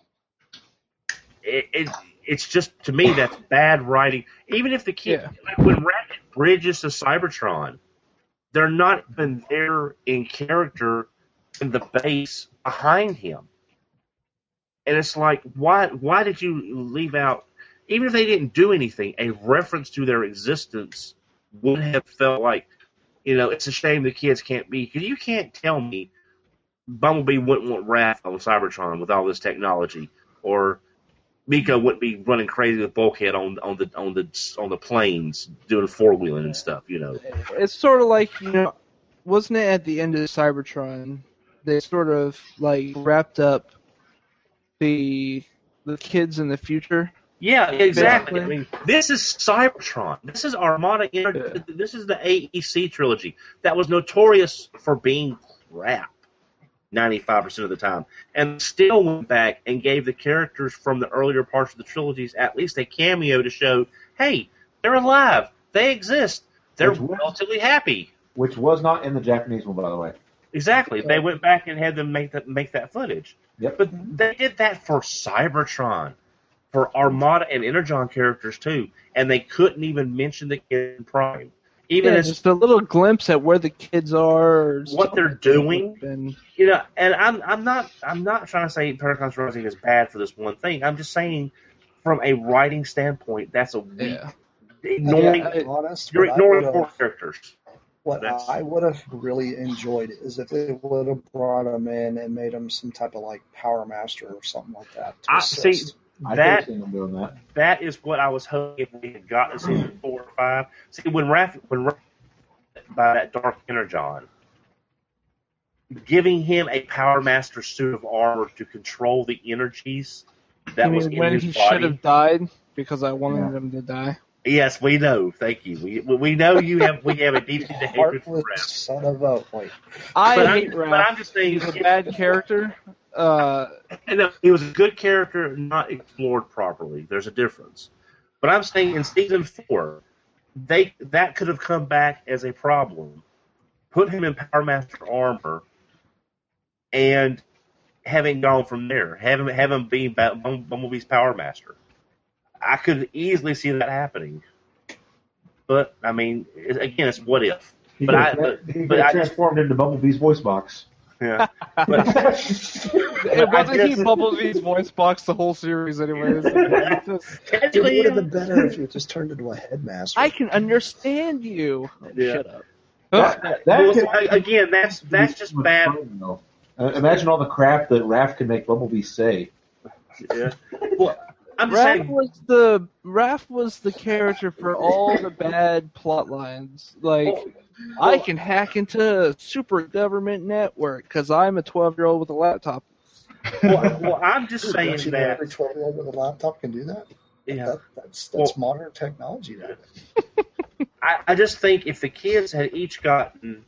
it, it it's just, to me, that's bad writing. Even if the kid, Yeah. like when Ratchet bridges to Cybertron, they're not even there in character in the base behind him. And it's like, why why did you leave out, even if they didn't do anything, a reference to their existence would have felt like, you know, it's a shame the kids can't be, because you can't tell me Bumblebee wouldn't want Wrath on Cybertron with all this technology, or Miko wouldn't be running crazy with Bulkhead on on the on the on the planes doing four wheeling and stuff, you know. It's sort of like, you know, wasn't it at the end of Cybertron, they sort of like wrapped up the the kids in the future? Yeah, exactly. Basically. I mean, this is Cybertron. This is Armada. Inter- Yeah. This is the A E C trilogy that was notorious for being crap ninety-five percent of the time, and still went back and gave the characters from the earlier parts of the trilogies at least a cameo to show, hey, they're alive. They exist. They're Which was- relatively happy. Which was not in the Japanese one, by the way. Exactly. They went back and had them make that make that footage. Yep. But they did that for Cybertron. for Armada and Energon characters too, and they couldn't even mention the kid in Prime. Even yeah, as just a little glimpse at where the kids are, or what they're doing, and, you know. And I'm I'm not I'm not trying to say Paragon's Rising is bad for this one thing. I'm just saying, from a writing standpoint, that's a weak. yeah. Ignoring, To be honest, you're what I ignoring would've- four characters. What That's- I would have really enjoyed is if they would have brought him in and made him some type of like Power Master or something like that. To I see assist. I could have that. seen them doing that. That is what I was hoping if we had gotten to season four or five. See, when Raph, when Raph by that Dark Energon, giving him a Power Master suit of armor to control the energies that I was mean, in when his he body. should have died because I wanted Yeah. him to die. Yes, we know. Thank you. We we know you have we have a deep seated hatred for Heartless Raph. son of a wait. I But hate I'm, Raph. but I'm just saying, He's a bad character. Uh, And no, he was a good character, not explored properly. There's a difference. But I'm saying in season four, they that could have come back as a problem. Put him in Power Master armor, and having gone from there, have him have him be Ba- Bum- Bumblebee's Power Master. I could easily see that happening. But I mean, it, again, it's what if. He But could I, have, but, he but could have I just, transformed into Bumblebee's voice box. yeah. But, it I wasn't he just- Bumblebee's voice box the whole series, anyways. It's just- It technically, would have been better if you just turned into a headmaster. I can understand you. Yeah. Shut up. That, that well, could- so, I- again, that's that's just was bad. fun, though. Uh, imagine all the crap that Raph could make Bumblebee say. Yeah. Well, I'm just Raph saying. was the Raph was the character for all the bad plot lines. Like, I can hack into a super government network because I'm a twelve-year-old with a laptop. Well, well, I'm just Dude, saying don't you know that. every twelve-year-old with a laptop can do that? Yeah. That, that's that's Well- modern technology. That I, I just think if the kids had each gotten,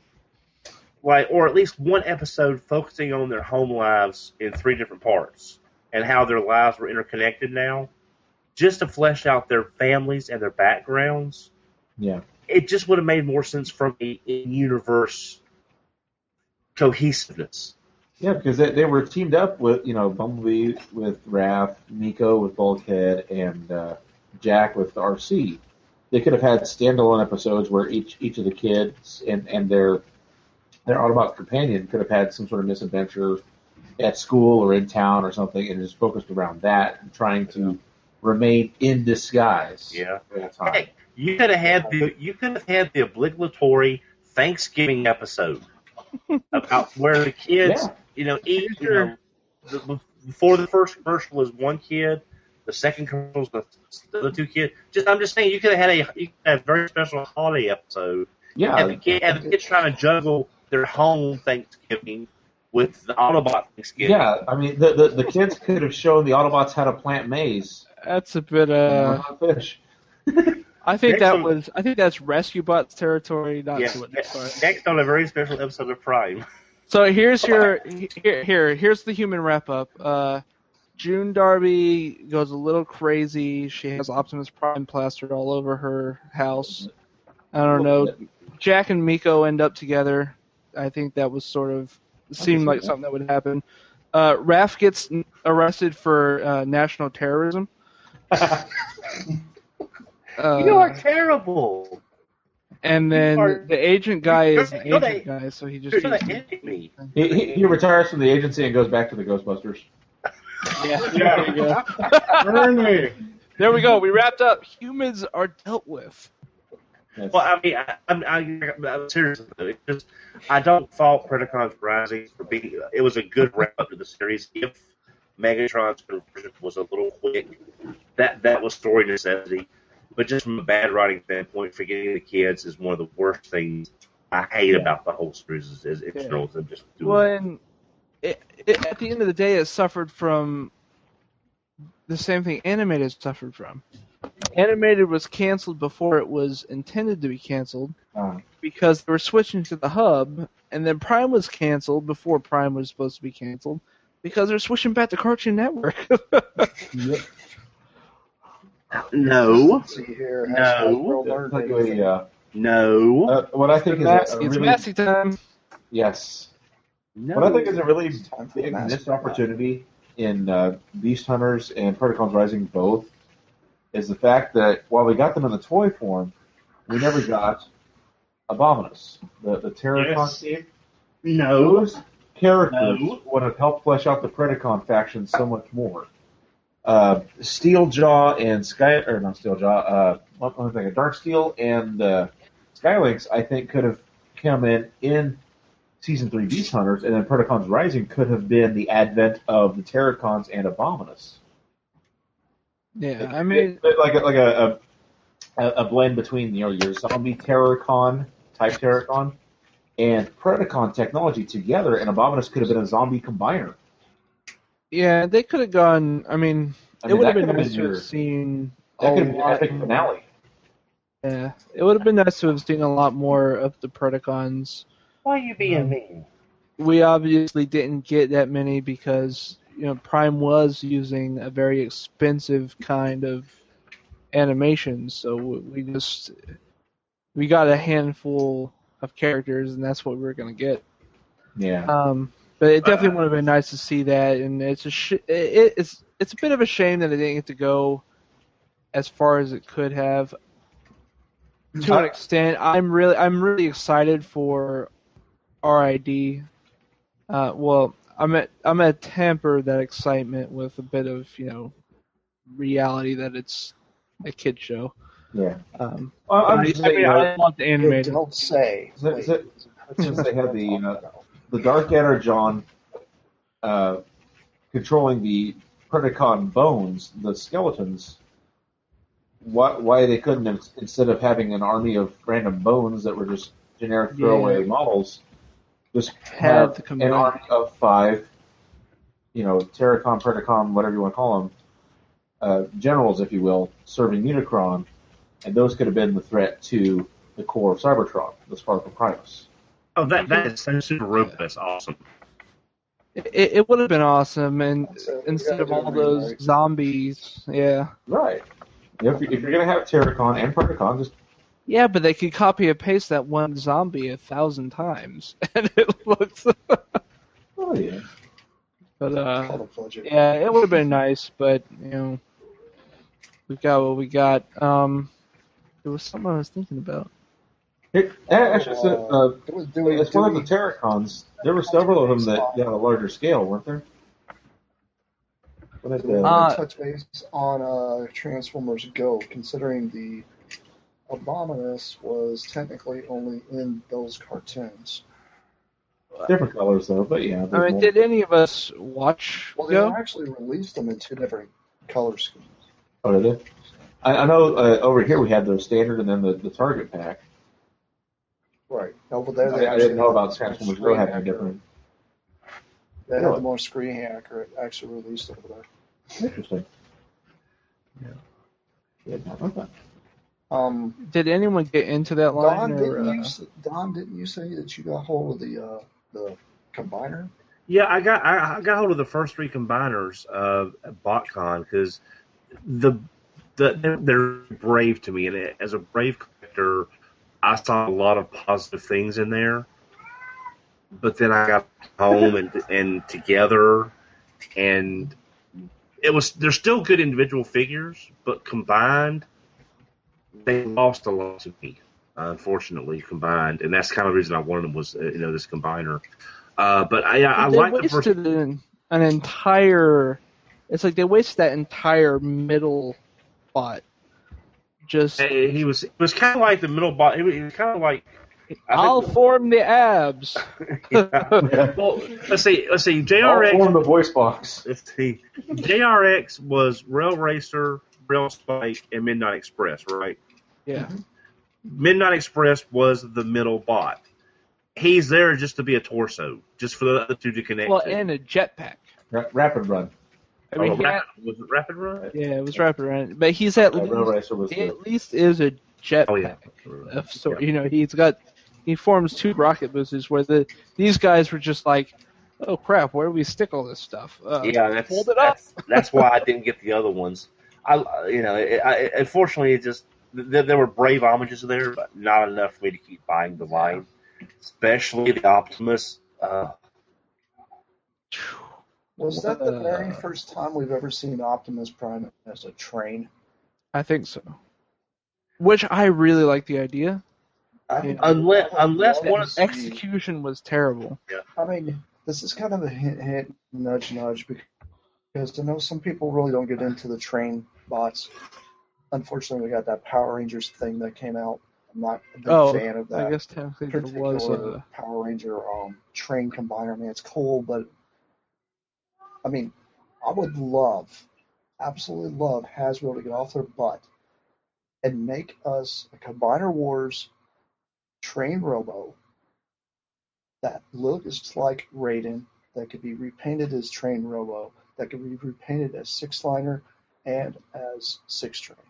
like, or at least one episode focusing on their home lives in three different parts and how their lives were interconnected now, just to flesh out their families and their backgrounds, Yeah. it just would have made more sense from a in-universe cohesiveness. Yeah, because they, they were teamed up with, you know, Bumblebee with Raph, Nico with Bulkhead, and uh, Jack with R C. They could have had standalone episodes where each each of the kids and, and their their Autobot companion could have had some sort of misadventure at school or in town or something, and just focused around that, and trying to remain in disguise. Yeah. At that time. Hey, you could have had the you could have had the obligatory Thanksgiving episode about where the kids, Yeah. you know, eat. You know, the, before the first commercial was one kid, the second commercial was the, the other two kids. Just I'm just saying, you could have had a you could have a very special holiday episode. Yeah. And the kid, and the kids trying to juggle their home Thanksgiving with the Autobot Thanksgiving. Yeah, I mean, the, the, the kids could have shown the Autobots how to plant maize. That's a bit. Uh, and fish. I think Next that one- was. I think that's Rescue Bots territory. Not Yeah. so much. Sorry. Next on a very special episode of Prime. So here's your here here here's the human wrap up. Uh, June Darby goes a little crazy. She has Optimus Prime plastered all over her house. I don't know. Jack and Miko end up together. I think that was sort of seemed like something that would happen. Uh, Raph gets arrested for uh, national terrorism. Uh, You are terrible. and then you are- the agent guy is an You're the- agent guy, so he just You're going uses- to end me. He, he, he retires from the agency and goes back to the Ghostbusters. yeah. Yeah. There, you go. Ernie. There we go. We wrapped up. Humans are dealt with. That's- Well, I mean, I, I'm, I, I'm seriously. It just, I don't fault Predacons Rising for being. It was a good wrap up to the series. If Megatron's conversion was a little quick, that that was story necessity. But just from a bad writing standpoint, forgetting the kids is one of the worst things I hate Yeah. about the whole series. Is, is externals and just doing Well, it. and it, it, at the end of the day, it suffered from the same thing animated suffered from. Animated was canceled before it was intended to be canceled uh, because they were switching to the hub, and then Prime was canceled before Prime was supposed to be canceled because they're switching back to Cartoon Network. yep. No, see here. No. hashtag world I'll order. tell you a, uh, no, uh, what I think is Massey- a, a it's really Massey time. yes. no. What I think is a really Time for big the missed master. opportunity in uh, Beast Hunters and Predacons Rising both is the fact that while we got them in the toy form, we never got Abominus, the the Terracon. Yes. No. Those characters No. would have helped flesh out the Predacon faction so much more. Uh, Steeljaw and Sky, or not Steeljaw, uh, what am I thinking? Darksteel and uh, Skylynx, I think, could have come in in Season three Beast Hunters, and then Predacons Rising could have been the advent of the Terracons and Abominus. Yeah, I mean, It- like a, like a, a a blend between, you know, your zombie Terracon type Terracon and Predacon technology together, and Abominus could have been a zombie combiner. yeah, they could have gone. I mean, I it mean, would have that been could have nice been to your- have seen a That could have been lot. epic finale. Yeah, it would have been nice to have seen a lot more of the Predacons. Why are you being mean? We obviously didn't get that many because, you know, Prime was using a very expensive kind of animation, so we just we got a handful of characters, and that's what we were gonna get. Yeah. Um, but it definitely would have been nice to see that, and it's a sh- it, it's it's a bit of a shame that it didn't get to go as far as it could have. To an extent, I'm really I'm really excited for R I D. Uh, well, I'm at I'm at temper that excitement with a bit of, you know, reality that it's a kid show. Yeah. Um, Well, I'm I, just I saying, mean, you know, I want the You animated. don't say. Is it- Wait. is it- since they had the uh, the Dark Energon uh, controlling the Predacon bones, the skeletons, why, why they couldn't have, instead of having an army of random bones that were just generic throwaway Yeah. models, just Had have to an combine. army of five, you know, Terracon, Predacon, whatever you want to call them, uh, generals, if you will, serving Unicron, and those could have been the threat to the core of Cybertron, the Sparkle Primus. Oh, that that is that's super rope. That's awesome. It, it would have been awesome, and So we instead gotta of do a all those remake. zombies, yeah, Right. If, you- if you're going to have Terracon and Predacon, just yeah, but they could copy and paste that one zombie a thousand times, and it looks. oh yeah. But uh, Call the budget. yeah, it would have been nice, but you know, we got what we got. Um, there was something I was thinking about. It, actually, so, uh, Do we- do we- as do one of we- the Terracons, there were several of them that got a larger scale, weren't there? What is Do we the- want Uh, to touch base on uh, Transformers Go, considering the Abominus was technically only in those cartoons? different colors though, but yeah. I there's mean, more. did any of us watch Well, they Go? actually released them in two different color schemes. Oh, did they? I, I know uh, over here we had the standard and then the, the Target pack. Right. No, but there they I, I actually didn't know had about the Transformers Go screen having accurate- different. They had Really? the more screen accurate actually released over there. Interesting. Yeah. Yeah, okay. Um, Did anyone get into that Don, line? Or, didn't uh, you s- Don, didn't you say that you got hold of the uh, the combiner? Yeah, I got I, I got hold of the first three combiners uh, at BotCon because the the they're, they're brave to me, and as a brave collector, I saw a lot of positive things in there. But then I got home and and together, and it was they're still good individual figures, but combined, they lost a lot to me. Uh, unfortunately, combined, and that's kind of the reason I wanted them was uh, you know this combiner. Uh, but I I they like the first. wasted an, an entire. It's like they wasted that entire middle spot. Just Hey, He was it was kind of like the middle bot. He was, he was kind of like. I I'll think, form the abs. yeah. Well, let's see. Let's see. J R X. All form the voice box. Let's see. J R X was Rail Racer, Rail Spike, and Midnight Express, right? Yeah. Midnight Express was the middle bot. He's there just to be a torso, just for the other two to connect Well, to. and a jetpack. Ra- Rapid Run. I mean, oh, he had- rapid, was it Rapid Run? yeah, it was rapid run, but he's at Uh, least Rail Racer was he the, at least is a jetpack. Oh yeah. Of sort, you know, he's got he forms two rocket boosters where the these guys were just like, oh crap, where do we stick all this stuff? Uh, Yeah, that's hold it up. that's, that's why I didn't get the other ones. I, you know, it, I, unfortunately, it just there, there were brave homages there, but not enough for me to keep buying the line, especially the Optimus. Uh, Was that the very Uh, first time we've ever seen Optimus Prime as a train? I think so. Which I really like the idea. I, Yeah. Unless, I would unless love one to of see- Execution was terrible. I mean, this is kind of a hint, hint, nudge, nudge, because I know some people really don't get into the train bots. Unfortunately, we got that Power Rangers thing that came out. I'm not a big Oh, fan of that. I guess technically there was particular a. Power Ranger um, train combiner. I mean, it's cool, but I mean, I would love, absolutely love Hasbro to get off their butt and make us a Combiner Wars train robo that looks like Raiden, that could be repainted as Train Robo, that could be repainted as Six Liner and as Six Train.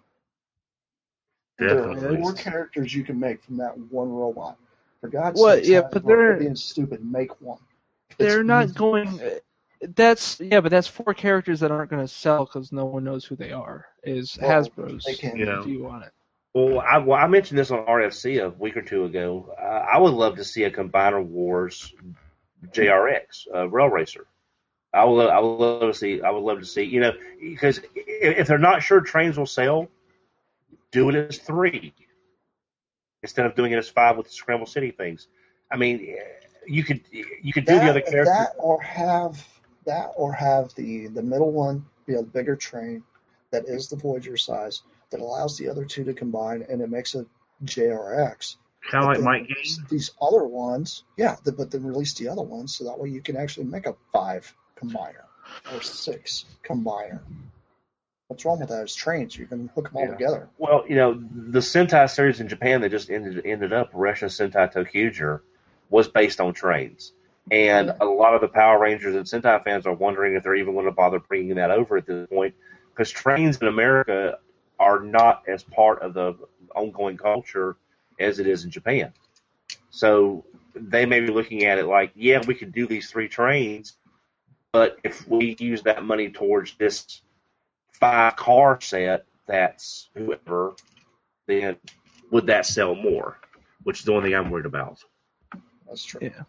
There are Definitely. four characters you can make from that one robot. For God's Well, sake, yeah, but they're- being stupid, make one. They're It's not easy. going. That's yeah, but that's four characters that aren't going to sell because no one knows who they are. Is Well, Hasbro's they can- You know. view on it? Well, I, well, I mentioned this on R F C a week or two ago. Uh, I would love to see a Combiner Wars J R X uh, Rail Racer. I would, love, I would love to see. I would love to see. You know, because if, if they're not sure trains will sell, do it as three instead of doing it as five with the Scramble City things. I mean, you could you could do that, the other characters. that or have that or have the the middle one be a bigger train that is the Voyager size that allows the other two to combine and it makes a J R X. Kind of like But then Mike release Game. These other ones, yeah, the, but then release the other ones so that way you can actually make a five combiner or six combiner. What's wrong with that? It's trains. You can hook them all Yeah. together. Well, you know, the Sentai series in Japan that just ended ended up, Resha Sentai Tokyuger, was based on trains. And a lot of the Power Rangers and Sentai fans are wondering if they're even going to bother bringing that over at this point, because trains in America are not as part of the ongoing culture as it is in Japan. So they may be looking at it like, yeah, we could do these three trains, but if we use that money towards this five car set, that's whoever, then would that sell more? Which is the only thing I'm worried about. That's true. Yeah.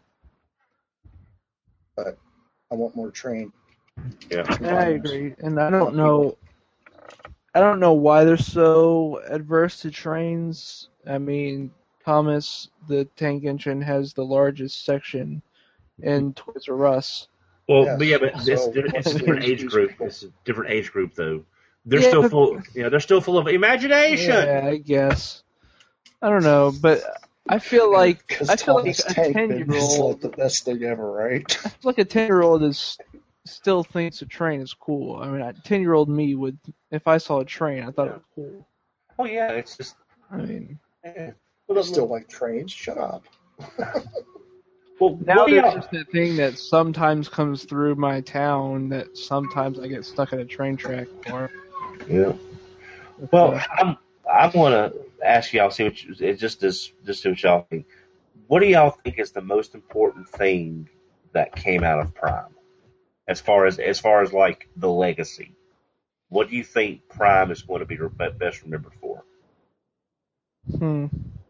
But I want more train. Yeah. I agree, and I don't know. I don't know why they're so adverse to trains. I mean, Thomas the Tank Engine has the largest section in Toys R Us. Well, Yes. but yeah, but it's, So, it's what's a different the age excuse group. people? It's a different age group, though. They're Yeah, still but- full. You know, they're still full of imagination. Yeah, I guess. I don't know, but I feel like Because I feel like Thomas a Tank ten Engine year is old. like the best thing ever, right? I feel like a ten year old is still thinks a train is cool. I mean, ten year old me would, if I saw a train, I thought it was cool. Oh yeah, it's just. I mean, eh. I still like trains. Shut up. Well, now what do there's y'all- just that thing that sometimes comes through my town that sometimes I get stuck at a train track for. Yeah. Well, I'm I want to ask y'all, see what you, it just is, just see what y'all think. What do y'all think is the most important thing that came out of Prime, as far as as far as like the legacy? What do you think Prime is going to be re- best remembered for? Hmm.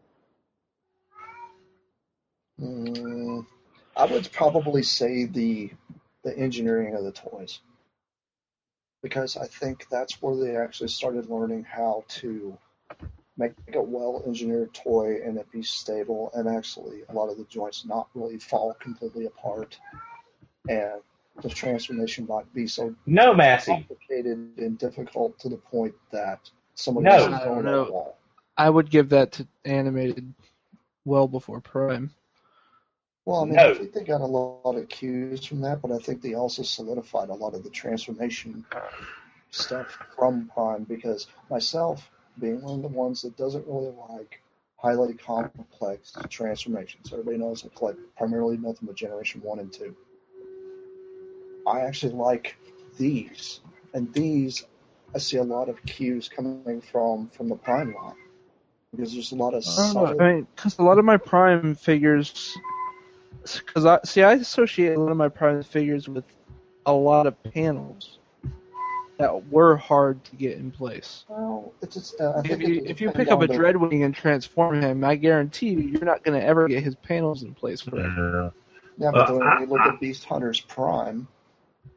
Mm, I would probably say the the engineering of the toys, because I think that's where they actually started learning how to make a well-engineered toy and it be stable, and actually a lot of the joints not really fall completely apart, and the transformation not be so No, Massey. complicated and difficult to the point that somebody No. else is I don't going know. on the wall. I would give that to animated well before Prime. Well, I mean, No. I think they got a lot of cues from that, but I think they also solidified a lot of the transformation stuff from Prime, because myself, being one of the ones that doesn't really like highly complex transformations, everybody knows I collect primarily nothing but Generation one and two. I actually like these, and these, I see a lot of cues coming from, from the Prime line, because there's a lot of I don't subtle... know. I mean, because a lot of my Prime figures, because I see, I associate a lot of my Prime figures with a lot of panels that were hard to get in place. Well, it's just, uh, I If think you it if you depends pick up a on the- Dreadwing and transform him, I guarantee you, you're not going to ever get his panels in place correctly. Uh, Yeah, but Uh, when I- you look I- at Beast Hunters Prime,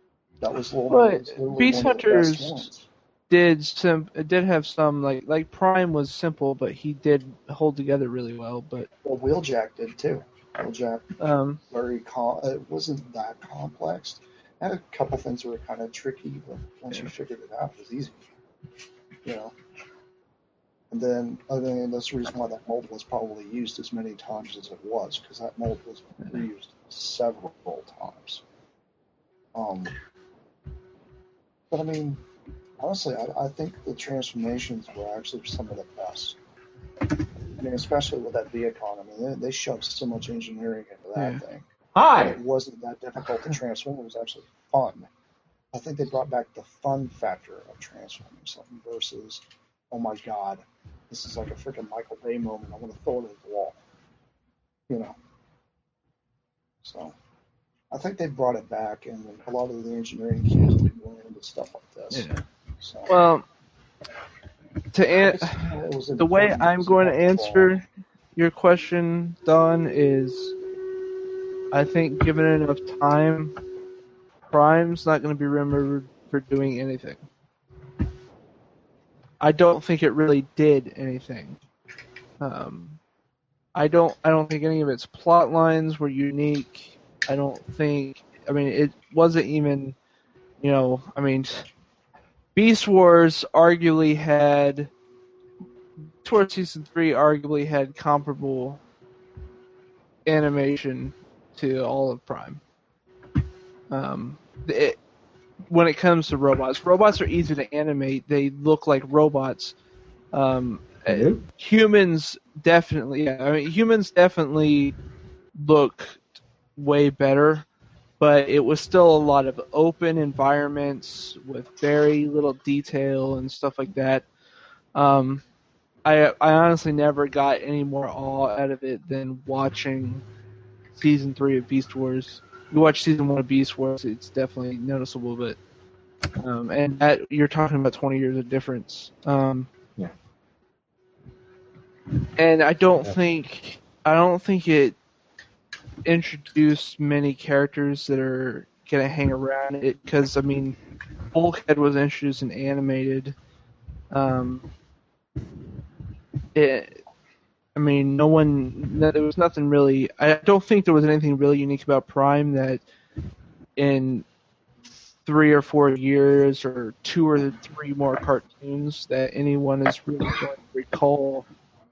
That was little. But was literally Beast one of the best Hunters ones. did some it did have some like like Prime was simple, but he did hold together really well. But Well, Wheeljack did too. Wheeljack um, very com- it wasn't that complex. It had a couple things that were kind of tricky, but once you figured it out, it was easy. You know. And then, I think that's the reason why that mold was probably used as many times as it was, because that mold was reused several times. Um, but I mean, honestly, I, I think the transformations were actually some of the best. I mean, especially with that Viacon. I mean, they, they shoved so much engineering into that Yeah. thing. Hi. It wasn't that difficult to transform. It was actually fun. I think they brought back the fun factor of transforming something versus, oh my god, this is like a freaking Michael Bay moment. I want to throw it at the wall. You know. So, I think they brought it back, and a lot of the engineering cues are going into stuff like this. Yeah. So, well, to an- it was the way important. It I'm was going to about answer your question, Don, is I think given enough time, Prime's not going to be remembered for doing anything. I don't think it really did anything. Um, I don't. I don't think any of its plot lines were unique. I don't think. I mean, it wasn't even. You know. I mean, Beast Wars arguably had. Towards season three, arguably had comparable animation to all of Prime. Um, it, when it comes to robots, robots are easy to animate. They look like robots. Um, Mhm. Humans definitely, yeah, I mean, humans definitely look way better, but it was still a lot of open environments with very little detail and stuff like that. Um, I I honestly never got any more awe out of it than watching season three of Beast Wars. You watch season one of Beast Wars, it's definitely noticeable, but um, and that you're talking about twenty years of difference. Um, Yeah. And I don't Yeah. think I don't think it introduced many characters that are gonna hang around it because I mean, Bulkhead was introduced and animated. Um, it, I mean, no one. There was nothing really. I don't think there was anything really unique about Prime that in three or four years or two or three more cartoons that anyone is really going to recall.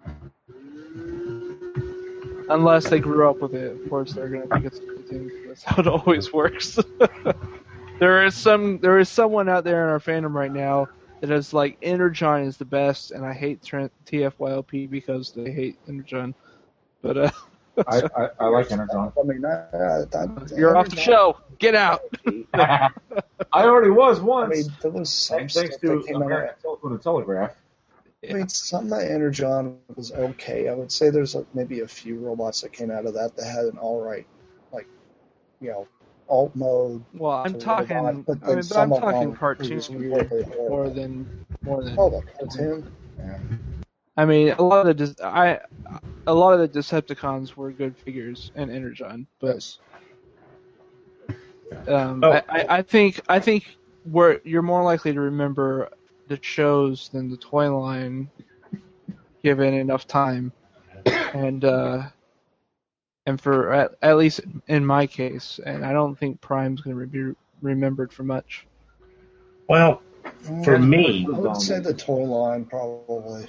Unless they grew up with it, of course they're going to think it's a good thing. That's how it always works. there is some, there is someone out there in our fandom right now that is like Energon is the best, and I hate T F Y L P because they hate Energon. But uh, I, I, I like Energon. I mean, that, that, you're off the show. Get out. I already was I once. mean, there was some And stuff thanks to that came out. American Telephone and Telegraph. I mean, some of that Energon was okay. I would say there's a, maybe a few robots that came out of that that had an all right, like, you know, alt mode. Well, I'm to talking. robot, but I then mean, but some I'm of them talking were cartoon just here completely horrible. more than more than. Oh, the cartoon. Yeah. I mean, a lot of the Dece- I, a lot of the Decepticons were good figures in Energon, but Yes. um, Oh. I, I, I think I think where you're more likely to remember the shows than the toy line, given enough time, and uh, and for at, at least in my case, and I don't think Prime's going to be remembered for much. Well, for Mm, me, I would say the toy line probably.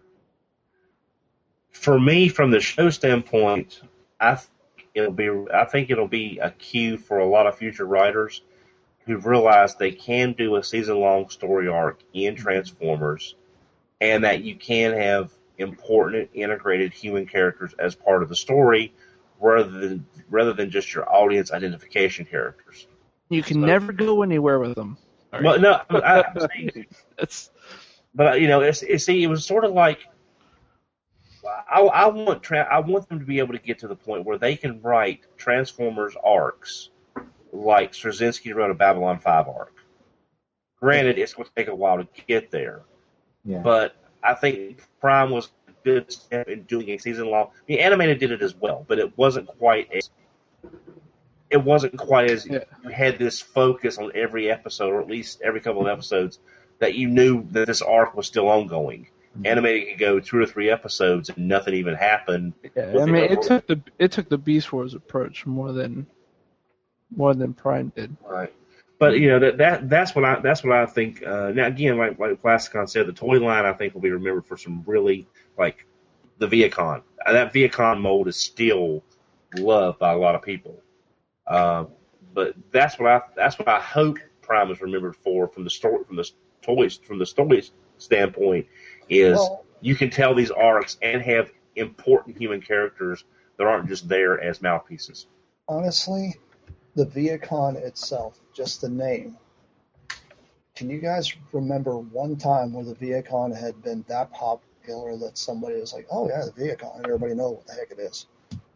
for me, from the show standpoint, I th- it'll be. I think it'll be a cue for a lot of future writers who've realized they can do a season-long story arc in Transformers, and that you can have important integrated human characters as part of the story, rather than rather than just your audience identification characters. You can So- never go anywhere with them. Well, no, I, I'm saying, It's but you know, it's, it's see, it was sort of like. I, I want tra- I want them to be able to get to the point where they can write Transformers arcs like Straczynski wrote a Babylon five arc. Granted, it's going to take a while to get there, Yeah. but I think Prime was a good step in doing a season long. The animated did it as well, but it wasn't quite as it wasn't quite as Yeah. you had this focus on every episode, or at least every couple of episodes, that you knew that this arc was still ongoing. Mhm. Animated could go two or three episodes and nothing even happened. Yeah, with I the mean, it overall- took the it took the Beast Wars approach more than more than Prime did. Right. But you know that, that that's what I that's what I think. Uh, now again, like like Plasticon said, the toy line I think will be remembered for some really like the Viacon. Uh, that Viacon mold is still loved by a lot of people. Uh, but that's what I that's what I hope Prime is remembered for from the story from the toys from the story standpoint is Well- you can tell these arcs and have important human characters that aren't just there as mouthpieces. Honestly, the Viacon itself, just the name. Can you guys remember one time where the Viacon had been that popular that somebody was like, "Oh yeah, the Viacon," and everybody knows what the heck it is?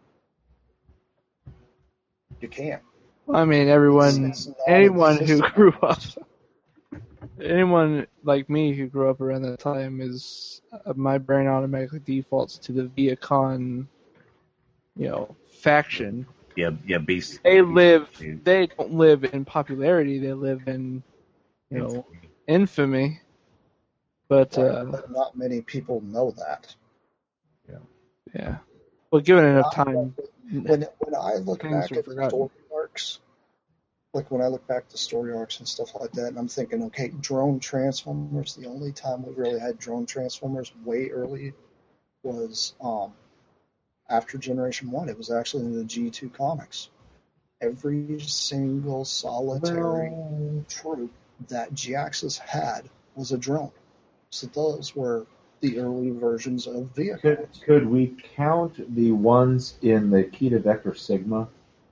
You can't. I mean, everyone, It's not anyone who existent. grew up, anyone like me who grew up around that time is uh, my brain automatically defaults to the Viacon, you know, faction. Yeah, yeah, Beast. They live. Dude. They don't live in popularity. They live in, you know, infamy. But uh, But not many people know that. yeah, well, given enough Not- time, When when I look Things back are at forgotten. story arcs, like when I look back to story arcs and stuff like that, and I'm thinking, okay, drone transformers. The only time we really had drone transformers way early was um, after Generation One. It was actually in the G two comics. Every single solitary troop that G-Axis had was a drone. So those were the early versions of vehicles. Could, could we count the ones in the Kita Vector Sigma?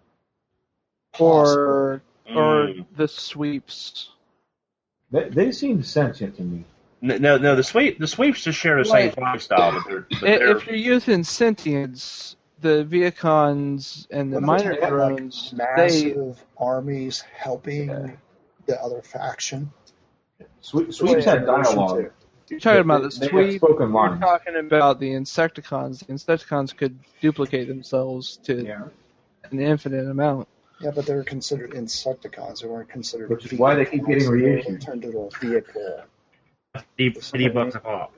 or or Mm. the sweeps. They, they seem sentient to me. No, no, no, the sweep, the sweeps just share the same Right. lifestyle, but they're, but I- they're If you're using sentience, the Viacons and the When minor they had, like, drones, they massive armies helping Yeah. the other faction. Swe- Sweeps yeah, had dialogue. you're talking about the They- they had sweep. spoken You're lines. talking about the Insecticons. The Insecticons could duplicate themselves to Yeah. an infinite amount. Yeah, but they were considered Insecticons. They weren't considered. Which is why they keep getting vehicles. They reissued. Turned into a vehicle. fifty, fifty bucks a pop.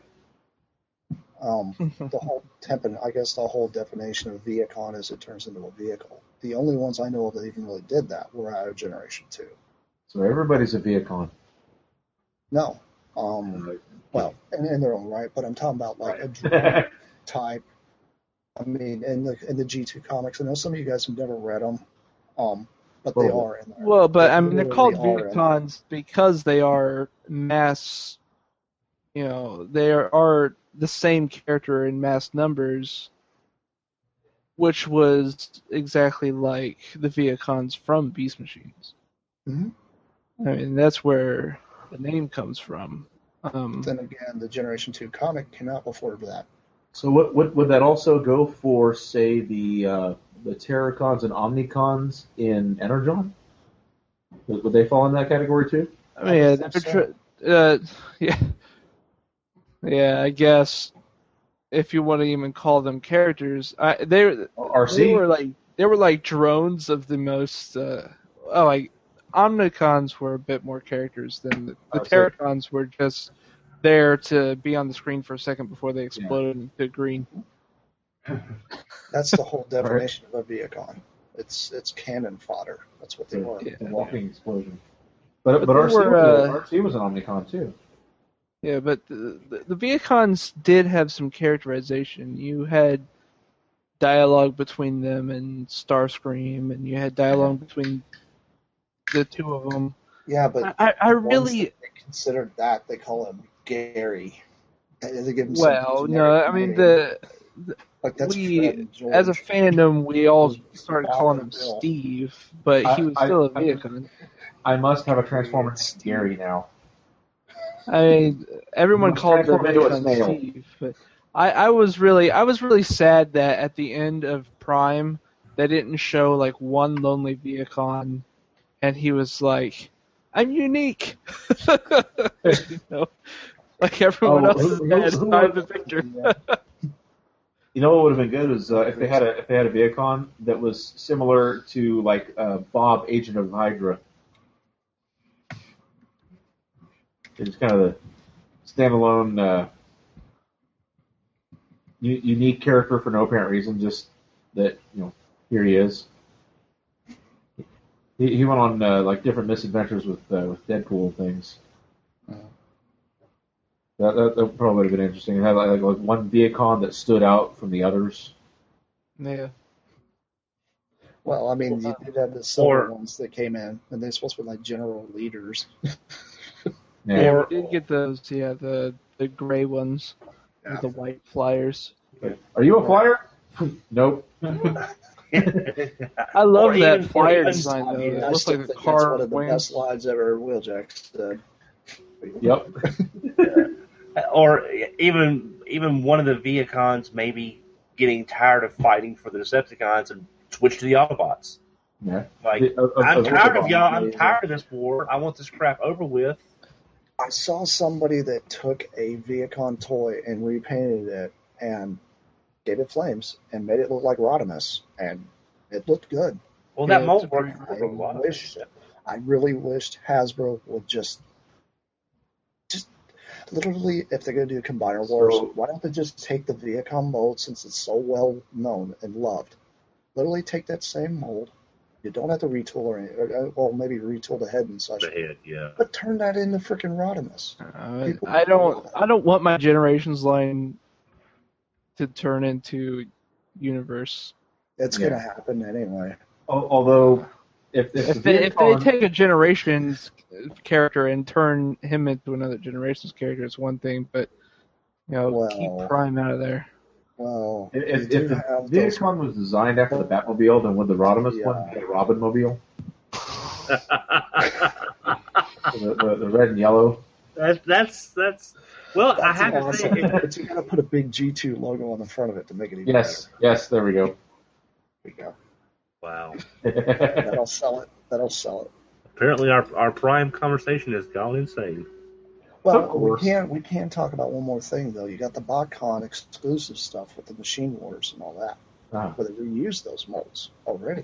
Um, the whole temp, I guess the whole definition of Viacon is it turns into a vehicle. The only ones I know of that even really did that were out of Generation Two. So everybody's a Viacon. No, um, well, in, in their own right, but I'm talking about like a drone type. I mean, in the in the G two comics, I know some of you guys have never read them, um, but they Oh. are in there. Well, but They I mean, they're called literally are in there. Viacons because they are mass. You know, they are, are the same character in mass numbers, which was exactly like the Viacons from Beast Machines. Mhm. I mean, that's where the name comes from. Um, Then again, the Generation Two comic came out before that. So what, what would that also go for, say, the uh, the Terracons and Omnicons in Energon? Would, would they fall in that category too? I mean, yeah, think they're so. tr- uh, yeah, yeah. I guess if you want to even call them characters, I, they R they C? were like they were like drones of the most. Uh, oh, like Omnicons were a bit more characters than the, the R C. Terracons were just there to be on the screen for a second before they exploded into green. That's the whole definition of a Viacon. It's it's cannon fodder. That's what they The, were. Yeah. the walking explosion. But, But but they R C, were, was, uh, R C was an Omnicon too. Yeah, but the, the, the Viacons did have some characterization. You had dialogue between them and Starscream, and you had dialogue between the two of them. Yeah, but I, I, I the ones really, that they considered that they call him Gary. They, they give him some well, no, generic I mean name. the like that's we Fred and George. as a fandom we all started Bob calling him and Bill. Steve, but I- he was I- still a I- Viacon. I must have a Transformer named Gary now. I mean, everyone You called the transform into a Viacon snail. Steve, but I, I was really, I was really sad that at the end of Prime, they didn't show like one lonely Viacon, and he was like, "I'm unique," you know, like everyone Oh, else who- is who- who I'm was- the victor. Yeah. You know what would have been good is uh, if they had a if they had a Viacon that was similar to like uh, Bob, Agent of Hydra. It's kind of the standalone, uh, u- unique character for no apparent reason. Just that you know, here he is. He, he went on uh, like different misadventures with uh, with Deadpool and things. Uh, that, that that probably would have been interesting. It had like, like one Viacon that stood out from the others. Yeah. Well, I mean, you did have the silver Or- ones that came in, and they're supposed to be like general leaders. Yeah. Yeah, we did get those. Yeah, the the gray ones Yeah. with the white flyers. Are you a flyer? Nope. I love Or that even for flyer even- design I though. mean, It I looks still like the think that's car one of the wings. best lines ever Wheeljack said. Yep. Or even even one of the Viacons maybe getting tired of fighting for the Decepticons and switch to the Autobots. Yeah. Like, The- of- of- I'm of tired of Autobots. y'all. I'm tired of this war. I want this crap over with. I saw somebody that took a Viacon toy and repainted it and gave it flames and made it look like Rodimus, and it looked good. Well, Yeah, that mold it's works I for a lot of wish, shit. I really wished Hasbro would just, just literally, if they're going to do Combiner Wars, So- why don't they just take the Viacom mold since it's so well known and loved? Literally take that same mold. You don't have to retool or, any, or well, maybe retool the head and such, The head, yeah. but turn that into freaking Rodimus. Uh, People- I don't. I don't want my Generations line to turn into Universe. It's Yeah. going to happen anyway. Al- Although, if if, If the they, if they Viacon- take a Generations character and turn him into another Generations character, it's one thing. But you know, Well- keep Prime out of there. Well, you If, do if the have those- Viacon was designed after the Batmobile, then would the Rodimus Yeah. one be a Robin Mobile? The, the, the red and yellow? That, that's that's. Well, I That's have to awesome. say, it, But you got to put a big G two logo on the front of it to make it even Yes, yes, there we go. better. There wow. you go. That'll sell it. That'll sell it. Apparently, our our prime conversation has gone insane. Well, Of we course. can we can talk about one more thing though. You got the BotCon exclusive stuff with the Machine Wars and all that, Ah, where they reused those molds already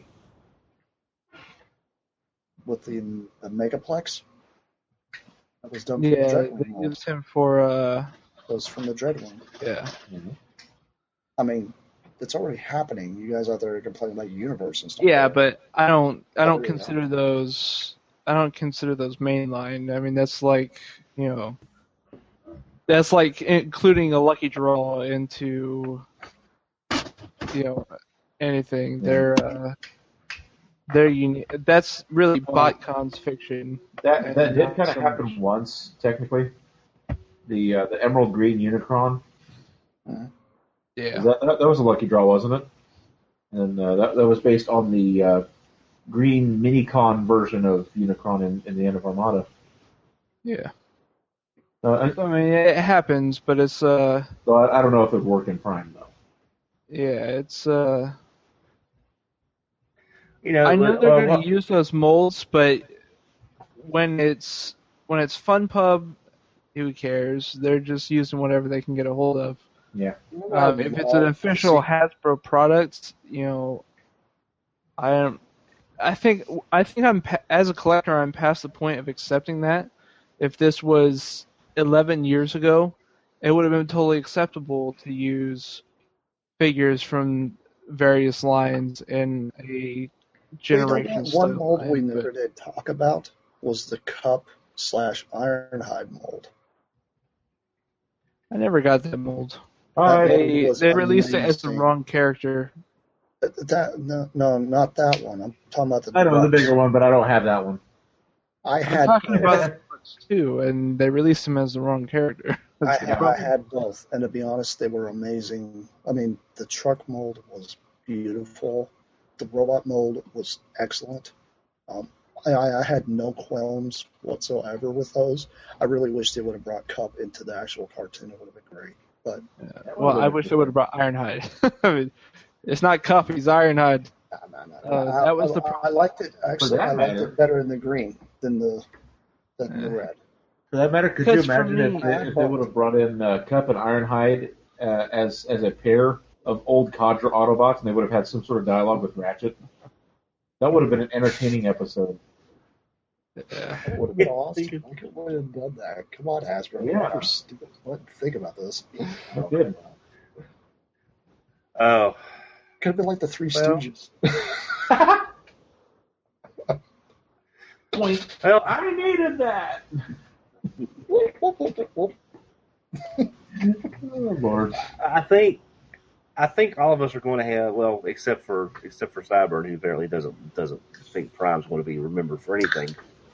with the, the Megaplex. That was done from the Yeah, Dreadwing they mold. used him for. Uh, That was from the Dreadwing. yeah. I mean, it's already happening. You guys out there are complaining about Universe and stuff. Yeah, like that. but I don't. I don't Oh, yeah. consider those. I don't consider those mainline. I mean, that's like you know. That's like including a lucky draw into. You know, anything. They're. Uh, they're unique. That's really BotCon's fiction. that that did Not kind of so happen much. once, technically. The uh, the Emerald Green Unicron. Yeah. That, that, that was a lucky draw, wasn't it? And uh, that that was based on the uh, green Minicon version of Unicron in, in the end of Armada. Yeah. Uh, I, I mean, it happens, but it's uh. so I, I don't know if it would work in Prime though. Yeah, it's uh. You know, I know but- they're well, going what- to use those molds, but when it's when it's FunPub, who cares? They're just using whatever they can get a hold of. Yeah. Um, if it's an official Hasbro product, you know, I am. I think I think I'm pa- as a collector, I'm past the point of accepting that. If this was eleven years ago, it would have been totally acceptable to use figures from various lines in a generation. One style mold we line, never but- did talk about was the Cup slash Ironhide mold. I never got that mold. Alright. They was they released it as the amazing. wrong character. Uh, That no, no, not that one. I'm talking about the. I know the deluxe. bigger one, but I don't have that one. I I'm had talking both. about the deluxe too, and they released him as the wrong character. I, That's the had, I problem. had both, and to be honest, they were amazing. I mean, the truck mold was beautiful. The robot mold was excellent. Um, I, I had no qualms whatsoever with those. I really wish they would have brought Cup into the actual cartoon. It would have been great. But Well, I wish they would have brought Ironhide. I mean, it's not Cup, he's Ironhide. nah, nah, nah, Uh, nah. that was I, the I, problem. I liked it actually. that I liked matter. it better in the green than the than the Yeah. red. For that matter, could you Because for imagine me, if they, if they would have brought in uh, Cup and Ironhide uh, as as a pair of old Cadre Autobots, and they would have had some sort of dialogue with Ratchet. That would have been an entertaining episode. Yeah. That would have been awesome. I could have done that. Come on, Hasbro. Yeah. You're stupid. What? Think about this. It did. Oh, Could have been like the Three Well. Stooges. Point. well, I needed that. Whoop, whoop, whoop, whoop, whoop. Oh, Lord. I think I think all of us are going to have, well, except for except for Cyburn, who apparently doesn't doesn't think Prime's going to be remembered for anything.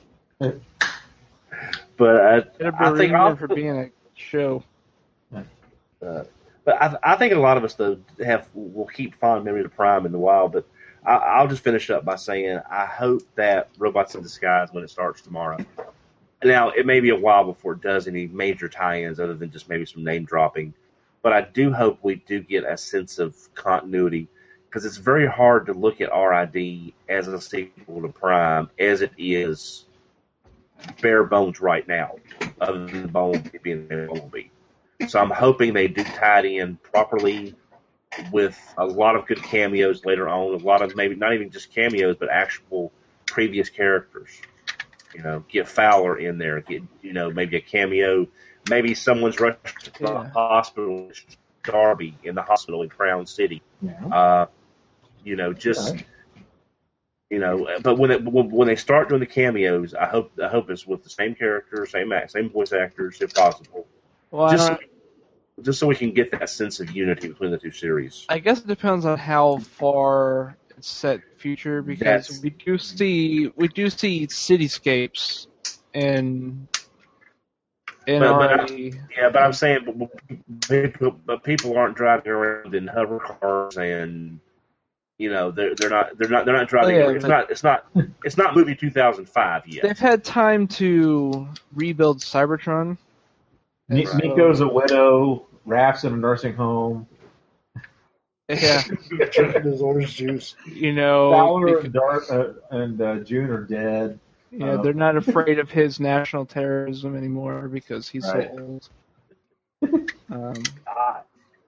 But I, It'll be I think all, remembered for being a show. uh, but I, I think a lot of us though have will keep fond memory of Prime in the wild. But I, I'll just finish up by saying I hope that Robots in Disguise, when it starts tomorrow. Now it may be a while before it does any major tie-ins other than just maybe some name dropping. But I do hope we do get a sense of continuity, because it's very hard to look at R I D as a sequel to Prime as it is bare bones right now, other than Bumblebee being Bumblebee. So I'm hoping they do tie it in properly with a lot of good cameos later on, a lot of maybe not even just cameos, but actual previous characters. You know, get Fowler in there, get, you know, maybe a cameo. Maybe someone's rushed to the Yeah. hospital, Darby in the hospital in Crown City. Yeah. Uh, you know, just Right. you know. But when it, when when they start doing the cameos, I hope I hope it's with the same characters, same act, same voice actors, if possible. Well, I, Just don't, so, just so we can get that sense of unity between the two series. I guess it depends on how far it's set future, because That's- we do see we do see cityscapes in in But- but I- already. Yeah, but I'm saying, but, but people, but people aren't driving around in hover cars, and you know they're they're not they're not they're not driving. Oh, yeah, it's but- not it's not it's not movie two thousand five yet. They've had time to rebuild Cybertron. Ni- So- Nico's a widow. Raph's in a nursing home. Yeah, Drinking his orange juice. you know, Fowler bec- and, Dar- uh, and uh, June are dead. yeah, uh, they're not afraid of his national terrorism anymore because he's Right. so old. Um, God.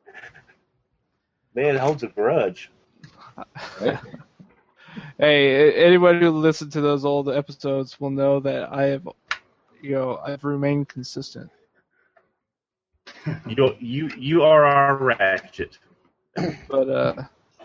Man holds a grudge. Right? hey, a- anybody who listened to those old episodes will know that I have, you know, I've remained consistent. You don't, you you are our Ratchet. But uh,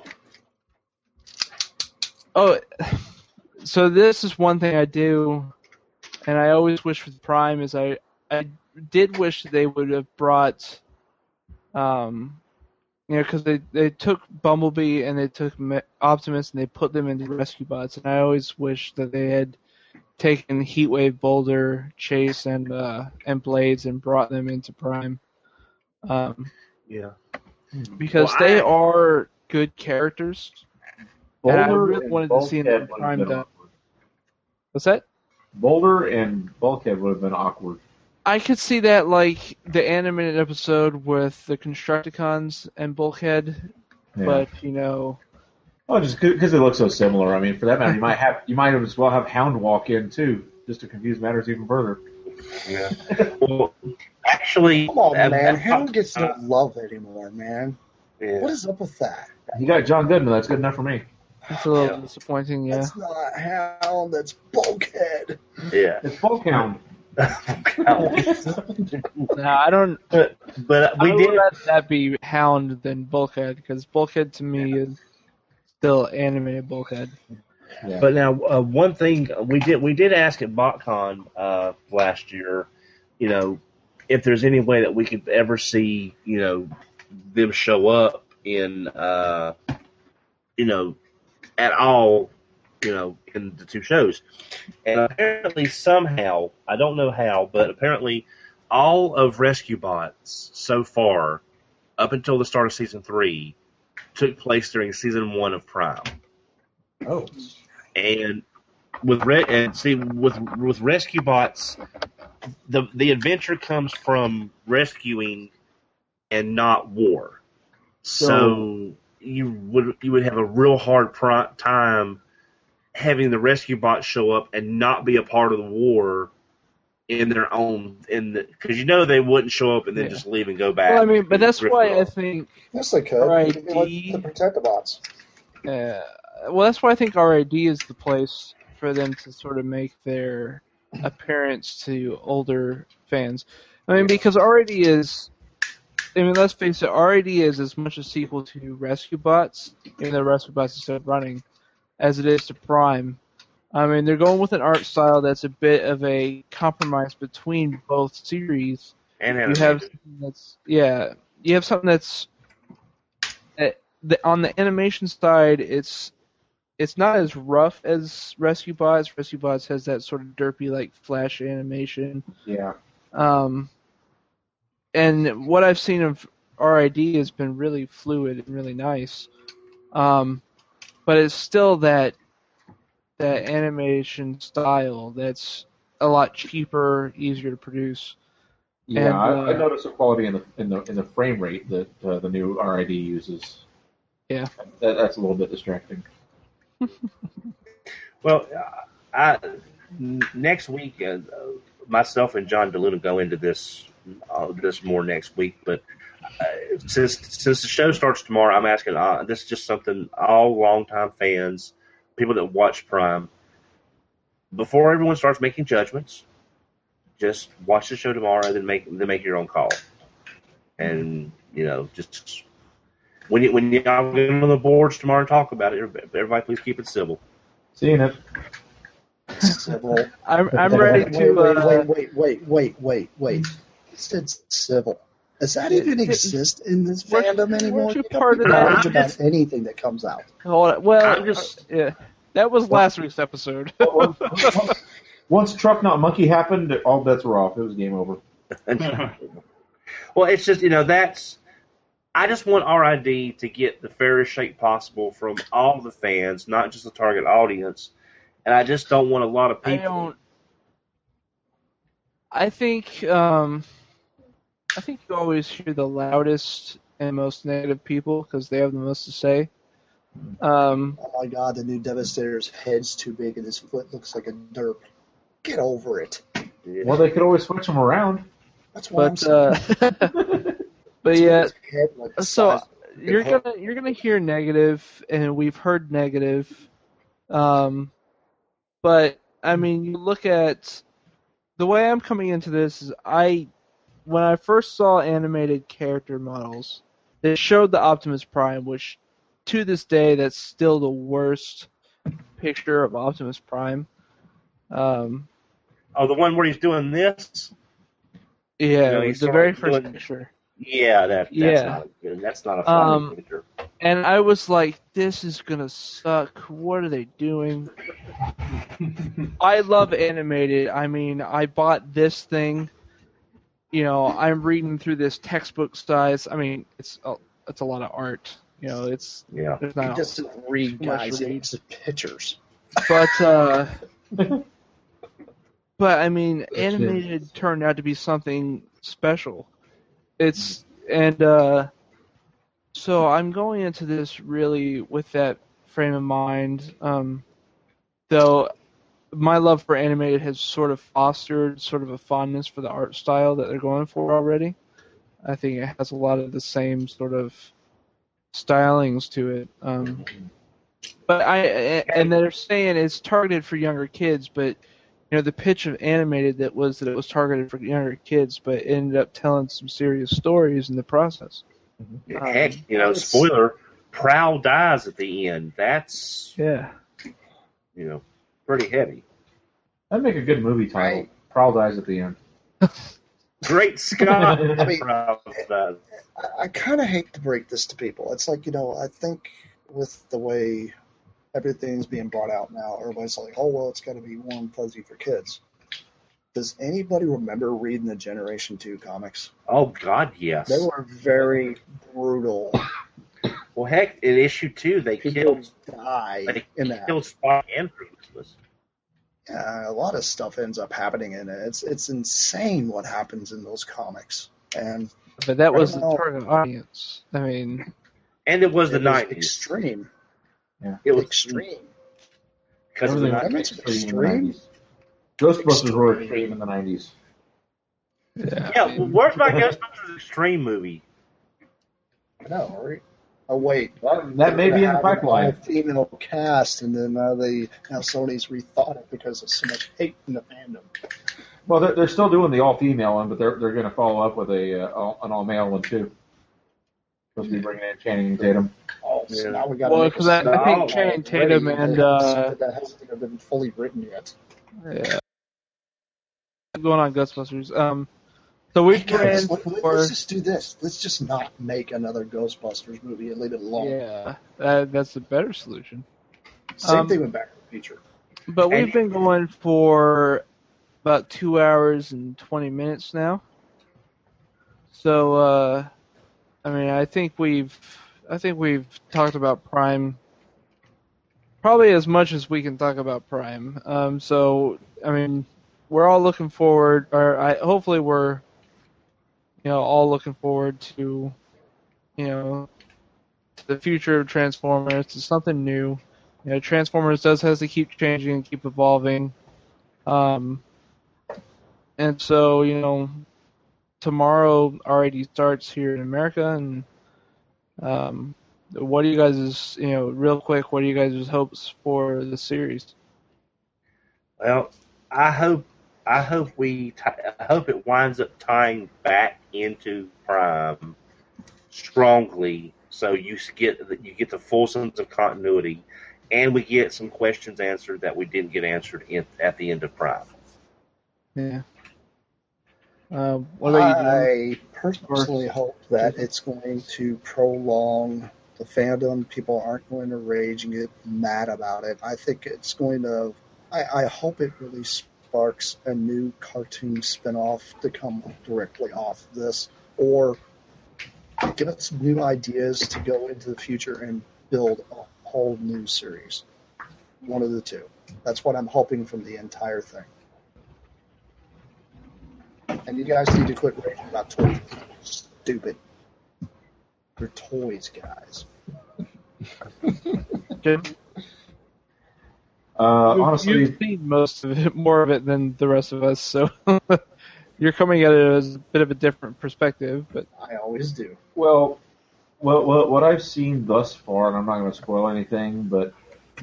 oh, so this is one thing I do, and I always wish for the Prime is I I did wish they would have brought, um, you know, because they they took Bumblebee and they took Me- Optimus and they put them into Rescue Bots, and I always wish that they had taken Heatwave, Boulder, Chase, and uh, and Blades and brought them into Prime. Um, Yeah. because Well, they I- are good characters. And I Boulder really and wanted to see them Bulkhead would have primed been up. awkward. What's that? Boulder and Bulkhead would have been awkward. I could see that like the animated episode with the Constructicons and Bulkhead, Yeah. but you know, Oh, just because they look so similar. I mean, for that matter, you might have you might as well have Hound walk in too, just to confuse matters even further. Yeah. Well, actually, Come on, uh, man. uh, Hound gets no uh, love anymore, man. yeah. What is up with that? You got John Goodman. That's good enough for me. it's a little Yeah. disappointing. Yeah, That's not Hound. That's Bulkhead. Yeah. It's Bulkhound. no, I don't. but but I we would did. rather that be Hound than Bulkhead because Bulkhead to me is still animated Bulkhead. Yeah. But now, uh, one thing we did we did ask at BotCon uh, last year, you know, if there's any way that we could ever see, you know, them show up in, uh, you know, at all, you know, in the two shows. And apparently, somehow, I don't know how, but apparently, all of Rescue Bots so far, up until the start of season three, took place during season one of Prime. Oh. And with re- and see with with Rescue Bots, the the adventure comes from rescuing and not war. So, So- you would you would have a real hard pro- time having the Rescue Bots show up and not be a part of the war in their own in the because you know they wouldn't show up and then Yeah. just leave and go back. Well, I mean, but that's Drift why I off. think Yes, they could. R I They could be like D the Protectobots. Uh, well, that's why I think R I D is the place for them to sort of make their appearance to older fans. I mean, because R I D is, I mean, let's face it, R I D is as much a sequel to Rescue Bots, even though Rescue Bots is still running, as it is to Prime. I mean, they're going with an art style that's a bit of a compromise between both series. And You animated. have something that's, yeah, you have something that's, uh, the, on the animation side, it's it's not as rough as Rescue Bots. Rescue Bots has that sort of derpy, like, flash animation. Yeah. Um, and what I've seen of R I D has been really fluid and really nice. Um, but it's still that that animation style that's a lot cheaper, easier to produce. Yeah, And, I, uh, I noticed the quality in the in the in the frame rate that uh, the new R I D uses. Yeah. That, that's a little bit distracting. Well, I, n- next week, uh, myself and John DeLuna go into this uh, this more next week. But uh, since since the show starts tomorrow, I'm asking. Uh, this is just something all longtime fans, people that watch Prime, before everyone starts making judgments, just watch the show tomorrow, then make then make your own call. And you know, just when you when y'all get on the boards tomorrow and talk about it, everybody please keep it civil. Seeing it. Civil. I'm I'm ready Wait, to. wait, Uh, wait, wait, wait, wait, wait, wait. You said civil. Does that even It- it- exist in this weren't- fandom anymore? weren't you You got part of people that? knowledge I'm about just- anything that comes out. hold on. Well, I'm just- uh, yeah, that was last week's episode. once, once- once Truck Not Monkey happened, all bets were off. It was game over. Well, it's just, you know, that's. I just want R I D to get the fairest shake possible from all the fans, not just the target audience. And I just don't want a lot of I people. don't. I think um, I think you always hear the loudest and most negative people because they have the most to say. Um, Oh my god, the new Devastator's head's too big and his foot looks like a derp. Get over it. Well, they could always switch them around. That's what I'm but saying. uh, but yeah, His head like the so size of a you're head. gonna you're gonna hear negative, and we've heard negative. Um, but I mean, you look at the way I'm coming into this is I when I first saw animated character models, they showed the Optimus Prime, which to this day that's still the worst picture of Optimus Prime. Um, Oh, the one where he's doing this? yeah, know, he's the sort very of first doing- picture. Yeah, that, that's Yeah. not good. That's not a funny Um, picture. And I was like, this is gonna suck. What are they doing? I love animated. I mean, I bought this thing. You know, I'm reading through this textbook size. I mean, it's a, it's a lot of art. You know, it's Yeah. there's He not. doesn't read, too much guys. to He read. looks at pictures. But uh, but I mean, animated turned out to be something special. It's and uh, so I'm going into this really with that frame of mind. Um, though my love for animated has sort of fostered sort of a fondness for the art style that they're going for already. I think it has a lot of the same sort of stylings to it. Um, but I and they're saying it's targeted for younger kids, but you know the pitch of animated that was that it was targeted for younger kids, but it ended up telling some serious stories in the process. Heck, you know, it's- spoiler, Prowl dies at the end. That's, Yeah. you know, pretty heavy. That'd make a good movie title. Right. Prowl dies at the end. Great Scott! I mean- Prowl dies. I, I kind of hate to break this to people. It's like, you know, I think with the way everything's being brought out now, everybody's like, oh, well, it's got to be warm, fuzzy for kids. Does anybody remember reading the Generation two comics? Oh, God, yes. They were very brutal. Well, heck, in issue two, they People killed, die they in that. killed Spock and Christmas. Yeah, a lot of stuff ends up happening in it. It's it's insane what happens in those comics. And But that was the Right now- target audience. I mean, And it was the it was nineties. extreme. It was Extreme. because of the Everything nineties. Limits of was extreme in the extreme? nineties. Ghostbusters were extreme in the nineties. Yeah. Yeah, well, where's my Ghostbusters Extreme movie? I know, right? Oh wait, That, that may be in the pipeline. Female cast, and then now they now Sony's rethought it because of so much hate in the fandom. Well, they're, they're still doing the all-female one, but they're they're going to follow up with a uh, all, an all-male one too. Supposed to be bringing in Channing Tatum. Oh, so Yeah. now we got Well, make because a I, I spin-off think Channing Tatum already and that- uh, that hasn't even been fully written yet. yeah, going on Ghostbusters. Um, so we've Hey, guys, planned let, for us just do this. Let's just not make another Ghostbusters movie and leave it alone. yeah, that, that's a better solution. Same Um, thing with Back to the Future. But we've And- been going for about two hours and twenty minutes now. So, uh, I mean, I think we've, I think we've talked about Prime probably as much as we can talk about Prime. Um, so, I mean, we're all looking forward, or I hopefully we're, you know, all looking forward to, you know, to the future of Transformers, to something new. You know, Transformers does has to keep changing and keep evolving. Um, and so, you know, tomorrow already starts here in America, and um, what are you guys', you know, real quick, what are you guys' hopes for the series? Well, I hope I hope we t- I hope it winds up tying back into Prime strongly, so you get the, you get the full sense of continuity, and we get some questions answered that we didn't get answered in, at the end of Prime. Yeah. Uh, what about you, Jim? I personally hope that it's going to prolong the fandom. People aren't going to rage and get mad about it. I think it's going to. I, I hope it really sparks a new cartoon spin-off to come directly off this, or give us new ideas to go into the future and build a whole new series. One of the two. That's what I'm hoping from the entire thing. And you guys need to quit raging about toys. Stupid. They're toys, guys. Jim? Uh, You- honestly, You've seen most of it, more of it than the rest of us, so you're coming at it as a bit of a different perspective. But I always do. well, well, well, what I've seen thus far, and I'm not going to spoil anything, but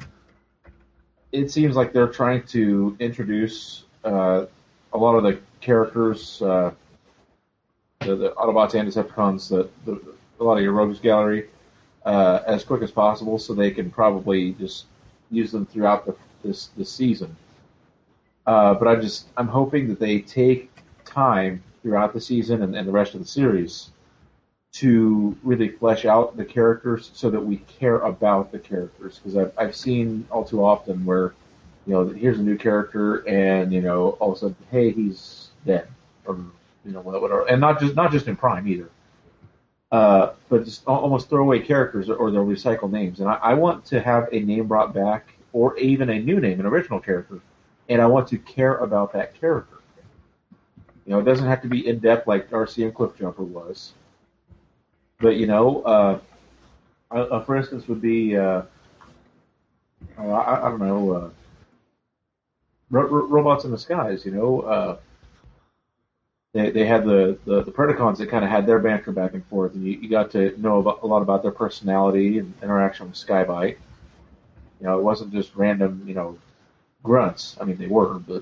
it seems like they're trying to introduce uh, a lot of the characters, uh, the, the Autobots and Decepticons, the, the, a lot of your rogues gallery, uh, as quick as possible, so they can probably just use them throughout the, this this season. Uh, but I just I'm hoping that they take time throughout the season and, and the rest of the series to really flesh out the characters so that we care about the characters, because I've I've seen all too often where, you know, here's a new character and, you know, all of a sudden, hey, he's dead, or, you know, whatever, and not just not just in Prime either. Uh, but just almost throwaway characters, or, or they'll recycle names. And I, I want to have a name brought back, or even a new name, an original character, and I want to care about that character. You know, it doesn't have to be in depth like Darcy and Cliffjumper was. But, you know, uh, uh, for instance, would be, uh, uh, I, I don't know, uh, ro- ro- Robots in the Skies, you know. Uh, they they had the, the, the Predacons that kind of had their banter back and forth, and you, you got to know about, a lot about their personality and interaction with Skybite. You know, it wasn't just random, you know, grunts. I mean, they were, but...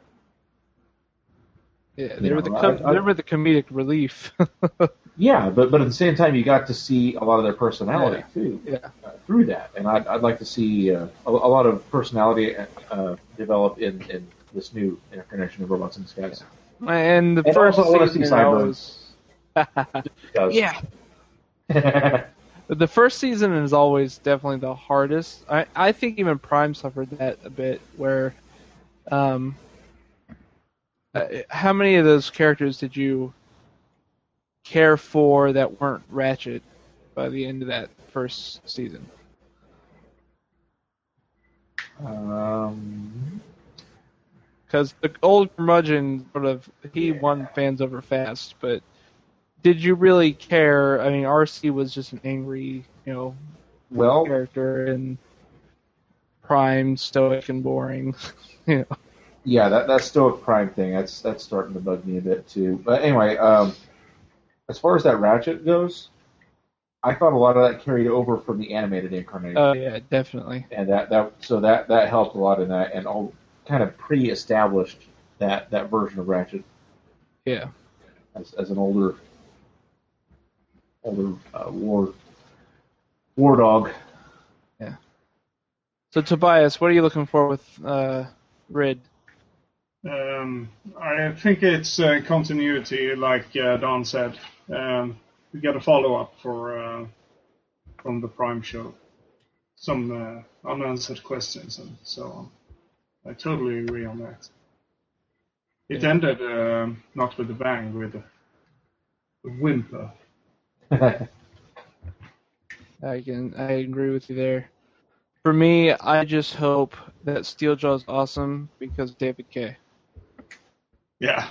yeah, they You were know, the com- I- I- they were the comedic relief. Yeah, but but at the same time, you got to see a lot of their personality too Yeah. uh, through that, and I'd, I'd like to see uh, a, a lot of personality uh, develop in, in this new incarnation of Robots in the Skies. And the And first also I wanna see season Cyborg. always, Because- yeah, the first season is always definitely the hardest. I I think even Prime suffered that a bit, where, um, uh, how many of those characters did you care for that weren't Ratchet by the end of that first season? um, Because the old curmudgeon sort of he won fans over fast, but did you really care? I mean, R C was just an angry, you know, well, character, and Prime stoic and boring. You know. Yeah, that that's still a Prime thing. That's that's starting to bug me a bit too. But anyway, um, as far as that Ratchet goes, I thought a lot of that carried over from the animated incarnation, Oh yeah, definitely. and that, that so that that helped a lot in that, and all kind of pre-established that that version of Ratchet Yeah. as as an older older uh, war war dog. So Tobias, what are you looking for with uh, Rid? Um, I think it's uh, continuity, like uh, Don said. Um, we got a follow-up for uh, from the Prime show. Some uh, unanswered questions and so on. I totally agree on that. It Yeah. ended uh, not with a bang, with a, a whimper. I can I agree with you there. For me, I just hope that Steeljaw is awesome because of David Kay. Yeah.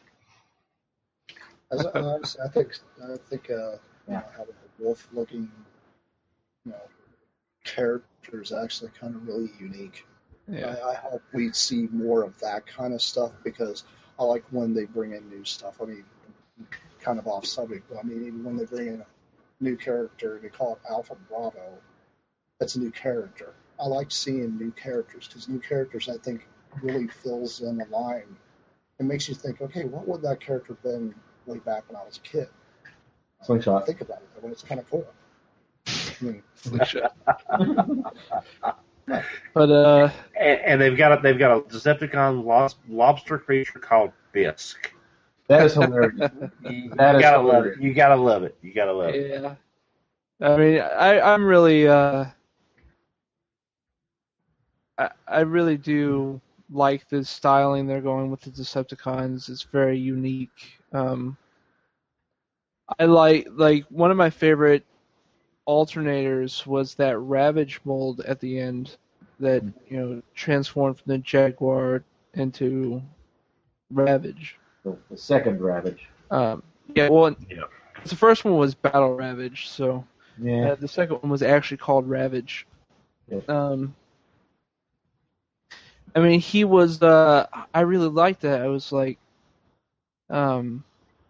As, honestly, I think I think uh, you know, having a wolf-looking, you know, character is actually kind of really unique. Yeah. I, I hope we see more of that kind of stuff because I like when they bring in new stuff. I mean, kind of off subject, but I mean, even when they bring in a new character, they call it Alpha Bravo. That's a new character. I like seeing new characters because new characters, I think, really fills in the line. It makes you think, okay, what would that character have been way back when I was a kid? Slingshot. Think about it. I mean, it's kind of cool. I mean, But uh, And, and they've got a, they've got a Decepticon lob- lobster creature called Bisk. That is hilarious. You, That you is gotta love hilarious. it. You gotta love it. You gotta love it. yeah. I mean, I I'm really uh, I I really do like the styling they're going with the Decepticons. It's very unique. Um, I like like one of my favorite alternators was that Ravage mold at the end that you know transformed from the Jaguar into Ravage. The, the second Ravage. Um, yeah, well, Yeah. the first one was Battle Ravage, so Yeah. uh, the second one was actually called Ravage. Yeah. Um, I mean, he was. Uh, I really liked that. I was like, um,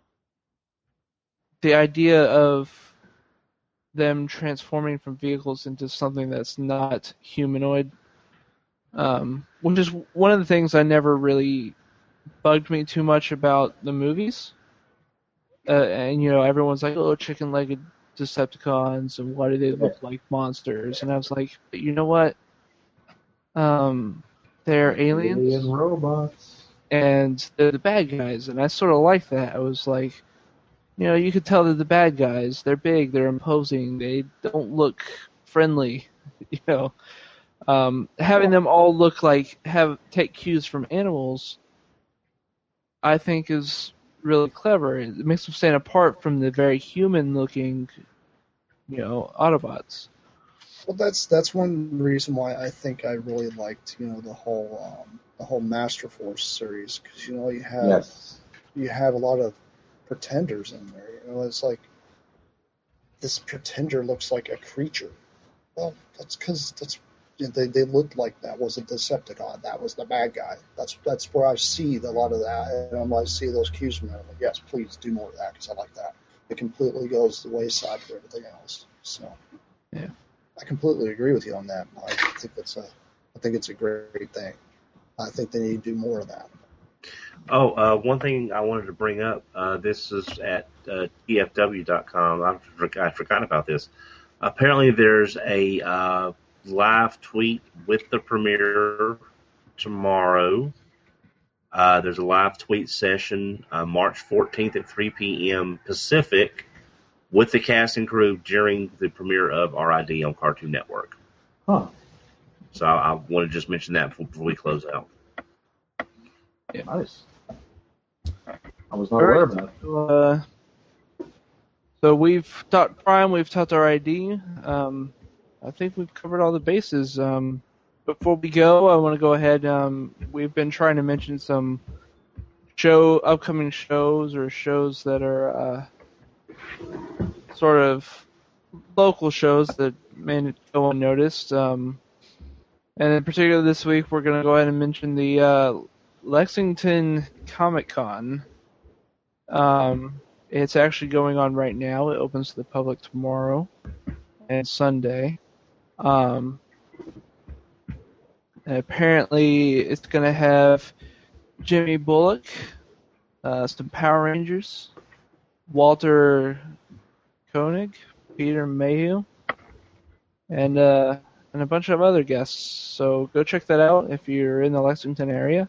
the idea of them transforming from vehicles into something that's not humanoid, um, which is one of the things I never really bugged me too much about the movies. Uh, and you know, everyone's like, "Oh, chicken-legged Decepticons, and why do they look like monsters?" And I was like, "But you know what? Um, they're aliens, Alien robots. and they're the bad guys." And I sort of like that. I was like, you know, you could tell they're the bad guys. They're big, they're imposing, they don't look friendly. You know, um, having them all look like have take cues from animals, I think is really clever. It makes them stand apart from the very human-looking, you know, Autobots. well, that's that's one reason why I think I really liked, you know, the whole um, the whole Master Force series because you know you have Yes. you have a lot of pretenders in there. You know, it's like this pretender looks like a creature. Well, that's because that's you know, they they looked like that was a Decepticon. That was the bad guy. That's that's where I see a lot of that, and I'm, I see those cues from there. I'm like, yes, please do more of that because I like that. It completely goes the wayside for everything else. So, Yeah. I completely agree with you on that. I think it's a I think it's a great thing. I think they need to do more of that. Oh, uh, one thing I wanted to bring up. Uh, this is at uh, T F W dot com. I forgot, I forgot about this. Apparently, there's a uh, live tweet with the premiere tomorrow. Uh, there's a live tweet session uh, March fourteenth at three p.m. Pacific with the cast and crew during the premiere of R I D on Cartoon Network. Huh. So I, I want to just mention that before, before we close out. Nice. I was not aware of that. So, uh, so we've talked Prime, we've talked our I D. Um, I think we've covered all the bases. Um, before we go, I want to go ahead. Um, we've been trying to mention some show upcoming shows or shows that are uh, sort of local shows that may go unnoticed. Um, and in particular, this week we're going to go ahead and mention the uh, Lexington Comic Con. Um, it's actually going on right now. It opens to the public tomorrow and Sunday. Um, and apparently, it's going to have Jimmy Bullock, uh, some Power Rangers, Walter Koenig, Peter Mayhew, and uh, and a bunch of other guests. So go check that out if you're in the Lexington area.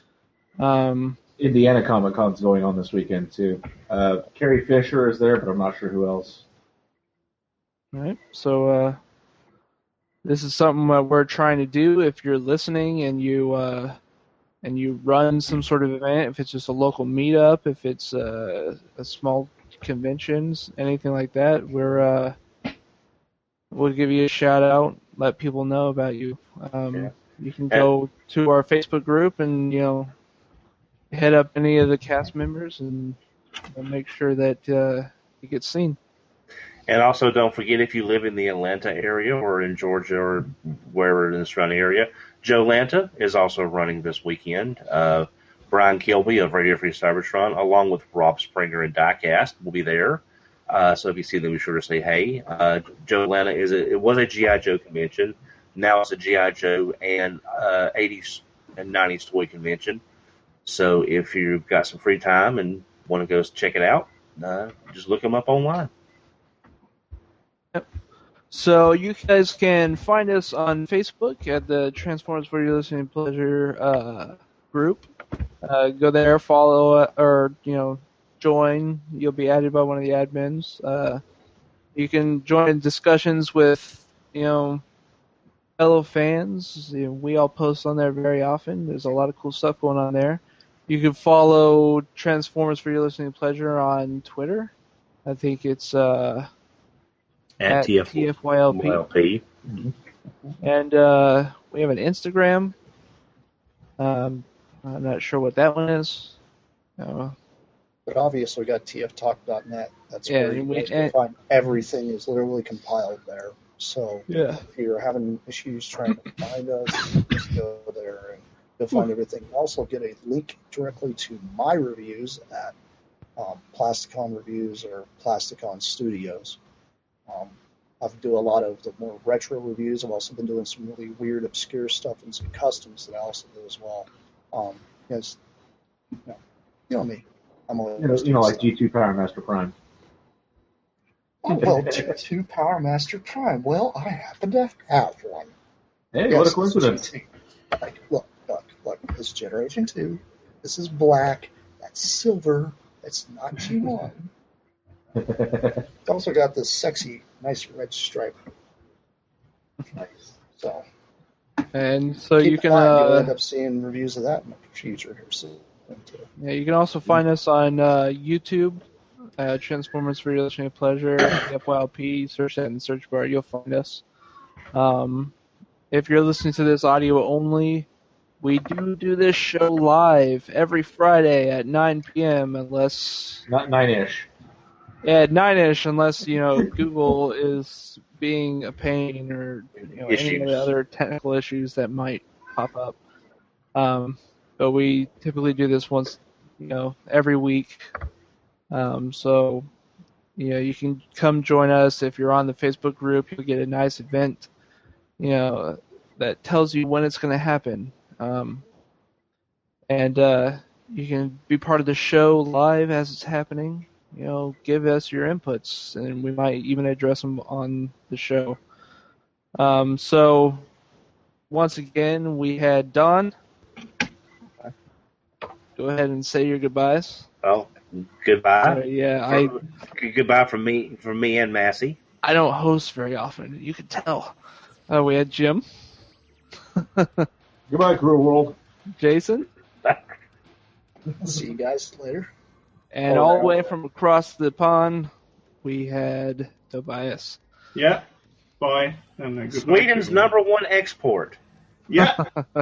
Um, Indiana Comic Con's going on this weekend too. Uh, Carrie Fisher is there, but I'm not sure who else. all right. So uh, this is something that we're trying to do. If you're listening and you uh, and you run some sort of event, if it's just a local meetup, if it's uh, a small conventions, anything like that, we're uh, we'll give you a shout out, let people know about you. Um, Yeah. You can go to our Facebook group and you know hit up any of the cast members and, and make sure that uh, you get seen. And also, don't forget, if you live in the Atlanta area or in Georgia or wherever in the surrounding area, Joe Lanta is also running this weekend. Uh, Brian Kilby of Radio Free Cybertron, along with Rob Springer and Diecast, will be there. Uh, so if you see them, be sure to say hey. Uh, Joe Lanta is a, it was a G I. Joe convention. Now it's a G I. Joe and uh, eighties and nineties toy convention. So if you've got some free time and want to go check it out, uh, just look them up online. Yep. So you guys can find us on Facebook at the Transformers for Your Listening Pleasure uh, group. Uh, go there, follow, uh, or you know, join. You'll be added by one of the admins. Uh, you can join in discussions with you know fellow fans. You know, we all post on there very often. There's a lot of cool stuff going on there. You can follow Transformers for Your Listening Pleasure on Twitter. I think it's uh, At, at T F Y L P. T F Y L P. And uh, we have an Instagram. Um, I'm not sure what that one is. Uh, But obviously, we got T F talk dot net. That's Yeah, where you we- guys can and- find everything is literally compiled there. So Yeah. if you're having issues trying to find us, just go there and you'll find everything. You also get a link directly to my reviews at um, Plasticon Reviews or Plasticon Studios. Um, I do a lot of the more retro reviews. I've also been doing some really weird, obscure stuff and some customs that I also do as well. Um, because, you know, you know me. I'm always You know, you know like G two Power Master Prime. Oh, well, G two Power Master Prime. Well, I happen to have one. Hey, Yes, what a this is coincidence. G two. Like, look, look, look. This is Generation two. This is black. That's silver. That's not G one. It's also got this sexy, nice red stripe. Nice. So, and so keep you in can mind, you'll uh, end up seeing reviews of that in the future here soon, too. yeah, you can also find us on uh, YouTube. Uh, Transformers for Your Listening Pleasure, F Y L P, search that in the search bar, you'll find us. Um, if you're listening to this audio only, we do do this show live every Friday at nine p.m. unless Not nine-ish. yeah, at nine-ish, unless you know Google is being a pain or you know, any Issues. of the other technical issues that might pop up. Um, but we typically do this once, you know, every week. Um, so, you know, you can come join us. If you're on the Facebook group, you'll get a nice event, you know, that tells you when it's going to happen. Um, and uh, you can be part of the show live as it's happening. You know, give us your inputs, and we might even address them on the show. Um, so, once again, we had Don. Go ahead and say your goodbyes. Well, goodbye. Uh, yeah, I Goodbye from me, from me and Massey. I don't host very often. You can tell. Uh, we had Jim, Goodbye, Cruel World. Jason, See you guys later. and Oh, all the wow. way from across the pond, we had Tobias. Yeah. Bye. And uh, good Sweden's night, number one export. Yeah.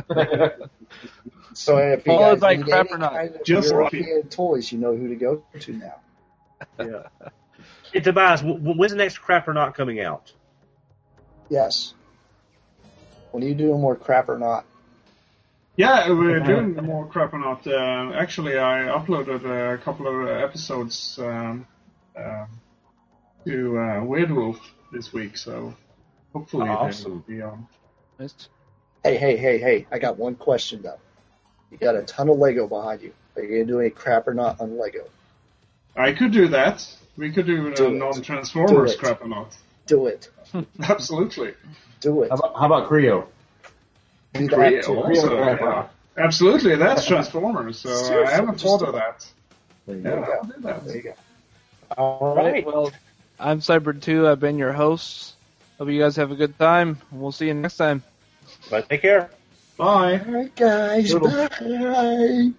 So if you Followed guys by need crap any or not. kind of Just European toys, you know who to go to now. Yeah. Hey, Tobias, w- w- when's the next Crap or Not coming out? Yes. When are you doing more crap or not? Yeah, we're doing more Crappernaut. Uh, actually, I uploaded a couple of episodes um, uh, to uh, Weird Wolf this week, so hopefully Awesome. they will be on. Hey, hey, hey, hey! I got one question though. You got a ton of Lego behind you. Are you gonna do any Crappernaut on Lego? I could do that. We could do, Do a it. non-Transformers Do it. Crappernaut. Do it. Absolutely. Do it. How about, how about Creo? Do that Creo too. also, Creo yeah. Crappernaut. Absolutely, that's Transformers, so uh, I Seriously, haven't just thought do of that. There you Yeah, go. I'll do that. There you go. All All right. right. Well, I'm Cyber two. I've been your host. Hope you guys have a good time. We'll see you next time. But take care. Bye. All right, guys. Toodles. Bye.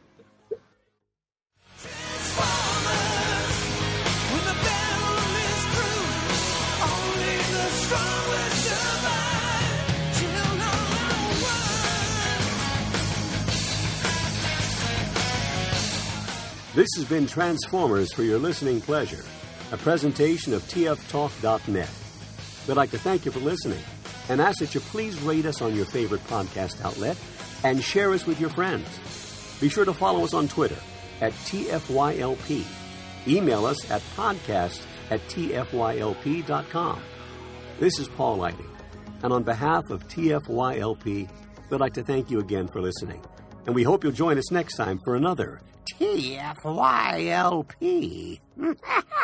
When the battle is through, only the strong will survive. Till no one. This has been Transformers for your listening pleasure, a presentation of T F talk dot net. We'd like to thank you for listening and ask that you please rate us on your favorite podcast outlet and share us with your friends. Be sure to follow us on Twitter at T F Y L P. Email us at podcast at T F Y L P dot com. This is Paul Lighting, and on behalf of T F Y L P, we'd like to thank you again for listening. And we hope you'll join us next time for another T F Y L P.